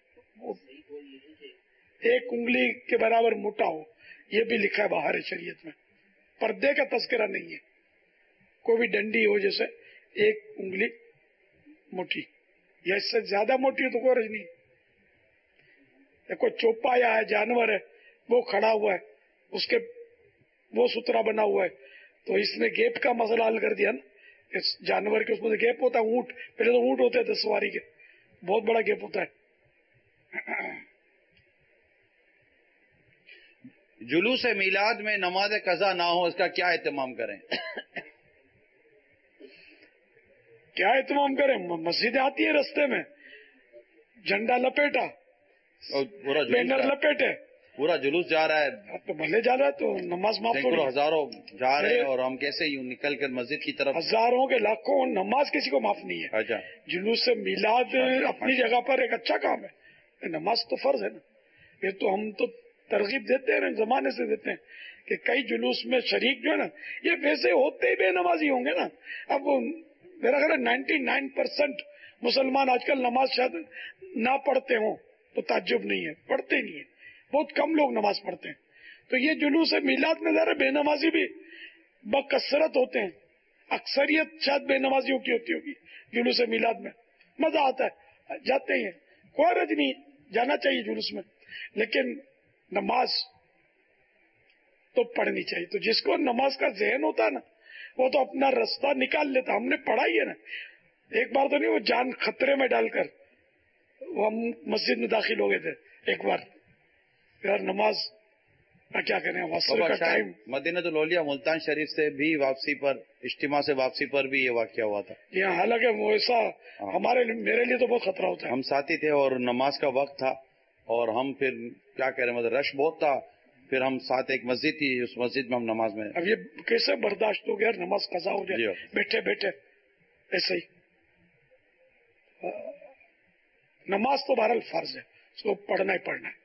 1 उंगली के बराबर मोटा हो, ये भी लिखा है बाहर शरीयत में। पर्दे का तस्करा नहीं है। कोई भी डंडी हो जैसे 1 उंगली मोटी, या इससे ज्यादा मोटी हो तो कोई हर्ज नहीं। कोई चोपा या है, जानवर है, वो खड़ा हुआ है, उसके वो सुतरा बना हुआ है, तो इसने गैप का मसला हल कर दिया ना। इस जानवर के उसमें गैप होता है, ऊंट, पहले तो ऊंट होते थे सवारी के, बहुत बड़ा गैप होता है। जुलूस मिलाद में नमाज कज़ा ना हो, इसका क्या एहतमाम करें? क्या एहतमाम करें? मस्जिद आती है रास्ते में, झंडा लपेटा, पूरा बैनर लपेटे, पूरा जुलूस जा रहा है, तो भले जा रहा है तो नमाज माफ थोड़ी। हजारों जा रहे हैं और हम कैसे यूं निकल कर मस्जिद की तरफ, हजारों के लाखों, नमाज किसी को माफ नहीं है। अच्छा, जुलूस से मिलाद अपनी जगह पर एक अच्छा काम है, नमाज तो फर्ज है ना। ये तो हम तो तरगीब देते हैं, जमाने से देते हैं कि कई जुलूस में शरीक जो है ना, ये वैसे होते ही बेनमाजी होंगे ना। अब मेरा ख्याल है 99% मुसलमान आजकल नमाज शायद ना पढ़ते हों तो ताज्जुब नहीं है, पढ़ते नहीं है, बहुत कम लोग नमाज पढ़ते हैं। तो ये जुलूस मिलाद में ज़रा बेनमाजी भी बकसरत होते हैं, अक्सरियत शायद बेनमाजियों की होती होगी जुलूस मिलाद में। मजा आता है, जाते हैं, कोई हर्ज नहीं, जाना चाहिए जुलूस में, लेकिन नमाज तो पढ़नी चाहिए। तो जिसको नमाज का ज़हन होता है ना, वो तो अपना रास्ता निकाल लेता। हमने पढ़ा ही है ना, एक बार तो नहीं, वो जान खतरे में डालकर वो हम मस्जिद में दाखिल हो गए थे एक बार, यार नमाज क्या करें, वस्त्र का टाइम। मदीनतुल औलिया मुल्तान शरीफ से भी वापसी पर, इज्तिमा से वापसी पर भी ये वाकया हुआ था। यहाँ हालांकि वो ऐसा मेरे लिए तो बहुत खतरा होता है। हम साथी थे और नमाज का वक्त था और हम फिर क्या कह रहे, मतलब रश बहुत था, फिर हम साथ एक मस्जिद थी, उस मस्जिद में हम नमाज में। अब ये कैसे बर्दाश्त हो गया, नमाज कज़ा हो जाए बैठे बैठे ऐसे ही। नमाज तो बहरहाल फर्ज है, उसको पढ़ना ही पढ़ना है।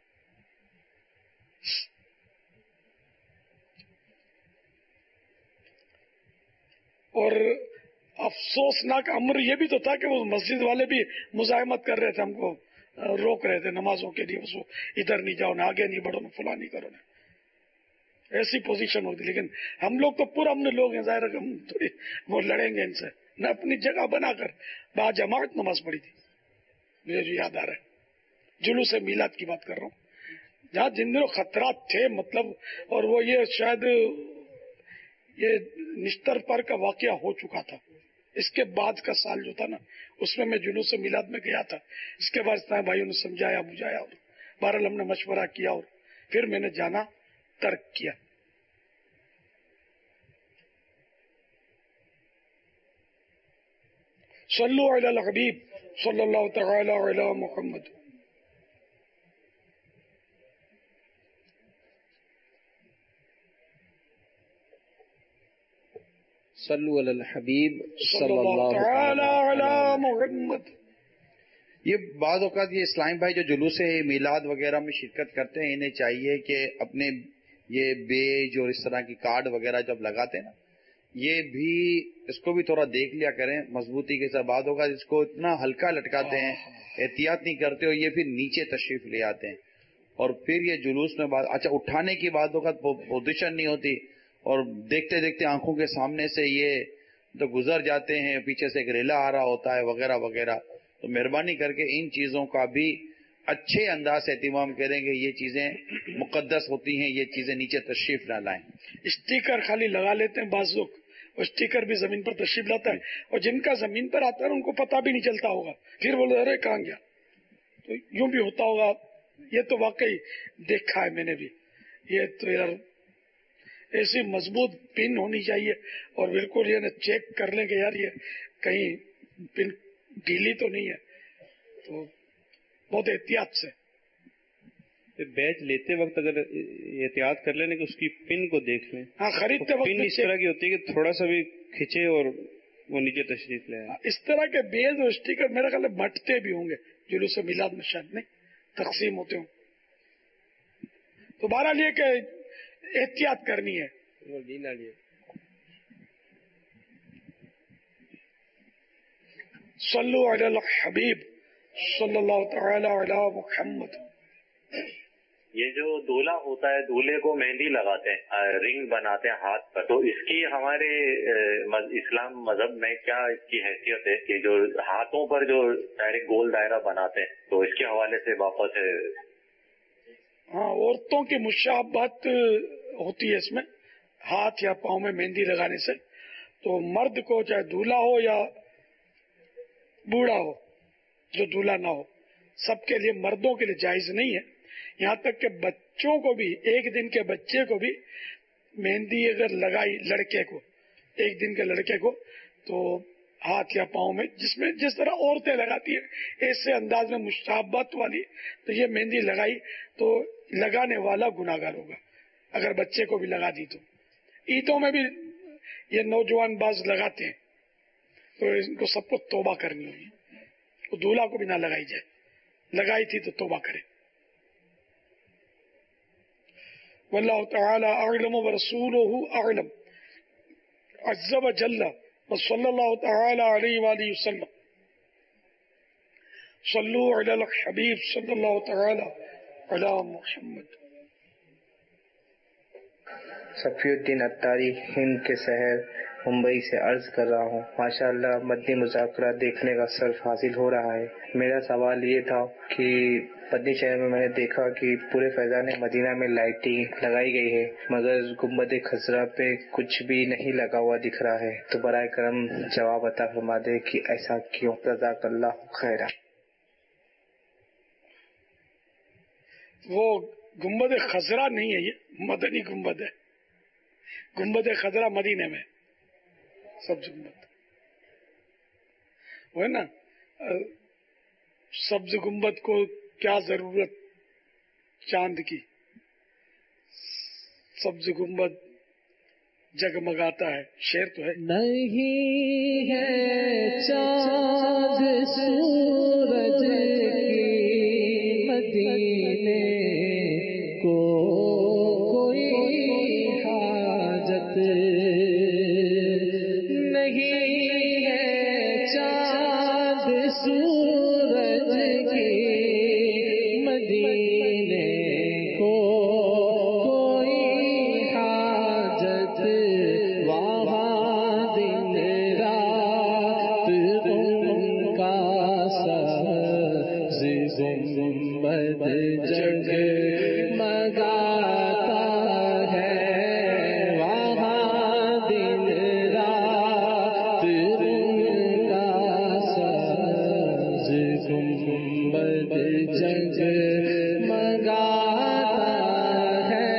और अफसोसनाक अमर ये भी तो था कि वो मस्जिद वाले भी मुजाहिमत कर रहे थे, हमको रोक रहे थे नमाजों के लिए, उसको इधर नहीं जाओ ना, आगे नहीं बढ़ो ना, फुला नहीं करो ना, ऐसी पोजीशन होती। लेकिन हम लोग तो पूरा अपने लोग हैं, जाहिर हम थोड़ी वो लड़ेंगे इनसे न, अपनी जगह बनाकर बाजमात नमाज पढ़ी थी। मुझे जो याद आ रहा है, जुलूस मीलाद की बात कर रहा हूँ, जहाँ जिन दिनों खतरात थे, मतलब, और वो ये शायद ये निश्तर पर का वाकया हो चुका था, इसके बाद का साल जो था ना, उसमें मैं जुलूस मिलाद में गया था। इसके बाद इतना भाइयों ने समझाया बुझाया और बहरहाल हमने मशवरा किया और फिर मैंने जाना तर्क किया। सल्लु अला हबीब सल्लल्लाहु तआला अला मुहम्मद। सल्लु अला हबीब सल्लल्लाहु तआला मुहम्मद। ये बाद औकात ये इस्लामी भाई जो जुलूस मीलाद वगैरह में शिरकत करते हैं, इन्हें चाहिए कि अपने ये बेज और इस तरह की कार्ड वगैरह जब लगाते हैं ना, ये भी इसको भी थोड़ा देख लिया करें मजबूती के साथ। बाद औकात इसको इतना हल्का लटकाते हैं, एहतियात नहीं करते हो, ये फिर नीचे तशरीफ ले आते हैं और फिर ये जुलूस में बात, अच्छा उठाने की बाद औकात पोजीशन नहीं होती और देखते देखते आंखों के सामने से ये तो गुजर जाते हैं, पीछे से एक रेला आ रहा होता है वगैरह वगैरह। तो मेहरबानी करके इन चीजों का भी अच्छे अंदाज से एहतिमाम करेंगे, ये चीजें मुकद्दस होती हैं, ये चीजें नीचे तशरीफ ना लाएं। स्टिकर खाली लगा लेते हैं बाज़ लोग, और स्टिकर भी जमीन पर तशरीफ लाता है, और जिनका जमीन पर आता है उनको पता भी नहीं चलता होगा, फिर बोले अरे कहाँ गया। तो यूं भी होता होगा, ये तो वाकई देखा है मैंने भी। ये तो यार ऐसी मजबूत पिन होनी चाहिए और बिल्कुल ये चेक कर लेंगे यार ये कहीं पिन ढीली तो नहीं है, तो बहुत एहतियात से। बैच लेते वक्त अगर एहतियात कर लेने कि उसकी पिन को देख लें। हाँ, खरीदते वक्त पिन इस तरह की होती है कि थोड़ा सा भी खींचे और वो नीचे तशरीफ ले आए। इस तरह के बेज और स्टिकर मेरा ख्याल बंटते भी होंगे जुलूस मिलाद में, शायद नहीं तकसीम होते हों। तो बहरहाल ये कि एहतियात करनी है। सल्लु अला हबीब सल्लल्लाहु तआला अला मुहम्मद। ये जो दूल्हा होता है, दूल्हे को मेहंदी लगाते हैं, रिंग बनाते हैं हाथ पर, तो इसकी हमारे इस्लाम मजहब में क्या इसकी हैसियत है कि जो हाथों पर जो डायरेक्ट गोल दायरा बनाते हैं, तो इसके हवाले से वापस है। हाँ, औरतों की मुशाबहत होती है इसमें, हाथ या पाँव में मेहंदी लगाने से। तो मर्द को चाहे दूल्हा हो या बूढ़ा हो, जो दूल्हा ना हो, सबके लिए, मर्दों के लिए जायज नहीं है। यहाँ तक कि बच्चों को भी, एक दिन के बच्चे को भी मेहंदी अगर लगाई लड़के को, एक दिन के लड़के को, तो हाथ या पाँव में, जिसमें जिस तरह औरतें लगाती है ऐसे अंदाज में मुशाबहत वाली, तो ये मेहंदी लगाई तो लगाने वाला गुनाहगार होगा अगर बच्चे को भी लगा दी। तो ईदों में भी ये नौजवान बाज लगाते हैं, तो इनको सबको तौबा करनी होगी। तो दूल्हा को भी ना लगाई जाए, लगाई थी तो तौबा करे। वल्लाहु तआला अअलम व रसूलुहु अअलम अज़्ज़ व जल्ल व सल्लल्लाहु तआला अलैहि व आलिहि वसल्लम। सल्लु अलल हबीब सल्लल्लाहु तआला अला मुहम्मद। सफीउद्दीन अत्तारी, हिंद के शहर मुंबई से अर्ज कर रहा हूँ। माशाअल्लाह मदनी मुज़ाकरा देखने का शर्फ हासिल हो रहा है। मेरा सवाल ये था कि मदनी शहर में मैंने देखा कि पूरे फैज़ान मदीना में लाइटिंग लगाई गई है, मगर गुम्बद खजरा पे कुछ भी नहीं लगा हुआ दिख रहा है। तो बराए करम जवाब अता फरमा दे कि ऐसा क्यों। जज़ाकल्लाहु खैरा। वो गुम्बद खजरा नहीं है, ये मदनी गुम्बद है। गुम्बद खजरा मदीने में सब्ज गुम्बद वो है ना। सब्ज गुम्बद को क्या जरूरत चांद की, सब्ज गुम्बद जगमगाता है। शेर तो है, नहीं है चांद सूरज की मदीने को कोई हाजत, नहीं है चांद सूरज की मदीने को कोई हाजत, वहाँ दिन रात उनका सब्ज़ गुंबद जगमगाता है, वहाँ दिन रात उनका सब्ज़ गुंबद जगमगाता है,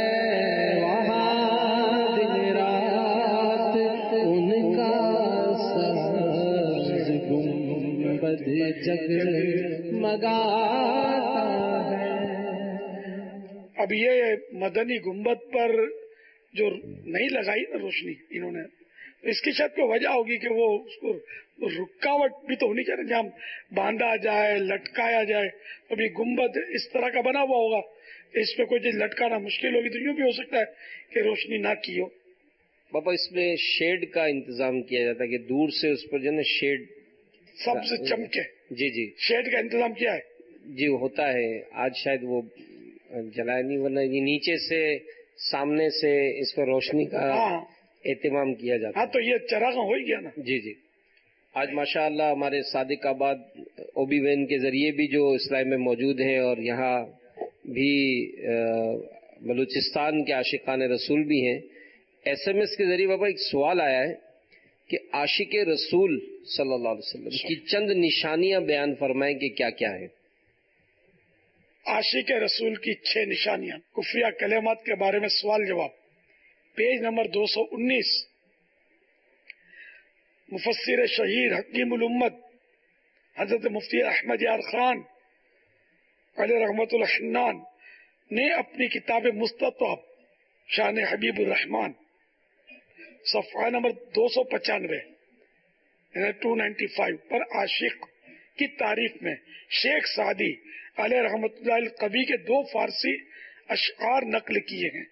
वहाँ दिन रात उनका सब्ज़ गुंबद जगमगाता है। अब ये मदनी गुम्बद पर जो नहीं लगाई ना रोशनी इन्होंने, तो इसकी शायद कोई वजह होगी कि वो उसको रुकावट भी तो होनी चाहिए, जहाँ बांधा जाए, लटकाया जाए। अभी गुम्बद इस तरह का बना हुआ होगा, इस पे कोई चीज लटकाना मुश्किल होगी, तो यूं भी हो सकता है कि रोशनी ना की हो। बाबा इसमें शेड का इंतजाम किया जाता है कि दूर से उस पर जो है शेड सबसे चमके। जी जी, शेड का इंतजाम किया है जी, होता है। आज शायद वो जलाया नहीं, वरना ये नीचे से सामने से इस पर रोशनी का एहतमाम किया जाता है। हाँ, तो ये चरागा हो ही गया ना। जी जी, आज माशाअल्लाह हमारे सादिकाबाद ओबी वैन के जरिए भी जो इस्लाम में मौजूद हैं और यहाँ भी बलूचिस्तान के आशिकान रसूल भी हैं। SMS के जरिए बाबा एक सवाल आया है कि आशिक रसूल सल्लल्लाहु अलैहि वसल्लम की चंद निशानियां बयान फरमाएं कि क्या क्या है। आशिक रसूल की 6 निशानियां, कुफरिया कलेमात के बारे में सवाल जवाब, पेज नंबर 219। मुफस्सिर शहीर हकीमुल उम्मत हजरत मुफ्ती अहमद यार खान अलैहि रहमतुल हन्नान ने अपनी किताब मुस्ततब शान हबीबुर रहमान सफ़ा नंबर 295 295 पर आशिक की तारीफ में शेख सादी अलैहि रहमतुल्लाह कवी के 2 फारसी अशआर नकल किए हैं।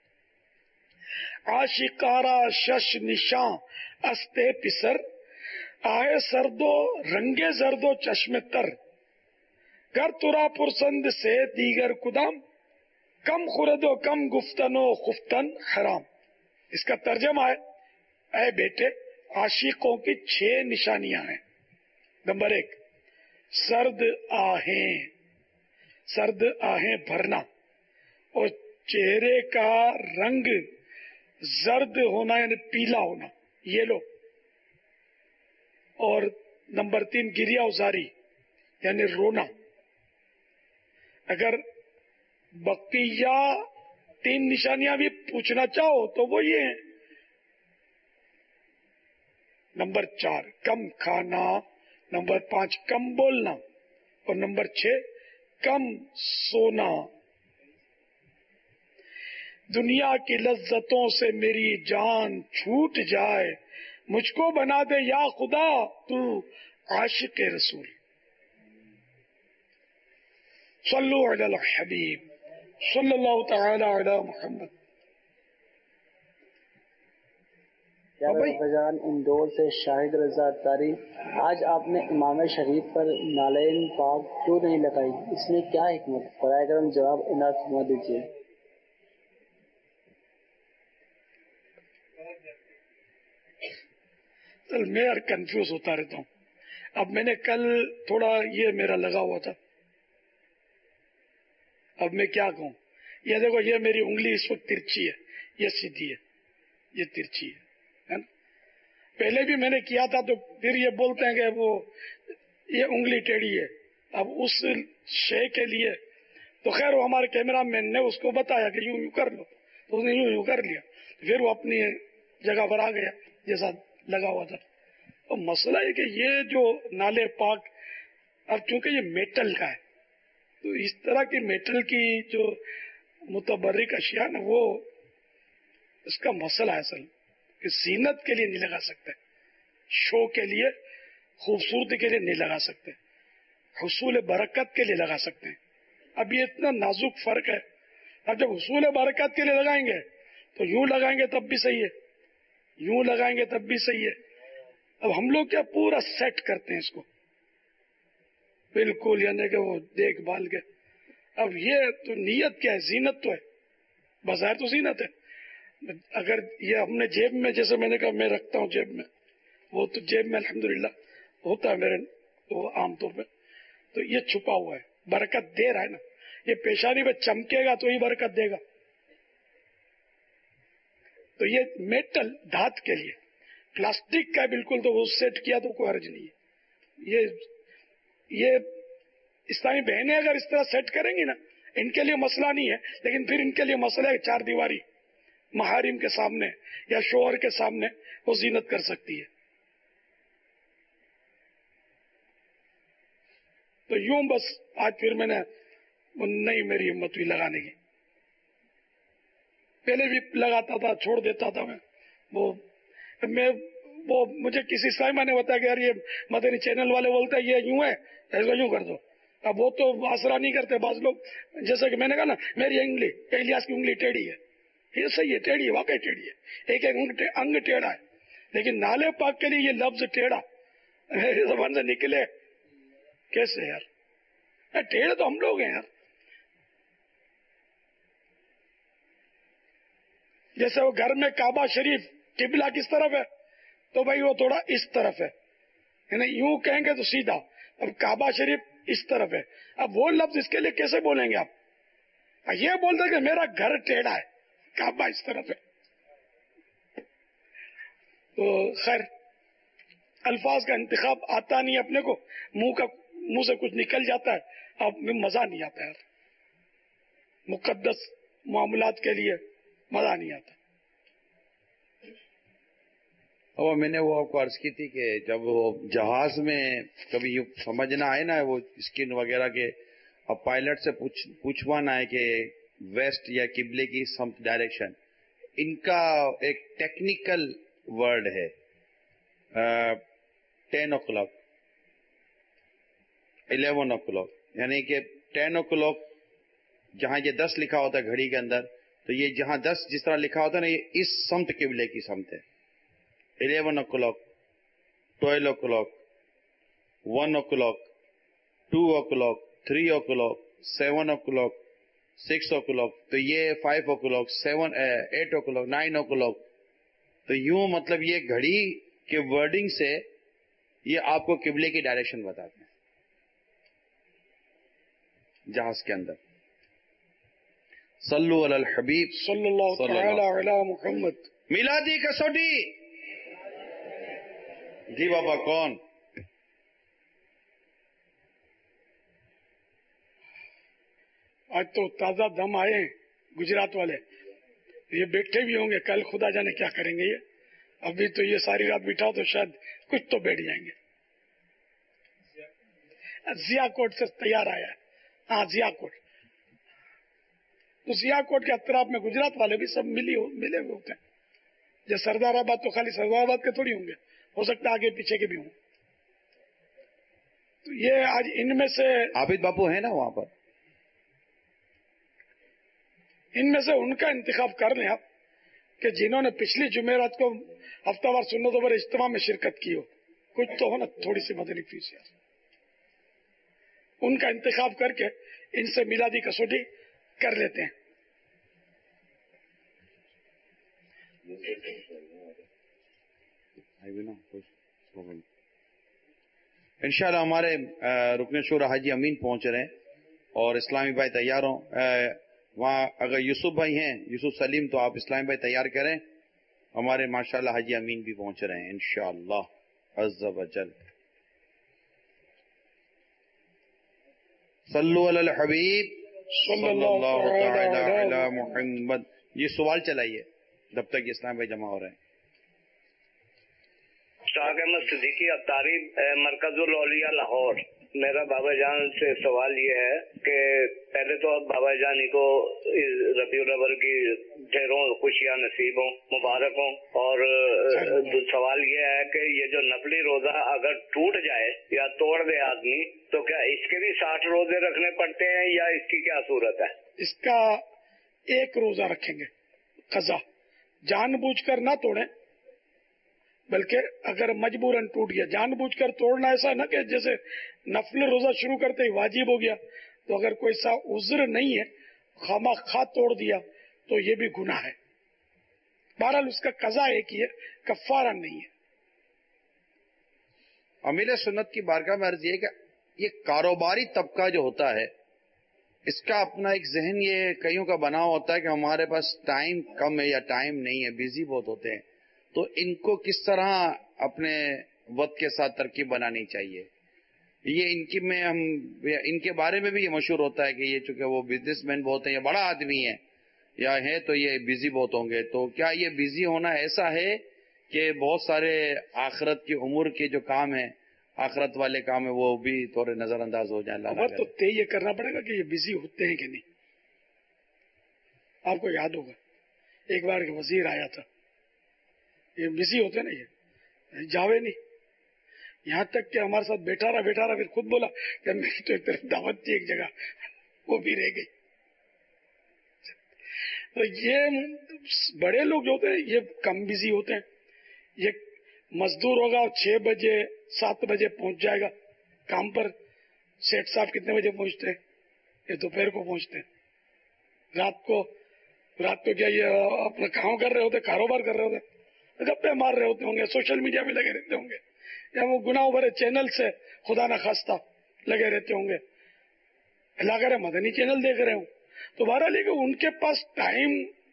आशिकारा शश निशां अस्ते पिसर आए सर्दो रंगे जर्दो चश्मे तर कर तुरा पुरसंद से दीगर कुदाम कम खुरदो कम गुफ्तनो खुफ्तन हराम। इसका तर्जमा है, ऐ बेटे आशिकों की 6 निशानियां हैं। नंबर 1, सर्द आहें भरना और चेहरे का रंग जर्द होना यानी पीला होना, येलो। और नंबर 3, गिरिया उजारी यानी रोना। अगर बकिया 3 निशानियां भी पूछना चाहो तो वो ये हैं। नंबर 4, कम खाना। नंबर 5, कम बोलना। और नंबर 6, कम सोना। दुनिया की लज्जतों से मेरी जान छूट जाए, मुझको बना दे या खुदा तू आशिक रसूल। सल्लु अला हबीब सल्लल्लाहु तआला अला मुहम्मद। जान इंदौर से शाहिद रजा अत्तारी, आज आपने इमाम शरीफ पर नालैन पाक क्यों नहीं लगाई, इसमें क्या हिकमत? बराए करम जवाब इनायत फरमा दीजिए। चल मैं यार कंफ्यूज होता रहता हूँ। अब मैंने कल थोड़ा ये मेरा लगा हुआ था, अब मैं क्या कहूँ। ये देखो, ये मेरी उंगली इस वक्त तिरछी है, ये सीधी है, ये तिरछी है ना। पहले भी मैंने किया था तो फिर ये बोलते हैं कि वो ये उंगली टेढ़ी है। अब उस शे के लिए تو خیر وہ ہمارے کیمرہ مین نے اس کو بتایا کہ یوں کر لو، تو اس نے یوں کر لیا، پھر وہ اپنی جگہ پر آ گیا جیسا لگا ہوا تھا۔ تو مسئلہ ہے کہ یہ جو نالے پاک، اب چونکہ یہ میٹل کا ہے تو اس طرح کی میٹل کی جو متبرک اشیاء نا، وہ اس کا مسئلہ ہے اصل کہ زینت کے لیے نہیں لگا سکتے، شو کے لیے، خوبصورتی کے لیے نہیں لگا سکتے، حصول برکت کے لیے لگا سکتے ہیں۔ اب یہ اتنا نازک فرق ہے، اب جب حصول برکت کے لیے لگائیں گے تو یوں لگائیں گے تب بھی صحیح ہے، یوں لگائیں گے تب بھی صحیح ہے۔ اب ہم لوگ کیا پورا سیٹ کرتے ہیں اس کو بالکل، یعنی کہ وہ دیکھ بھال کے۔ اب یہ تو نیت کیا ہے؟ زینت تو ہے، بظاہر تو زینت ہے۔ اگر یہ ہم نے جیب میں، جیسے میں نے کہا میں رکھتا ہوں جیب میں، وہ تو جیب میں الحمدللہ ہوتا ہے میرے وہ عام طور پہ، تو یہ چھپا ہوا ہے، برکت دے رہا ہے نا۔ یہ پیشانی پہ چمکے گا تو ہی برکت دے گا۔ تو یہ میٹل دھات کے لیے، پلاسٹک کا بالکل تو وہ سیٹ کیا تو کوئی حرج نہیں ہے۔ یہ اسلامی بہنیں اگر اس طرح سیٹ کریں گی نا، ان کے لیے مسئلہ نہیں ہے، لیکن پھر ان کے لیے مسئلہ ہے چار دیواری محارم کے سامنے یا شوہر کے سامنے وہ زینت کر سکتی ہے۔ تو یوں بس آج پھر میں نے نہیں، میری ہمت ہوئی لگانے کی، پہلے بھی لگاتا تھا، چھوڑ دیتا تھا میں وہ مجھے کسی سائمہ نے بتایا کہ یار یہ مدنی چینل والے بولتے ہیں یہ یوں ہے، ایسا یوں کر دو۔ اب وہ تو آسرا نہیں کرتے بعض لوگ، جیسے کہ میں نے کہا نا میری انگلی، الیاس کی انگلی ٹیڑھی ہے، یہ صحیح ہے، ٹیڑھی ہے، واقعی ٹیڑھی ہے، ایک انگ ٹیڑھا ہے، لیکن نالے پاک کے لیے یہ لفظ ٹیڑھا میری زبان سے نکلے کیسے یار؟ ٹیڑھے تو ہم لوگ ہیں یار۔ جیسے وہ گھر میں کعبہ شریف قبلہ کس طرف ہے تو بھائی وہ تھوڑا اس طرف ہے، یعنی یوں کہیں گے تو سیدھا، اب کعبہ شریف اس طرف ہے، اب وہ لفظ اس کے لیے کیسے بولیں گے آپ؟ یہ بولتے کہ میرا گھر ٹیڑھا ہے، کعبہ اس طرف ہے۔ تو خیر الفاظ کا انتخاب آتا نہیں اپنے کو، منہ سے کچھ نکل جاتا ہے، اب مزہ نہیں آتا یار، مقدس معاملات کے لیے مزہ نہیں آتا۔ اور میں نے وہ آپ کو عرض کی تھی کہ جب وہ جہاز میں کبھی سمجھ نہ آئے نا وہ اسکن وغیرہ کے، اب پائلٹ سے پوچھوانا ہے کہ ویسٹ یا قبلے کی سمت ڈائریکشن، ان کا ایک ٹیکنیکل ورڈ ہے 10 o'clock 11 o'clock، یعنی کہ 10 o'clock جہاں یہ 10 لکھا ہوتا ہے گھڑی کے اندر، تو یہ جہاں 10 جس طرح لکھا ہوتا ہے نا، یہ اس سمت قبلے کی سمت ہے۔ 11 o'clock 12 o'clock 1 o'clock 2 o'clock 3 o'clock 7 o'clock 6 o'clock، تو یہ 5 o'clock 8 o'clock 9 o'clock، تو یوں مطلب یہ گھڑی کے ورڈنگ سے یہ آپ کو قبلے کی ڈائریکشن بتاتے ہیں جہاز کے اندر۔ صلو علی الحبیب صلی اللہ تعالی علی محمد۔ میلادی کسوٹی جی بابا کون؟ آج تو تازہ دم آئے ہیں گجرات والے، یہ بیٹھے بھی ہوں گے، کل خدا جانے کیا کریں گے یہ، ابھی تو یہ ساری رات بٹھاؤ تو شاید کچھ تو بیٹھ جائیں گے۔ ضیا کوٹ سے تیار آیا ہے، ہاں ضیا کوٹ، تو ضیا کوٹ کے اطراف میں گجرات والے بھی سب ملے ہوئے ہوتے ہیں، جیسے سردار آباد تو خالی سردار آباد کے تھوڑی ہوں گے، ہو سکتا ہے آگے پیچھے کے بھی ہوں۔ تو یہ آج ان میں سے عابد باپو ہے نا وہاں پر، ان میں سے ان کا انتخاب کر لیں آپ کہ جنہوں نے پچھلی جمعرات کو ہفتہ وار سنتوں پر اجتماع میں شرکت کی ہو، کچھ تو ہو نا تھوڑی سی مدنی فیس یار، ان کا انتخاب کر کے ان سے میلادی کسوٹی کر لیتے ہیں۔ انشاءاللہ ہمارے رکن شورا حاجی امین پہنچ رہے ہیں اور اسلامی بھائی تیار ہوں، وہاں اگر یوسف بھائی ہیں، یوسف سلیم، تو آپ اسلامی بھائی تیار کریں، ہمارے ماشاءاللہ حاجی امین بھی پہنچ رہے ہیں انشاءاللہ عز و جل۔ صلو علی الحبیب सल्लल्लाहु तआला अला मुहम्मद। ये सवाल चलाइए जब तक इस्लाम भाई जमा हो रहे हैं। शाह अहमद सिद्दीकी अत्तारी, मरकजुल औलिया लाहौर। मेरा बाबा जान से सवाल ये है कि पहले तो अब बाबा जान को रबीउल अव्वल की ढेरों खुशियां नसीब हों, मुबारक हों। और सवाल ये है कि ये जो नफली रोजा अगर टूट जाए या तोड़ दे आदमी, तो क्या इसके भी 60 रोजे रखने पड़ते हैं या इसकी क्या सूरत है? इसका एक रोजा रखेंगे कज़ा, जानबूझकर ना तोड़ें, बल्कि अगर मजबूरन टूट गया। जानबूझकर तोड़ना ऐसा ना कि जैसे नफल रोजा शुरू करते ही वाजिब हो गया, तो अगर कोई सा उज्र नहीं है खामा तोड़ दिया तो ये भी गुनाह है। बहरहाल उसका कज़ा एक ही है, कफ़ारा नहीं है। अमीर सुन्नत की बारगाह में अर्ज ये कि ये कारोबारी तबका जो होता है, इसका अपना एक जहन ये कईयों का बना होता है कि हमारे पास टाइम कम है या टाइम नहीं है, बिजी बहुत होते हैं, तो इनको किस तरह अपने वक्त के साथ तरकीब बनानी चाहिए। ये इनके बारे में भी ये मशहूर होता है कि ये चूंकि वो बिजनेसमैन बहुत है या बड़ा आदमी है या है, तो ये बिजी बहुत होंगे। तो क्या ये बिजी होना ऐसा है कि बहुत सारे आखिरत की उम्र के जो काम है, आखिरत वाले काम है, वो भी थोड़े नजरअंदाज हो जाए? तो तय ये करना पड़ेगा कि ये बिजी होते हैं कि नहीं। आपको याद होगा एक बार वजीर आया था, ये बिजी होते ना, ये जावे नहीं, यहाँ तक कि हमारे साथ बैठा रहा, फिर खुद बोला कि मेरी तो एक तरफ दावत थी एक जगह, वो भी रह गई। तो ये बड़े लोग जो होते हैं ये कम बिजी होते हैं। ये मजदूर होगा और 6 बजे 7 बजे पहुंच जाएगा काम पर। सेठ साहब कितने बजे पहुंचते हैं? ये दोपहर को पहुंचते हैं। रात को क्या ये अपना काम कर रहे होते, कारोबार कर रहे होते, गप्पे मार रहे होते होंगे, सोशल मीडिया में लगे रहते होंगे, या वो गुनाह भरे चैनल से खुदा न खास्ता लगे रहते होंगे, अल्लाह करे मदनी चैनल देख रहे हो। तो बहरहाल कि उनके पास टाइम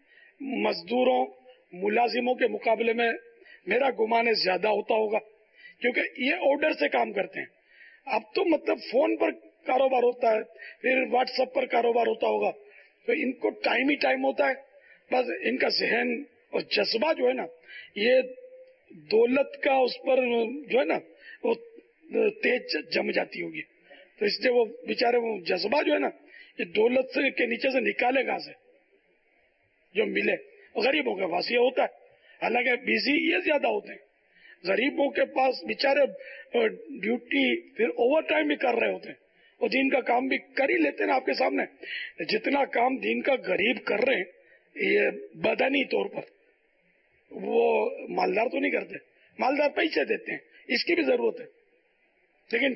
मजदूरों मुलाजिमों के मुकाबले में मेरा गुमान है ज्यादा होता होगा, क्योंकि ये ऑर्डर से काम करते हैं। अब तो मतलब फोन पर कारोबार होता है, फिर व्हाट्सएप पर कारोबार होता होगा, तो इनको टाइम ही टाइम होता है। बस इनका जहन और जज्बा जो है ना, ये दौलत का उस पर जो है ना वो तेज जम जाती होगी, तो इसलिए वो बेचारे वो जज्बा जो है ना ये दौलत से के नीचे से निकाले कहां से जो मिले। गरीबों के पास ये होता है, हालांकि बिजी ये ज्यादा होते हैं। गरीबों के पास बेचारे ड्यूटी फिर ओवर टाइम भी कर रहे होते हैं और दिन का काम भी कर ही लेते हैं ना आपके सामने। जितना काम दिन का गरीब कर रहे हैं ये बदनी तौर पर, वो मालदार तो नहीं करते, मालदार पैसे देते हैं, इसकी भी जरूरत है। लेकिन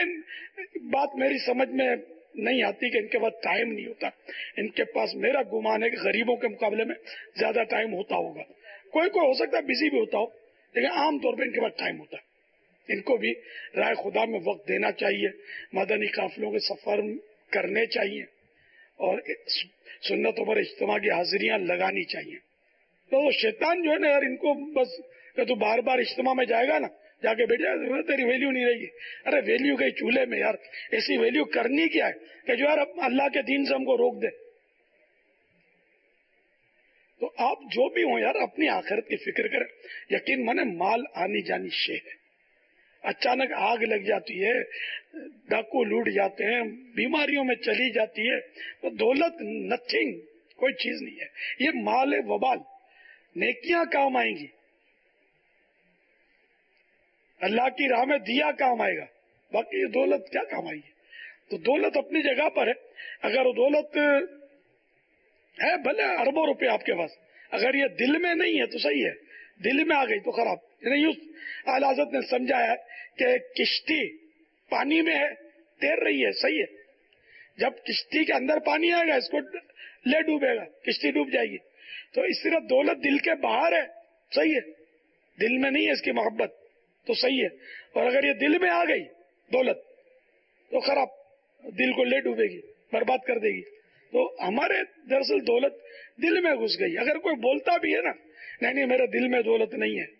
ये बात मेरी समझ में नहीं आती कि इनके पास टाइम नहीं होता। इनके पास मेरा गुमान है कि गरीबों के मुकाबले में ज्यादा टाइम होता होगा। कोई हो सकता है बिजी भी होता हो, लेकिन आमतौर पर इनके पास टाइम होता है। इनको भी राय खुदा में वक्त देना चाहिए, मदनी काफिलों के सफर करने चाहिए और सुन्नतों पर इज्तिमा की हाजिरियां लगानी चाहिए। तो शैतान जो है ना यार, इनको बस तू बार बार इज्तिमा में जाएगा ना, जाके बैठ जाए, तेरी वैल्यू नहीं रहेगी। अरे वैल्यू गई चूल्हे में यार, ऐसी वैल्यू करनी क्या है कि जो यार अल्लाह के दीन से हमको रोक दे। तो आप जो भी हो यार अपनी आखिरत की फिक्र करें। यकीन माने माल आनी जानी शे है, अचानक आग लग जाती है, डाकू लूट जाते हैं, बीमारियों में चली जाती है, तो दौलत नथिंग, कोई चीज नहीं है। ये माल है वबाल, नेकियां काम आएंगी, अल्लाह की राह में दिया काम आएगा, बाकी ये दौलत क्या काम आएगी। तो दौलत अपनी जगह पर है। अगर वो दौलत है भले अरबों रुपए आपके पास, अगर ये दिल में नहीं है तो सही है, दिल में आ गई तो खराब। आला हज़रत ने समझाया है कि किश्ती पानी में है, तैर रही है, सही है। जब किश्ती के अंदर पानी आएगा इसको ले डूबेगा, किश्ती डूब जाएगी। तो इस तरह दौलत दिल के बाहर है, सही है, दिल में नहीं है इसकी मोहब्बत, तो सही है। और अगर ये दिल में आ गई दौलत तो खराब, दिल को ले डूबेगी, बर्बाद कर देगी। तो हमारे दरअसल दौलत दिल में घुस गई। अगर कोई बोलता भी है ना, नहीं मेरे दिल में दौलत नहीं है,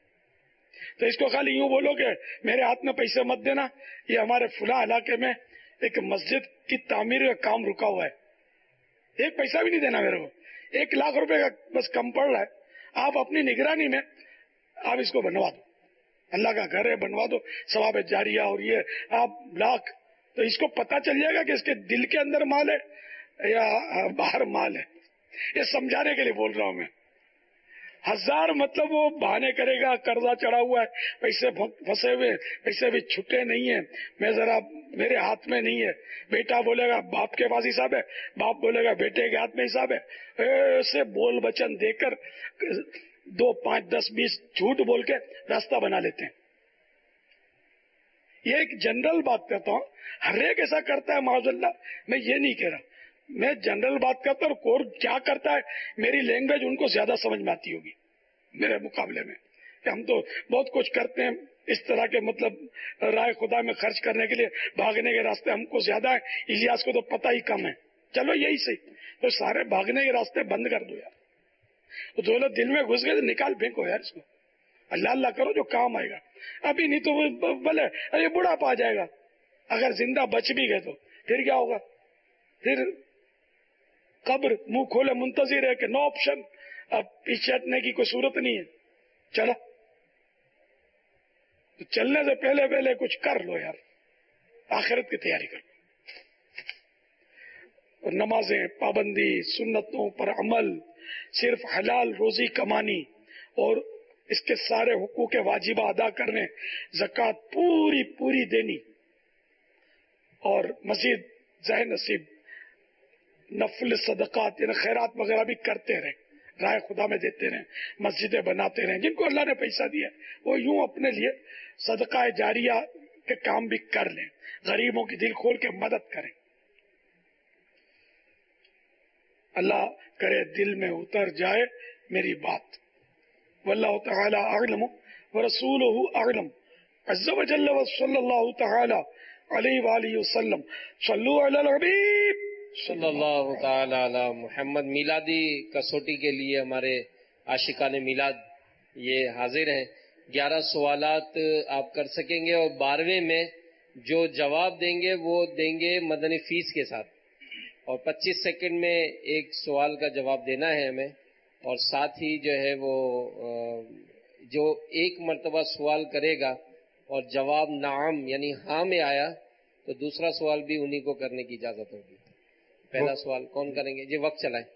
तो इसको खाली यूं बोलो कि मेरे हाथ में पैसे मत देना, ये हमारे फुला इलाके में ایک مسجد کی تعمیر کا کام رکا ہوا ہے, 1 پیسہ بھی نہیں دینا میرے کو, 1 لاکھ روپے کا بس کم پڑ رہا ہے. آپ اپنی نگرانی میں آپ اس کو بنوا دو, اللہ کا گھر ہے, بنوا دو, ثواب جاریہ. اور یہ آپ لاکھ, تو اس کو پتا چل جائے گا کہ اس کے دل کے اندر مال ہے یا باہر مال ہے. یہ سمجھانے کے لیے بول رہا ہوں میں. 1000 مطلب وہ بہانے کرے گا, قرضہ چڑھا ہوا ہے, پیسے پھنسے ہوئے, پیسے بھی چھٹے نہیں ہیں, میں ذرا میرے ہاتھ میں نہیں ہے. بیٹا بولے گا باپ کے پاس حساب ہے, باپ بولے گا بیٹے کے ہاتھ میں حساب ہے. ایسے بول بچن دے کر 2, 5, 10, 20 جھوٹ بول کے راستہ بنا لیتے ہیں. یہ ایک جنرل بات کرتا ہوں, ہر ایک ایسا کرتا ہے معاذ اللہ, میں یہ نہیں کہہ رہا, میں جنرل بات کرتا ہوں. کور کیا کرتا ہے, میری لینگویج ان کو زیادہ سمجھ میں آتی ہوگی میرے مقابلے میں, کہ ہم تو بہت کچھ کرتے ہیں اس طرح کے, مطلب رائے خدا میں خرچ کرنے کے لیے بھاگنے کے راستے ہم کو زیادہ ہیں. الیاس کو تو پتہ ہی کم ہے. چلو یہی صحیح, تو سارے بھاگنے کے راستے بند کر دو یار. وہ دولت دل میں گھس گئے تو نکال پھینکو یار اس کو, اللہ اللہ کرو جو کام آئے گا. ابھی نہیں تو بھلے ارے بڑھاپا آ جائے گا, اگر زندہ بچ بھی گئے تو پھر کیا ہوگا, پھر قبر منہ کھولے منتظر ہے کہ نو آپشن, اب پیچھے ہٹنے کی کوئی صورت نہیں ہے. چلا تو چلنے سے پہلے کچھ کر لو یار, آخرت کی تیاری کر لو. اور نمازیں, پابندی, سنتوں پر عمل, صرف حلال روزی کمانی اور اس کے سارے حقوق واجبہ ادا کرنے, زکوٰۃ پوری دینی, اور مزید ذہ نصیب نفل صدقات یعنی خیرات وغیرہ بھی کرتے رہیں, رائے خدا میں دیتے رہیں, مسجدیں بناتے رہیں. جن کو اللہ نے پیسہ دیا وہ یوں اپنے لیے صدقہ جاریہ کے کام بھی کر لیں, غریبوں کی دل کھول کے مدد کریں. اللہ کرے دل میں اتر جائے میری بات. واللہ تعالی اعلم ورسولہ اعلم عز وجل وصلی اللہ تعالی علیہ وآلہ وسلم. صلو علی الحبیب صلی اللہ تعالی علی محمد. میلادی کسوٹی کے لیے ہمارے عاشقان میلاد یہ حاضر ہیں. 11 سوالات آپ کر سکیں گے, اور 12ویں میں جو جواب دیں گے وہ دیں گے مدنی فیس کے ساتھ, اور 25 سیکنڈ میں ایک سوال کا جواب دینا ہے ہمیں. اور ساتھ ہی جو ہے وہ جو ایک مرتبہ سوال کرے گا اور جواب نعم یعنی ہاں میں آیا تو دوسرا سوال بھی انہی کو کرنے کی اجازت ہوگی. پہلا سوال کون کریں گے جی؟ وقت چلائیں.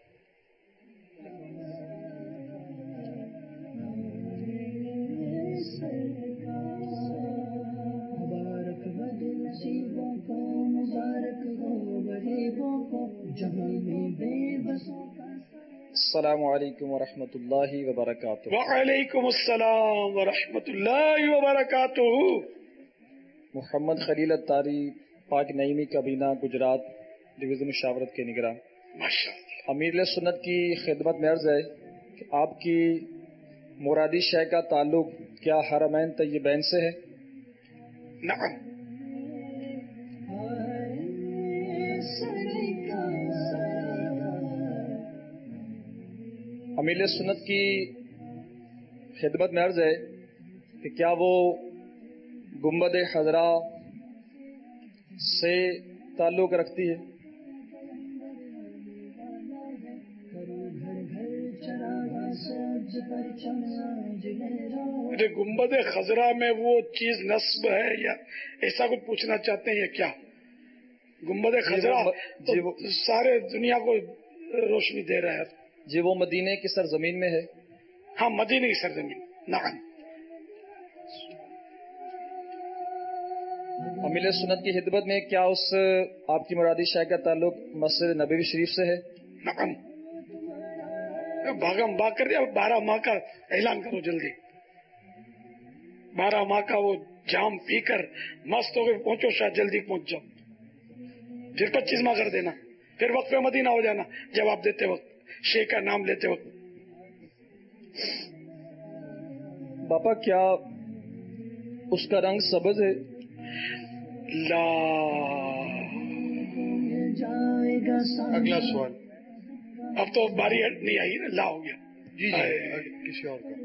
السلام علیکم ورحمۃ اللہ وبرکاتہ. وعلیکم السلام ورحمۃ اللہ وبرکاتہ. محمد خلیل اتاری, پاک نعیمی کابینہ, گجرات, ڈویژن مشاورت کے نگراں. امیر سنت کی خدمت میں عرض ہے کہ آپ کی مرادی شے کا تعلق کیا حرمین طیبین سے ہے؟ نعم. امیر سنت کی خدمت میں عرض ہے کہ کیا وہ گنبد خضرا سے تعلق رکھتی ہے؟ گنبد خضرا میں وہ چیز نصب ہے یا ایسا کچھ پوچھنا چاہتے ہیں یا کیا؟ گنبد خضرا سارے دنیا کو روشنی دے رہا ہے. جی وہ مدینے کی سرزمین میں ہے. ہاں مدینے کی سرزمین. نعم. امیر سنت کی خدمت میں کیا اس آپ کی مرادی شے کا تعلق مسجد نبوی شریف سے ہے؟ نعم. بھاگم بھاگ کر دیا. 12 ماہ کا اعلان کرو جلدی. 12 ماہ کا وہ جام پی کر مست ہو کے پہنچو, شاید جلدی پہنچ جاؤ. پھر 25 ماہ کر دینا, پھر وقت پہ مدینہ ہو جانا جواب دیتے وقت, شیخ کا نام لیتے وقت. باپا کیا اس کا رنگ سبز ہے؟ لا. اگلا سوال. اب تو باری نہیں آئی نا, لا ہو گیا. جی کسی اور کا.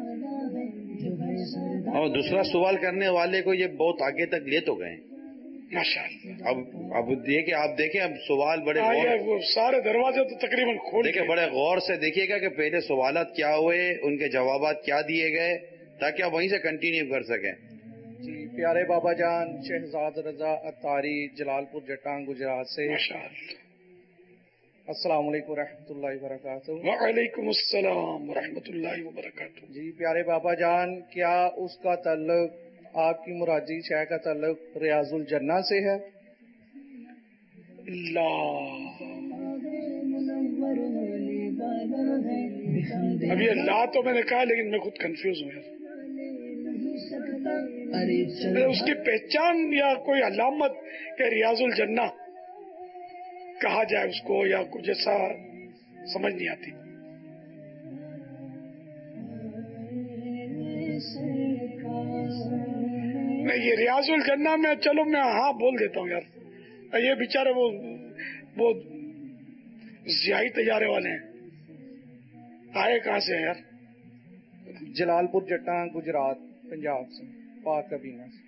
اور دوسرا سوال کرنے والے کو یہ بہت آگے تک لے تو گئے माशाअल्लाह। अब ये कि आप देखें, अब सवाल बड़े वो सारे दरवाजे तो तकरीबन खोल देखें, बड़े गौर से देखिएगा कि पहले सवालात क्या हुए, उनके जवाबात क्या दिए गए, ताकि आप वहीं से कंटिन्यू कर सकें। जी, प्यारे बाबा जान शहजाद रजा अत्तारी जलालपुर जटांग गुजरात से। अस्सलाम वालेकुम रहमतुल्लाहि व बरकातहू। वालेकुम अस्सलाम व रहमतुल्लाहि व बरकातहू। जी प्यारे बाबा जान, क्या उसका ताल्लुक आपकी मुरादी शाह का ताल्लुक रियाजुल जन्ना से है? अभी अल्लाह तो मैंने कहा, लेकिन मैं खुद कंफ्यूज हूँ यार। उसकी पहचान या कोई अलामत के रियाजुल जन्ना कहा जाए उसको, या कुछ ऐसा समझ नहीं आती। नहीं, ये रियाजुल जन्ना में चलो मैं हाँ बोल देता हूँ यार। ये बेचारे वो जियाई तैयारे वाले हैं, आए कहाँ से हैं यार? जलालपुर जटांग गुजरात पंजाब से, पाक कबीना से।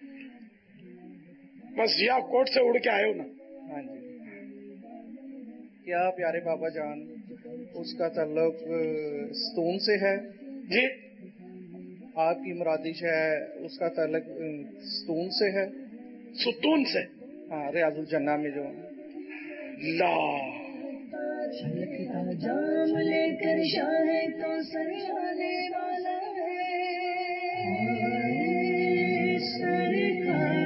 बस जिया कोट से उड़ के आए हो ना? हाँ जी। क्या प्यारे बाबा जान उसका ताल्लुक स्तून से है? जी। आपकी मुरादिश है उसका ताल्लुक स्तून से है? सुतून से? हाँ, रियाजुल जन्ना में जो ला छलकता जाम लेकर शाहे तो सरजाने वाला है सरकार।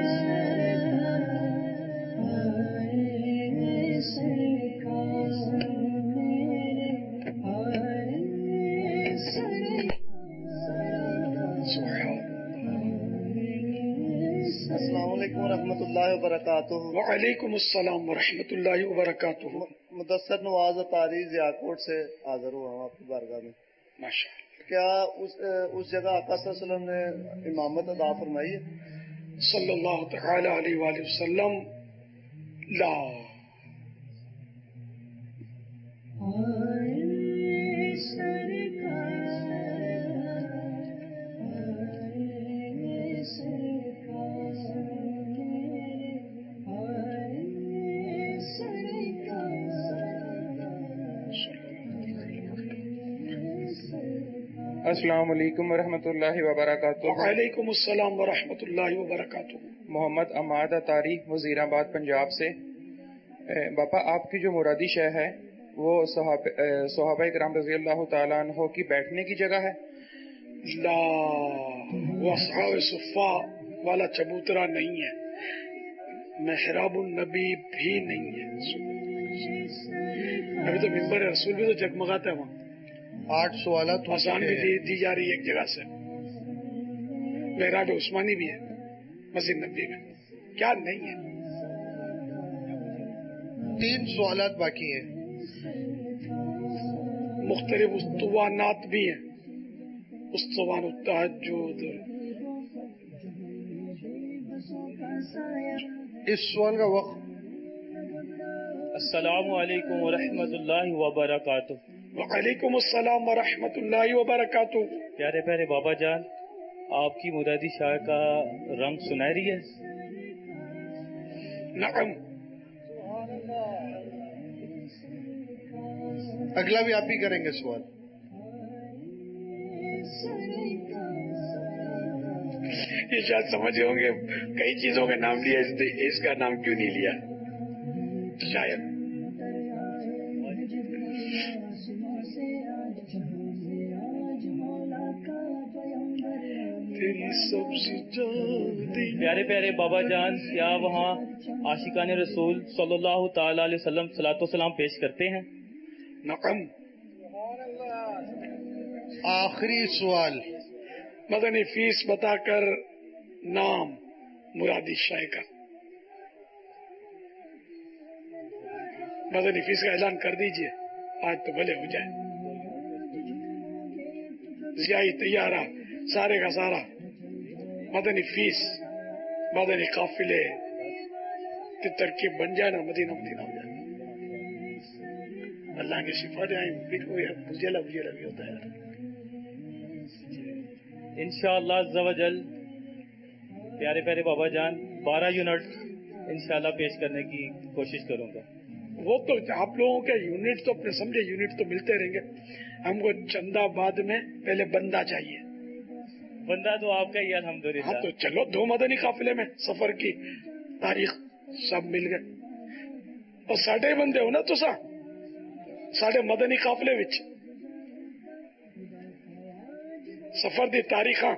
अस्सलाम वालेकुम रहमतुल्लाहि व बरकातहू। वालेकुम अस्सलाम व रहमतुल्लाहि व बरकातहू। मुदस्सर नवाज तारी जियाकोट से हाजिर हुआ हूँ आपकी बारगाह में। माशाअल्लाह। क्या उस जगह आका सल्लल्लाहु अलैहि वसल्लम ने इमामत अदा फरमाई है? सल्लल्लाहु तआला अलैहि वसल्लम ला। अस्सलाम वालेकुम वरहमतुल्लाहि वबरकातुहू। वालेकुम अस्सलाम वरहमतुल्लाहि वबरकातुहू। मोहम्मद अमाद अतारी वजीराबाद पंजाब से। बापा, आपकी जो मुरादी शह है वो सहाबा इकराम रज़ी अल्लाह तआला अन्हो की बैठने की जगह है? ला, वो असहाब सुफ़ा वाला चबूतरा नहीं है, मेहराबुन नबी भी नहीं है। अभी तो मिंबर रसूल भी तो जगमगाता है वहाँ। 8 सवालात आसान भी दी जा रही है एक जगह से। मेहराब उस्मानी भी है मस्जिद नबी में, क्या नहीं है? 3 सवालात बाकी हैं। मुख्तलिफ उस्तवानात भी हैं, उस्तवान तहज्जुद। इस सवाल का वक्त। अस्सलामु अलैकुम व रहमतुल्लाहि व बरकातुहू। वालेकुम अस्सलाम व रहमतुल्लाहि व बरकातुहू। प्यारे प्यारे बाबा जान, आपकी मुरादी शाह का रंग सुनहरी है? नअम। अगला भी आप ही करेंगे सवाल। ये शायद समझे होंगे कई चीजों के नाम लिया, इसका नाम क्यों नहीं लिया शायद। प्यारे प्यारे बाबा जान, क्या वहाँ आशिकाने रसूल सल्लल्लाहु ताला अलैहि वसल्लम सलातो सलाम पेश करते हैं? नक़म। आखिरी सवाल। मदनी फीस बताकर नाम मुरादी शाह का। मदनी फीस का ऐलान कर दीजिए, आज तो भले हो जाए। जियाई तैयारा सारे का सारा, मदनी फीस, मदनी काफिले की तरकीब बन जाए ना, मदीना मदीना हो जाए। अल्लाह की शिफा दे। बुझेला भी होता है इंशाअल्लाह अज़्ज़ा व जल। प्यारे प्यारे बाबा जान, 12 यूनिट इंशाल्लाह पेश करने की कोशिश करूंगा। वो तो आप लोगों के यूनिट तो अपने समझे यूनिट तो मिलते रहेंगे, हमको चंदा बाद में पहले बंदा चाहिए। बंदा तो आपका ही अल्हम्दुलिल्लाह। हाँ तो चलो 2 मदनी काफिले में सफर की तारीख सब मिल गए और 6.5 बंदे हो ना तुसा 6.5 मदनी काफिले विच सफर दी तारीखा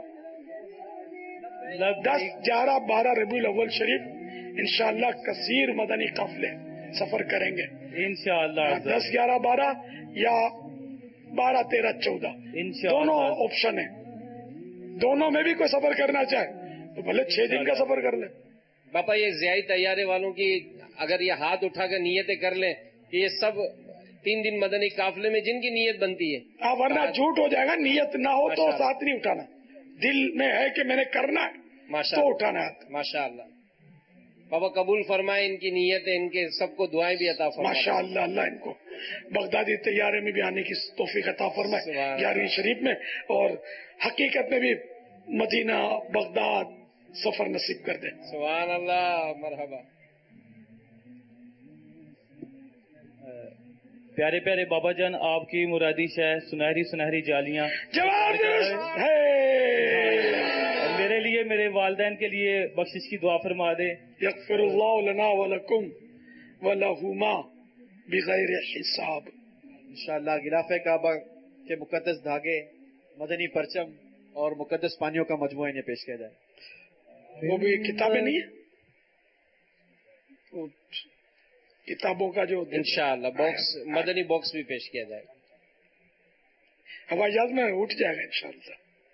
10, 11, 12 रबीउल अव्वल शरीफ इंशाअल्लाह कसीर मदनी काफिले सफर करेंगे इंशाअल्लाह। 10, 11, 12 या 12, 13, 14 दोनों ऑप्शन है। दोनों में भी कोई सफर करना चाहे तो भले 6 दिन का सफर कर ले। बापा ये ज़ियाई तैयारे वालों की अगर ये हाथ उठाकर नियतें कर लें ये सब 3 दिन मदनी काफिले में जिनकी नियत बनती है। वरना झूठ हो जाएगा, नियत ना हो तो साथ नहीं उठाना, दिल में है कि मैंने करना है तो उठाना है। माशाअल्लाह बाबा कबूल फरमाए इनकी नियतें, इनके सबको दुआएं भी अता फरमाए। माशाअल्लाह अल्लाह इनको बगदादी तैयारे में भी आने की तौफीक अता फरमाए 11वीं शरीफ में, और हकीकत में भी मदीना बगदाद सफर नसीब कर दे। सुभान अल्लाह मरहबा। प्यारे प्यारे बाबा जान आपकी मुरादी शह सुनहरी सुनहरी जालियां जवाब मेरे लिए मेरे वालिदैन के लिए बख्शिश की दुआ फरमा दे। यगफिरुल्लाहु लना व लकुम व लहुमा बिगैर हिसाब। इंशाअल्लाह गिलाफ़े काबा के मुकद्दस धागे, मदनी परचम और मुकद्दस पानियों का मजमूआ इन्हें पेश किया जाए। वो भी किताबें नहीं है, किताबों का जो इंशाअल्लाह बॉक्स मदनी बॉक्स भी पेश किया जाएगा। हवाई जहाज में उठ जाएगा इंशाअल्लाह।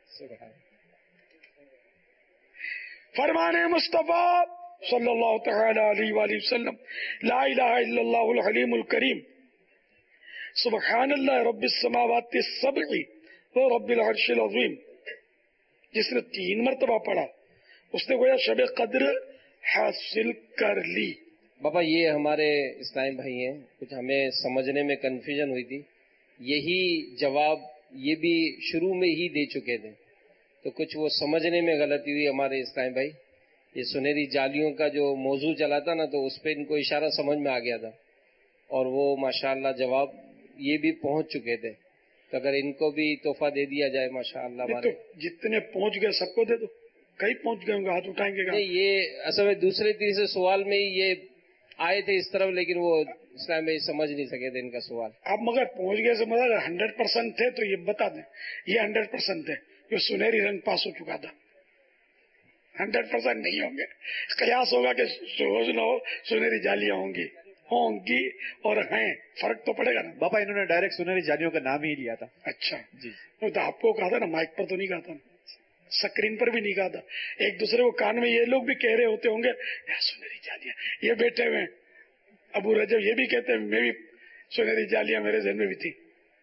फरमाने मुस्तफा सल्लल्लाहु तआला अलैहि वसल्लम ला इलाहा इल्लल्लाहुल हलीमुल करीम सुब्हानल्लाह रब्बिस समावाति सबई व रब्बिल अर्शिल अज़ीम। जिसने 3 मरतबा पढ़ा उसने गोया शब कद्र हासिल कर ली। बाबा ये हमारे इस्लामी भाई हैं, कुछ हमें समझने में कंफ्यूजन हुई थी, यही जवाब ये भी शुरू में ही दे चुके थे, तो कुछ वो समझने में गलती हुई हमारे इस्लामी भाई। ये सुनहरी जालियों का जो मौजू चला था ना तो उस पर इनको इशारा समझ में आ गया था और वो माशाअल्लाह जवाब ये भी पहुंच चुके थे, तो अगर इनको भी तोहफा दे दिया जाए माशाअल्लाह। तो जितने पहुंच गए सबको दे दो, कई पहुंच गए होंगे हाथ उठाएंगे। नहीं ये असल में दूसरे तीसरे सवाल में ही ये आए थे इस तरफ, लेकिन वो इस्लाम में समझ नहीं सके थे इनका सवाल। आप मगर पहुंच गए समझ 100% थे तो ये बता दें ये 100% थे, जो सुनहरी रंग पास हो चुका था। 100% नहीं होंगे, कयास होगा कि रोज न हो सुनहरी जालियां होंगी और हैं, फर्क तो पड़ेगा ना। बाबा इन्होंने डायरेक्ट सुनहरी जालियों का नाम ही लिया था। अच्छा जी, तो आपको कहा था ना, माइक पर तो नहीं कहा था, स्क्रीन पर भी नहीं कहा था। एक दूसरे को कान में ये लोग भी कह रहे होते होंगे यार सुनहरी जालियां, ये बैठे हुए अबू रजब ये भी कहते हैं मैं भी सुनहरी जालियां मेरे जहन में भी थी।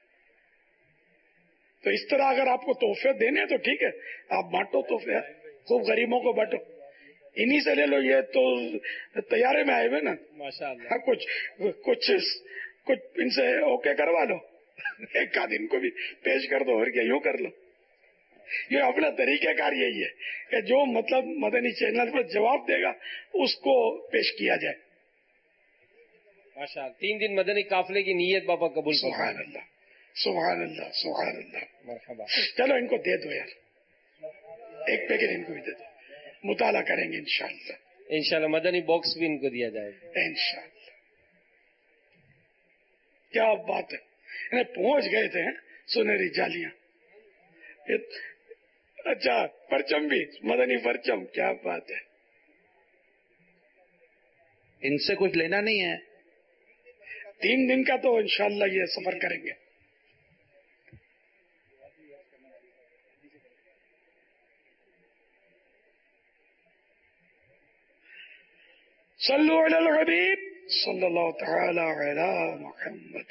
तो इस तरह अगर आपको तोहफे देने तो ठीक है, आप बांटो तोहफे, खूब गरीबों को बांटो, इन्हीं से ले लो। ये तो तैयारे में आए हुए ना माशाअल्लाह, कुछ इनसे ओके करवा लो, एक आध इनको भी पेश कर दो और क्या यूं कर लो। ये अपना तरीकेकार यही है कि जो मतलब मदनी चैनल पर जवाब देगा उसको पेश किया जाए। माशाअल्लाह 3 दिन मदनी काफिले की नीयत बाबा कबूल। सुभान अल्लाह सुभान अल्लाह सुभान अल्लाह। मरहबा। चलो इनको दे दो यार, एक पैकेट इनको भी दे दो, मुताला करेंगे इंशाअल्लाह। इंशाअल्लाह मदनी बॉक्स भी इनको दिया जाएगा इंशाअल्लाह। क्या बात है, इन्हें पहुंच गए थे सुनहरी जालियां। अच्छा परचम भी, मदनी परचम, क्या बात है। इनसे कुछ लेना नहीं है, 3 दिन का तो इंशाअल्लाह ये सफर करेंगे। सल्लु अलल हबीब सल्लल्लाहु तआला अला मुहम्मद।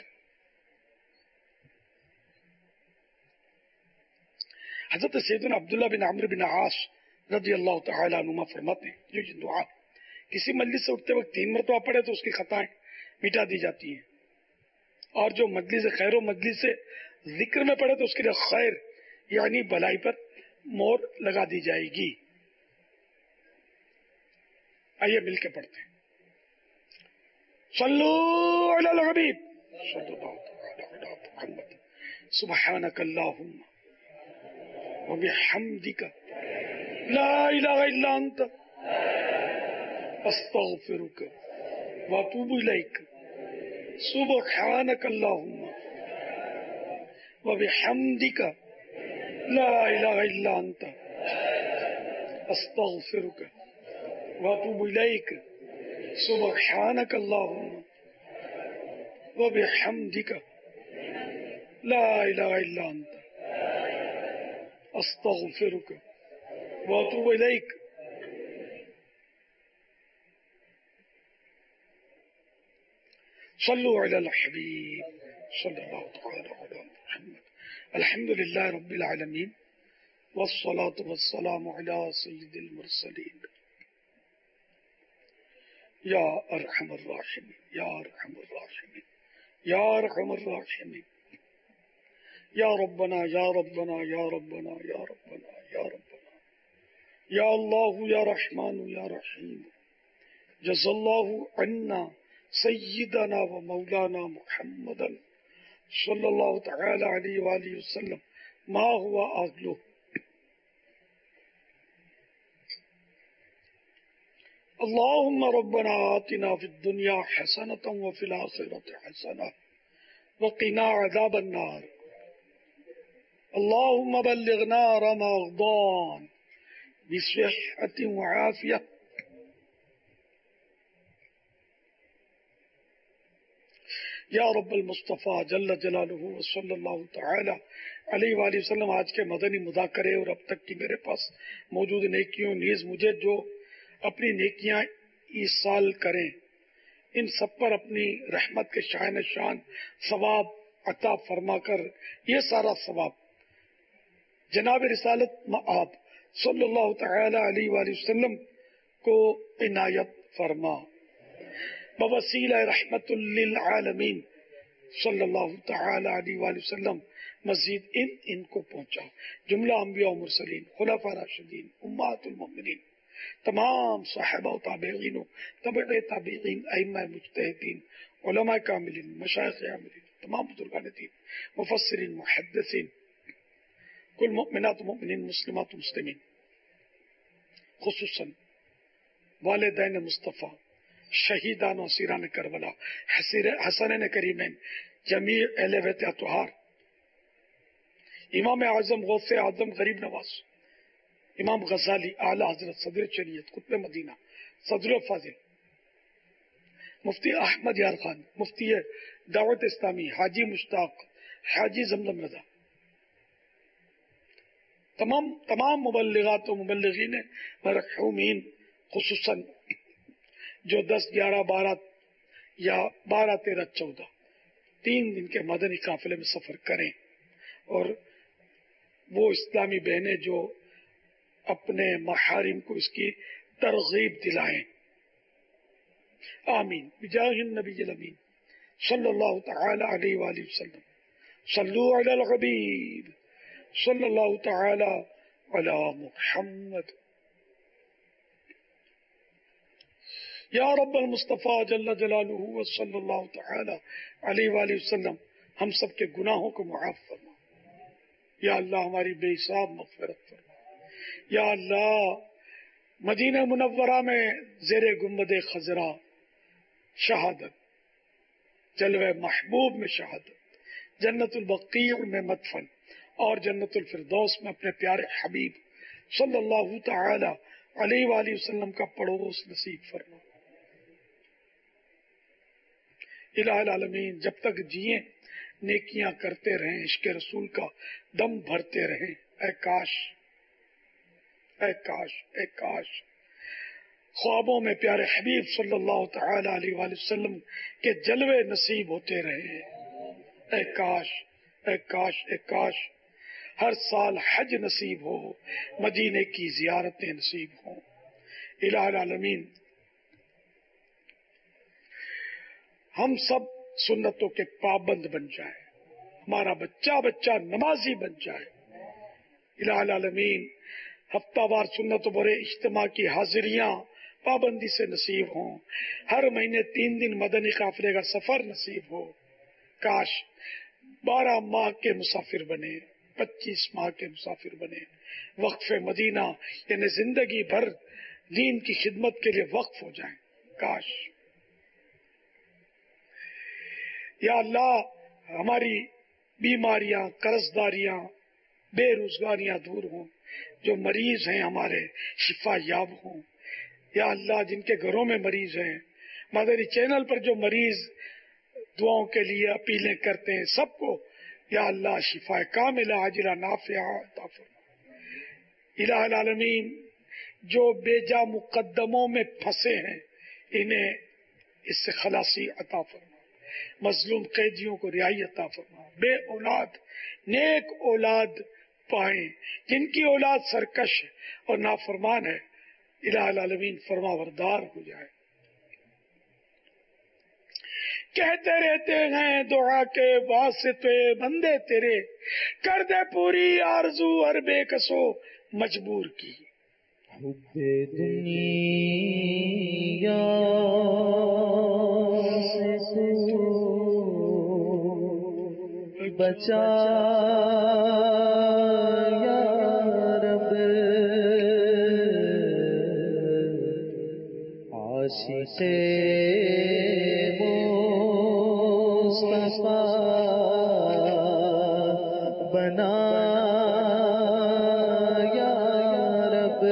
हजरत सैयदना अब्दुल्लाह बिन अम्र बिन आस रज़ी अल्लाह तआला अन्हुमा फरमाते हैं, जो दुआ किसी मजलिस से उठते वक्त 3 मरतबा पढ़े तो उसकी खताएं मिटा दी जाती हैं, और जो मजलिस खैर मजलिस से जिक्र में पढ़े तो उसके लिए खैर यानी भलाई पर मोहर लगा दी जाएगी। आइए मिलकर पढ़ते हैं। صلو علی الحبیب صلی اللہ علی محمد سبحانک اللہم وبحمدک لا الہ الا انت استغفرک واتوب الیک سبحانک اللہم وبحمدک لا الہ الا انت استغفرک واتوب الیک سبحانک اللہم وبحمدک لا الہ الا انت استغفرک واتوب الیک. صلوا علی الحبیب صلی اللہ تعالی علی محمد. الحمد للہ رب العالمین والصلاة والسلام علی سید المرسلین یا ارحم الراحمین یا ارحم الراحمین یا ارحم الراحمین یا ربنا یا ربنا یا ربنا یا ربنا یا ربنا یا اللہ یا رحمان یا رحیم. جزا اللہ عنا سیدنا و مولانا محمدا صلی اللہ تعالی علیہ وآلہ وسلم ما ہوا آگلو. اللہم ربنا آتنا فی الدنیا حسنة وفی الآخرة حسنة وقنا عذاب النار. اللہم بلغنا رمضان بصحة وعافیہ. یا رب المصطفیٰ جل جلالہ صلی اللہ تعالی علیہ وآلہ وسلم. آج کے مدنی مذاکرے اور اب تک کی میرے پاس موجود نیکیوں نیز مجھے جو اپنی نیکیاں ایصال کریں ان سب پر اپنی رحمت کے شاہن شان ثواب عطا فرما کر یہ سارا ثواب جناب رسالت مآب صلی اللہ تعالی علیہ وآلہ وسلم کو عنایت فرما. بوسیلہ رحمت للعالمین صلی اللہ تعالی علیہ وآلہ وسلم مزید ان کو پہنچا. جملہ انبیاء و مرسلین، خلفاء راشدین، امہات المؤمنین، تمام صحابہ و تابعین و تبع تابعین، ائمہ مجتہدین، علماء کاملین، مشائخ عاملین، تمام بزرگان دین، مفسرین، محدثین، کل مؤمنات و مؤمنین، مسلمات و مسلمین، خصوصاً والدین مصطفیٰ، شہیدان و اسیران کربلا، حسنین کریمین، جمیع اہل بیت اطہار، امام اعظم غوث اعظم غریب نواز، امام غزالی، اعلیٰ حضرت صدر شریعت قطب مدینہ صدر الفاضل، مفتی احمد یار خان، مفتی دعوت اسلامی حاجی مشتاق، حاجی زمزم رضا، تمام مبلغات و مبلغین مرحومین، خصوصاً جو 10، 11، 12 یا 12، 13، 14 3 دن کے مدنی قافلے میں سفر کریں، اور وہ اسلامی بہنیں جو اپنے محارم کو اس کی ترغیب دلائیں. آمین بجاہ النبی الامین صلی اللہ تعالی علیہ وآلہ وسلم. صلو علی الحبیب صلی اللہ تعالی علی محمد. یا رب المصطفیٰ جل جلالہ صلی اللہ تعالی علیہ وآلہ وسلم ہم سب کے گناہوں کو معاف فرما. یا اللہ ہماری بے حساب مغفرت فرما. یا اللہ مدینہ منورہ میں زیر گنبد خضرا شہادت، جلوہ محبوب میں شہادت، جنت البقیع میں مدفن اور جنت الفردوس میں اپنے پیارے حبیب صلی اللہ تعالی علیہ وآلہ وسلم کا پڑوس نصیب فرما. الہ العالمین جب تک جیئیں نیکیاں کرتے رہیں، عشق رسول کا دم بھرتے رہیں. اے کاش اے کاش اے کاش خوابوں میں پیارے حبیب صلی اللہ تعالی علیہ وآلہ وسلم کے جلوے نصیب ہوتے رہے. اے کاش اے کاش اے کاش ہر سال حج نصیب ہو، مدینے کی زیارتیں نصیب ہوں. الہ العالمین ہم سب سنتوں کے پابند بن جائیں، ہمارا بچہ بچہ نمازی بن جائے. الہ العالمین ہفتہ وار سنت برے اجتماع کی حاضریاں پابندی سے نصیب ہوں، ہر مہینے 3 دن مدنی قافلے کا سفر نصیب ہو، کاش 12 ماہ کے مسافر بنے، 25 ماہ کے مسافر بنے، وقف مدینہ یعنی زندگی بھر دین کی خدمت کے لیے وقف ہو جائیں، کاش۔ یا اللہ ہماری بیماریاں، قرضداریاں، بے روزگاریاں دور ہوں، جو مریض ہیں ہمارے شفا یاب ہوں۔ یا اللہ جن کے گھروں میں مریض ہیں، مدنی چینل پر جو مریض دعاؤں کے لیے اپیلیں کرتے ہیں، سب کو یا اللہ شفا کاملہ عاجلہ نافعہ عطا فرما۔ الہ العالمین جو بے جا مقدموں میں پھنسے ہیں انہیں اس سے خلاصی عطا فرما، مظلوم قیدیوں کو رہائی عطا فرما، بے اولاد نیک اولاد پائیں، جن کی اولاد سرکش اور نافرمان ہے الہ العالمین فرما بردار ہو جائے۔ کہتے رہتے ہیں دعا کے واسطے بندے تیرے، کر دے پوری آرزو ہر بے کسو مجبور کی۔ حب دنیا بچا یا رب، عاشق مصطفیٰ بنا یا رب،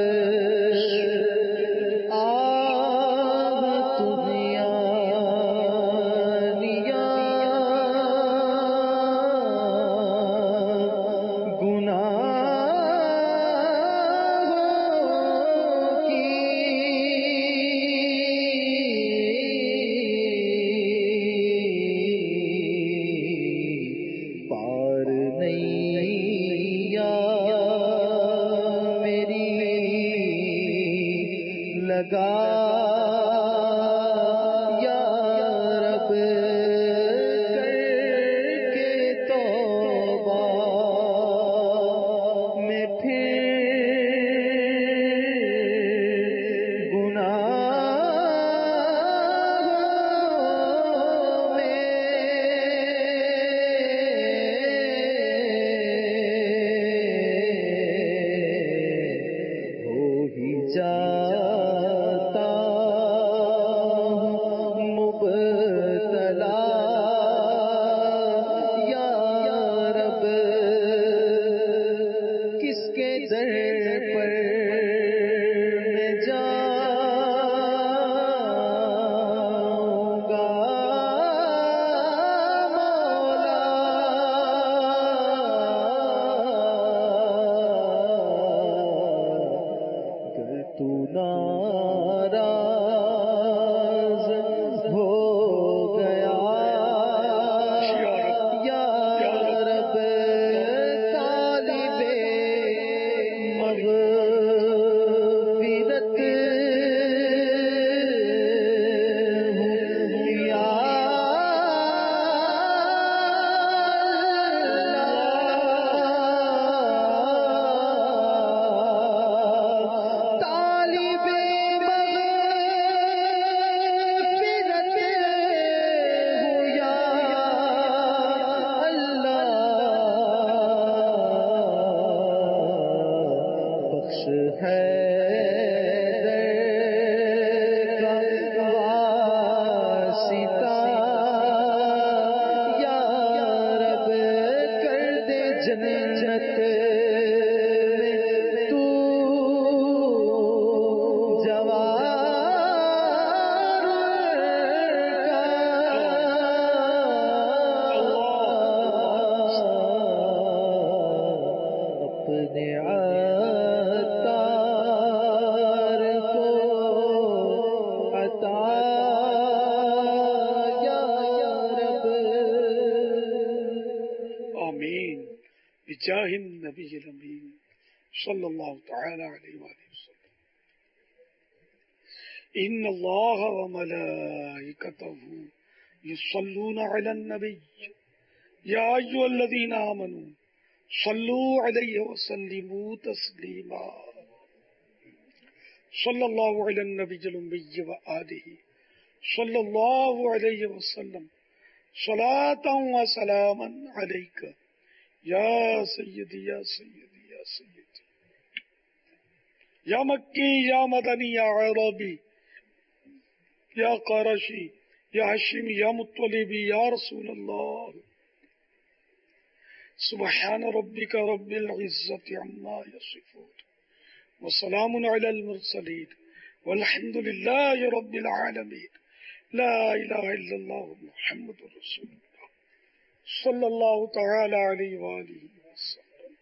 بجاہ النبی الامین صلی اللہ تعالی علیہ وآلہ وسلم۔ ان اللہ وملائکتہ یصلون علی النبی یا ایھا الذین آمنوا صلوا علیہ وسلموا تسلیما۔ صلی اللہ علی النبی الأمی وآلہ صلی اللہ علیہ وسلم صلاۃ و سلاما علیک یا سیدی یا سیدی یا سیدی یا مکی یا مدنی یا عربی یا قرشی یا ہاشمی یا مطلبی یا رسول اللہ سبحان ربک رب العزة عما یصفون وسلام علی المرسلین والحمد للہ رب العالمین لا الہ الا اللہ محمد رسول اللہ صلی اللہ تعالی علیہ وآلہ وسلم.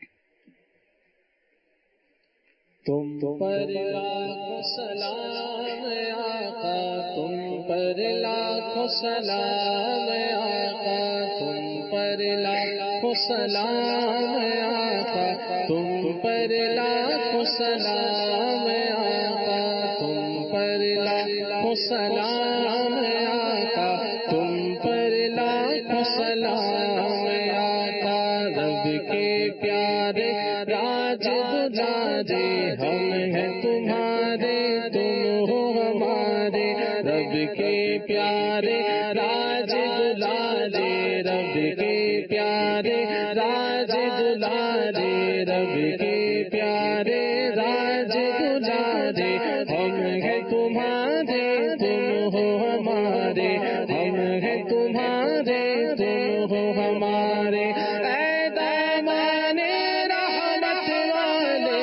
تم پر لاکھوں سلام آقا، تم پر لاکھوں سلام آقا، تم پر لاکھوں سلام آقا، تم پر لاکھوں سلام آقا، تم پر لاکھوں سلام آقا، تم پر لاکھوں سلام آقا. رب کے پیارے راج دلارے ہم ہیں تمہارے، تم ہو ہمارے. رب کے پیارے راج دلارے، رب کے پیارے راج دلارے، رب کے پیارے راج دلارے ہم ہیں تمہارے، تم ہو ہمارے. ہم ہیں تمہارے، تم ہو ہمارے. اے دامان رحمت والے،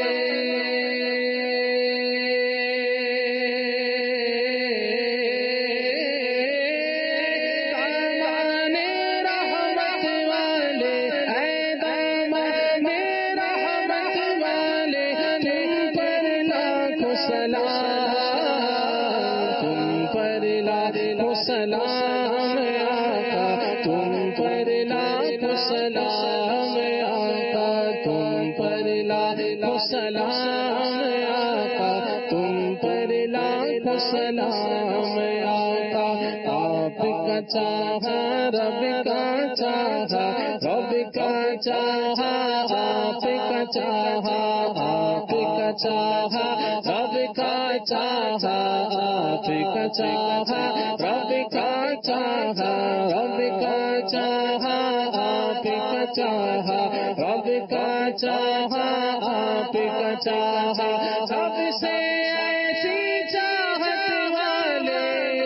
دامان رحمت والے، اے دامان رحمت والے، تم پر لاکھوں سلام، تم پر لاکھوں سلام آقا، تم پر لاکھوں سلام آقا، تم پر لاکھوں سلام آقا، تم پر لاکھوں سلام آقا. آپ کا چاہا رب کا چاہا، رب کا چاہا آپ کا چاہا، آپ کا چاہا رب کا چاہا، آپ کا چاہا رب کا چاہا، رب کا چاہا آپ کا چاہا، رب کا چاہا آپ کا چاہا. سب سے ایسی چاہت والے،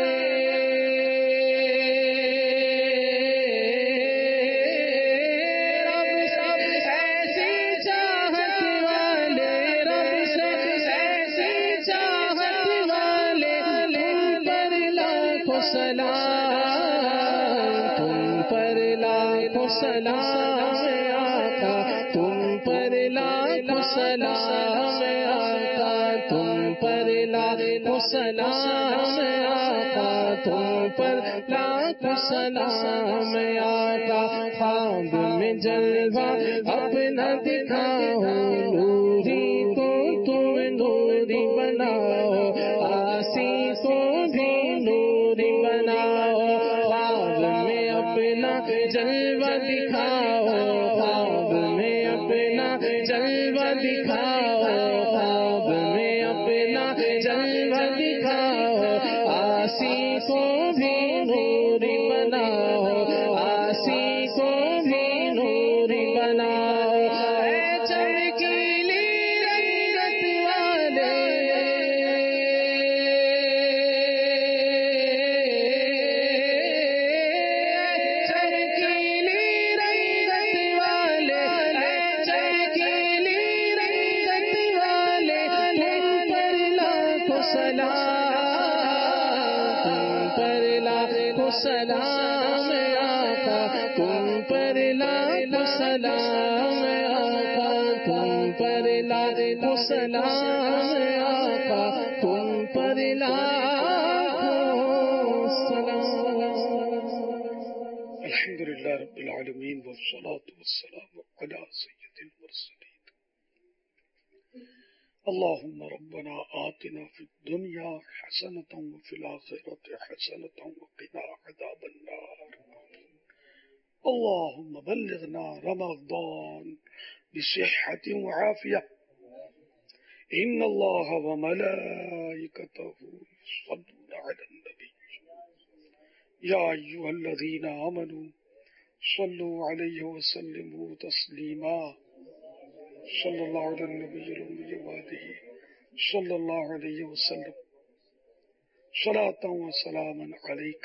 رب سب ایسی چاہت والے، رب سب ایسی چاہت والے، تم پر لاکھوں سلام، تم پر لاکھوں سلام آقا، تم پر لاکھوں سلام آقا، تم پر لاکھوں سلام آقا، تم پر لاکھوں سلام آقا. خواب میں جلوہ اپنا دکھاؤ، نوری کو تم نوری بناؤ، آسی کو بھی نوری بناؤ. خواب میں اپنا جلوہ دکھاؤ، خواب میں اپنا جلوہ دکھاؤ، خواب میں اپنا جلوہ دکھاؤ. آسی کو بھی نوری بناؤ، آسی کو بھی نوری بناؤ. اے چمکیلی رنگت والے، چمکیلی رنگت والے، اے چمکیلی رنگت والے، تم پر لاکھوں سلام، تم پر لاکھوں سلام آقا، تم پر لاکھوں سلام آقا، تم پر لاکھوں سلام آقا، تم پر لاکھوں سلام. الحمد للہ رب العالمین والصلاة والسلام علی سید المرسلین. اللهم ربنا آتنا في الدنيا حسنة وفي الآخرة حسنة وقنا عذاب النار. اللهم بلغنا رمضان بصحة وعافية إن الله وملائكته يصلون على النبي يا أيها الذين آمنوا صلوا عليه وسلموا تسليما صلى الله على النبي الأمي وآله صلى الله عليه وسلم صلاة وسلاما عليك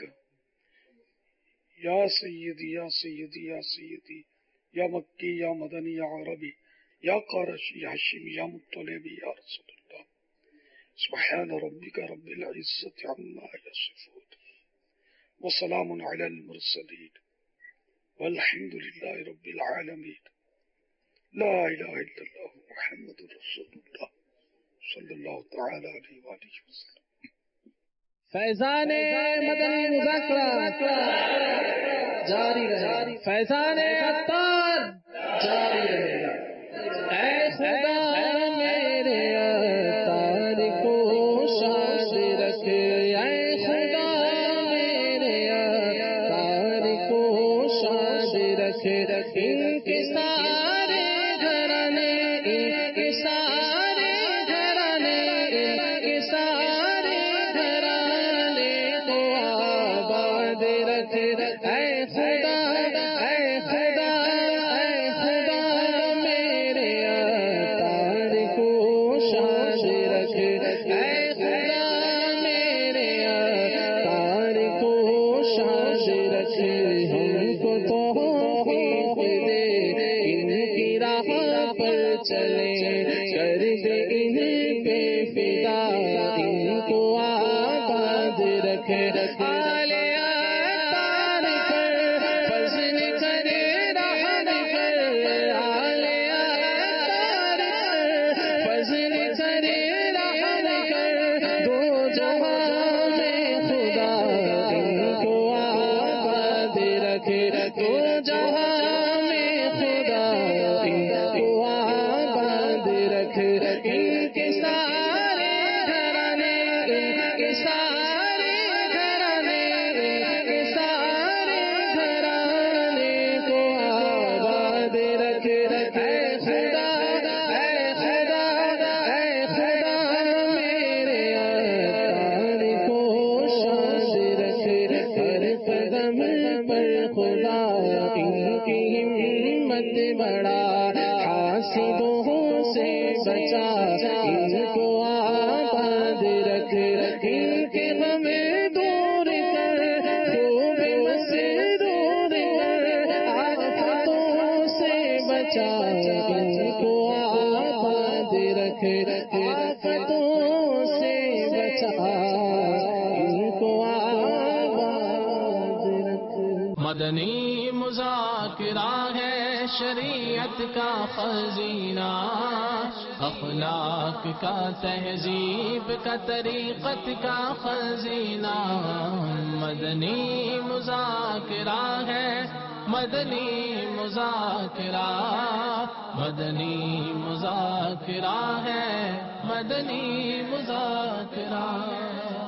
يا سيدي يا سيدي يا سيدي يا مكي يا مدني يا عربي يا قرشي يا هاشمي يا مطلبي يا رسول الله سبحان ربك رب العزة عما يصفون وسلام على المرسلين والحمد لله رب العالمين لا إله إلا الله محمد رسول الله صلی اللہ تعالی علیہ وآلہ وسلم. فیضان مدنی مذاکرہ جاری رہے، فیضان عطار جاری رہے گا. اے خدا میرے عطار کو شاد رکھ، اے خدا میرے عطار کو شاد رکھ. ان کے سارے گھرانے، ان کے سارے گھرانے، ان کے سارے گھرانے کو آباد رکھ. اے خدا، اے خدا، اے خدا میرے عطار کو شاد رکھ. اے خدا میرے عطار کو شاد رکھ. ہم کو توفیق دے ان کی راہ پر چلیں، کر دے ان پہ فدا، ان کو آباد رکھ. آل عطار پر فضل کرے رحم کر، آل عطار پر فضل کرے رحم کر. دو جہاں میں خدا ان کو آباد رکھ، دو جہاں میں خدا ان کو آباد رکھ. ان کے سارے گھرانے، ان کے سارے گھرانے، ان کے سارے گھرانے کو آباد رکھ. اے خدا، اے خدا، اے خدا میرے عطار کو شاد رکھ. ہر قدم پر خدا ان کی ہمت بڑھا، حاسدوں سے بچا ان کو آباد رکھ. ان کے غم دور کر، خوب مسرور کر، آفتوں سے بچا ان کو آباد رکھ. آفتوں سے بچا ان کو آباد رکھ. مدنی مذاکرہ ہے شریعت کا خزینہ، اخلاق کا، تہذیب کا، طریقت کا خزینہ. مدنی مذاکرہ ہے، مدنی مذاکرہ، مدنی مذاکرہ ہے، مدنی مذاکرہ.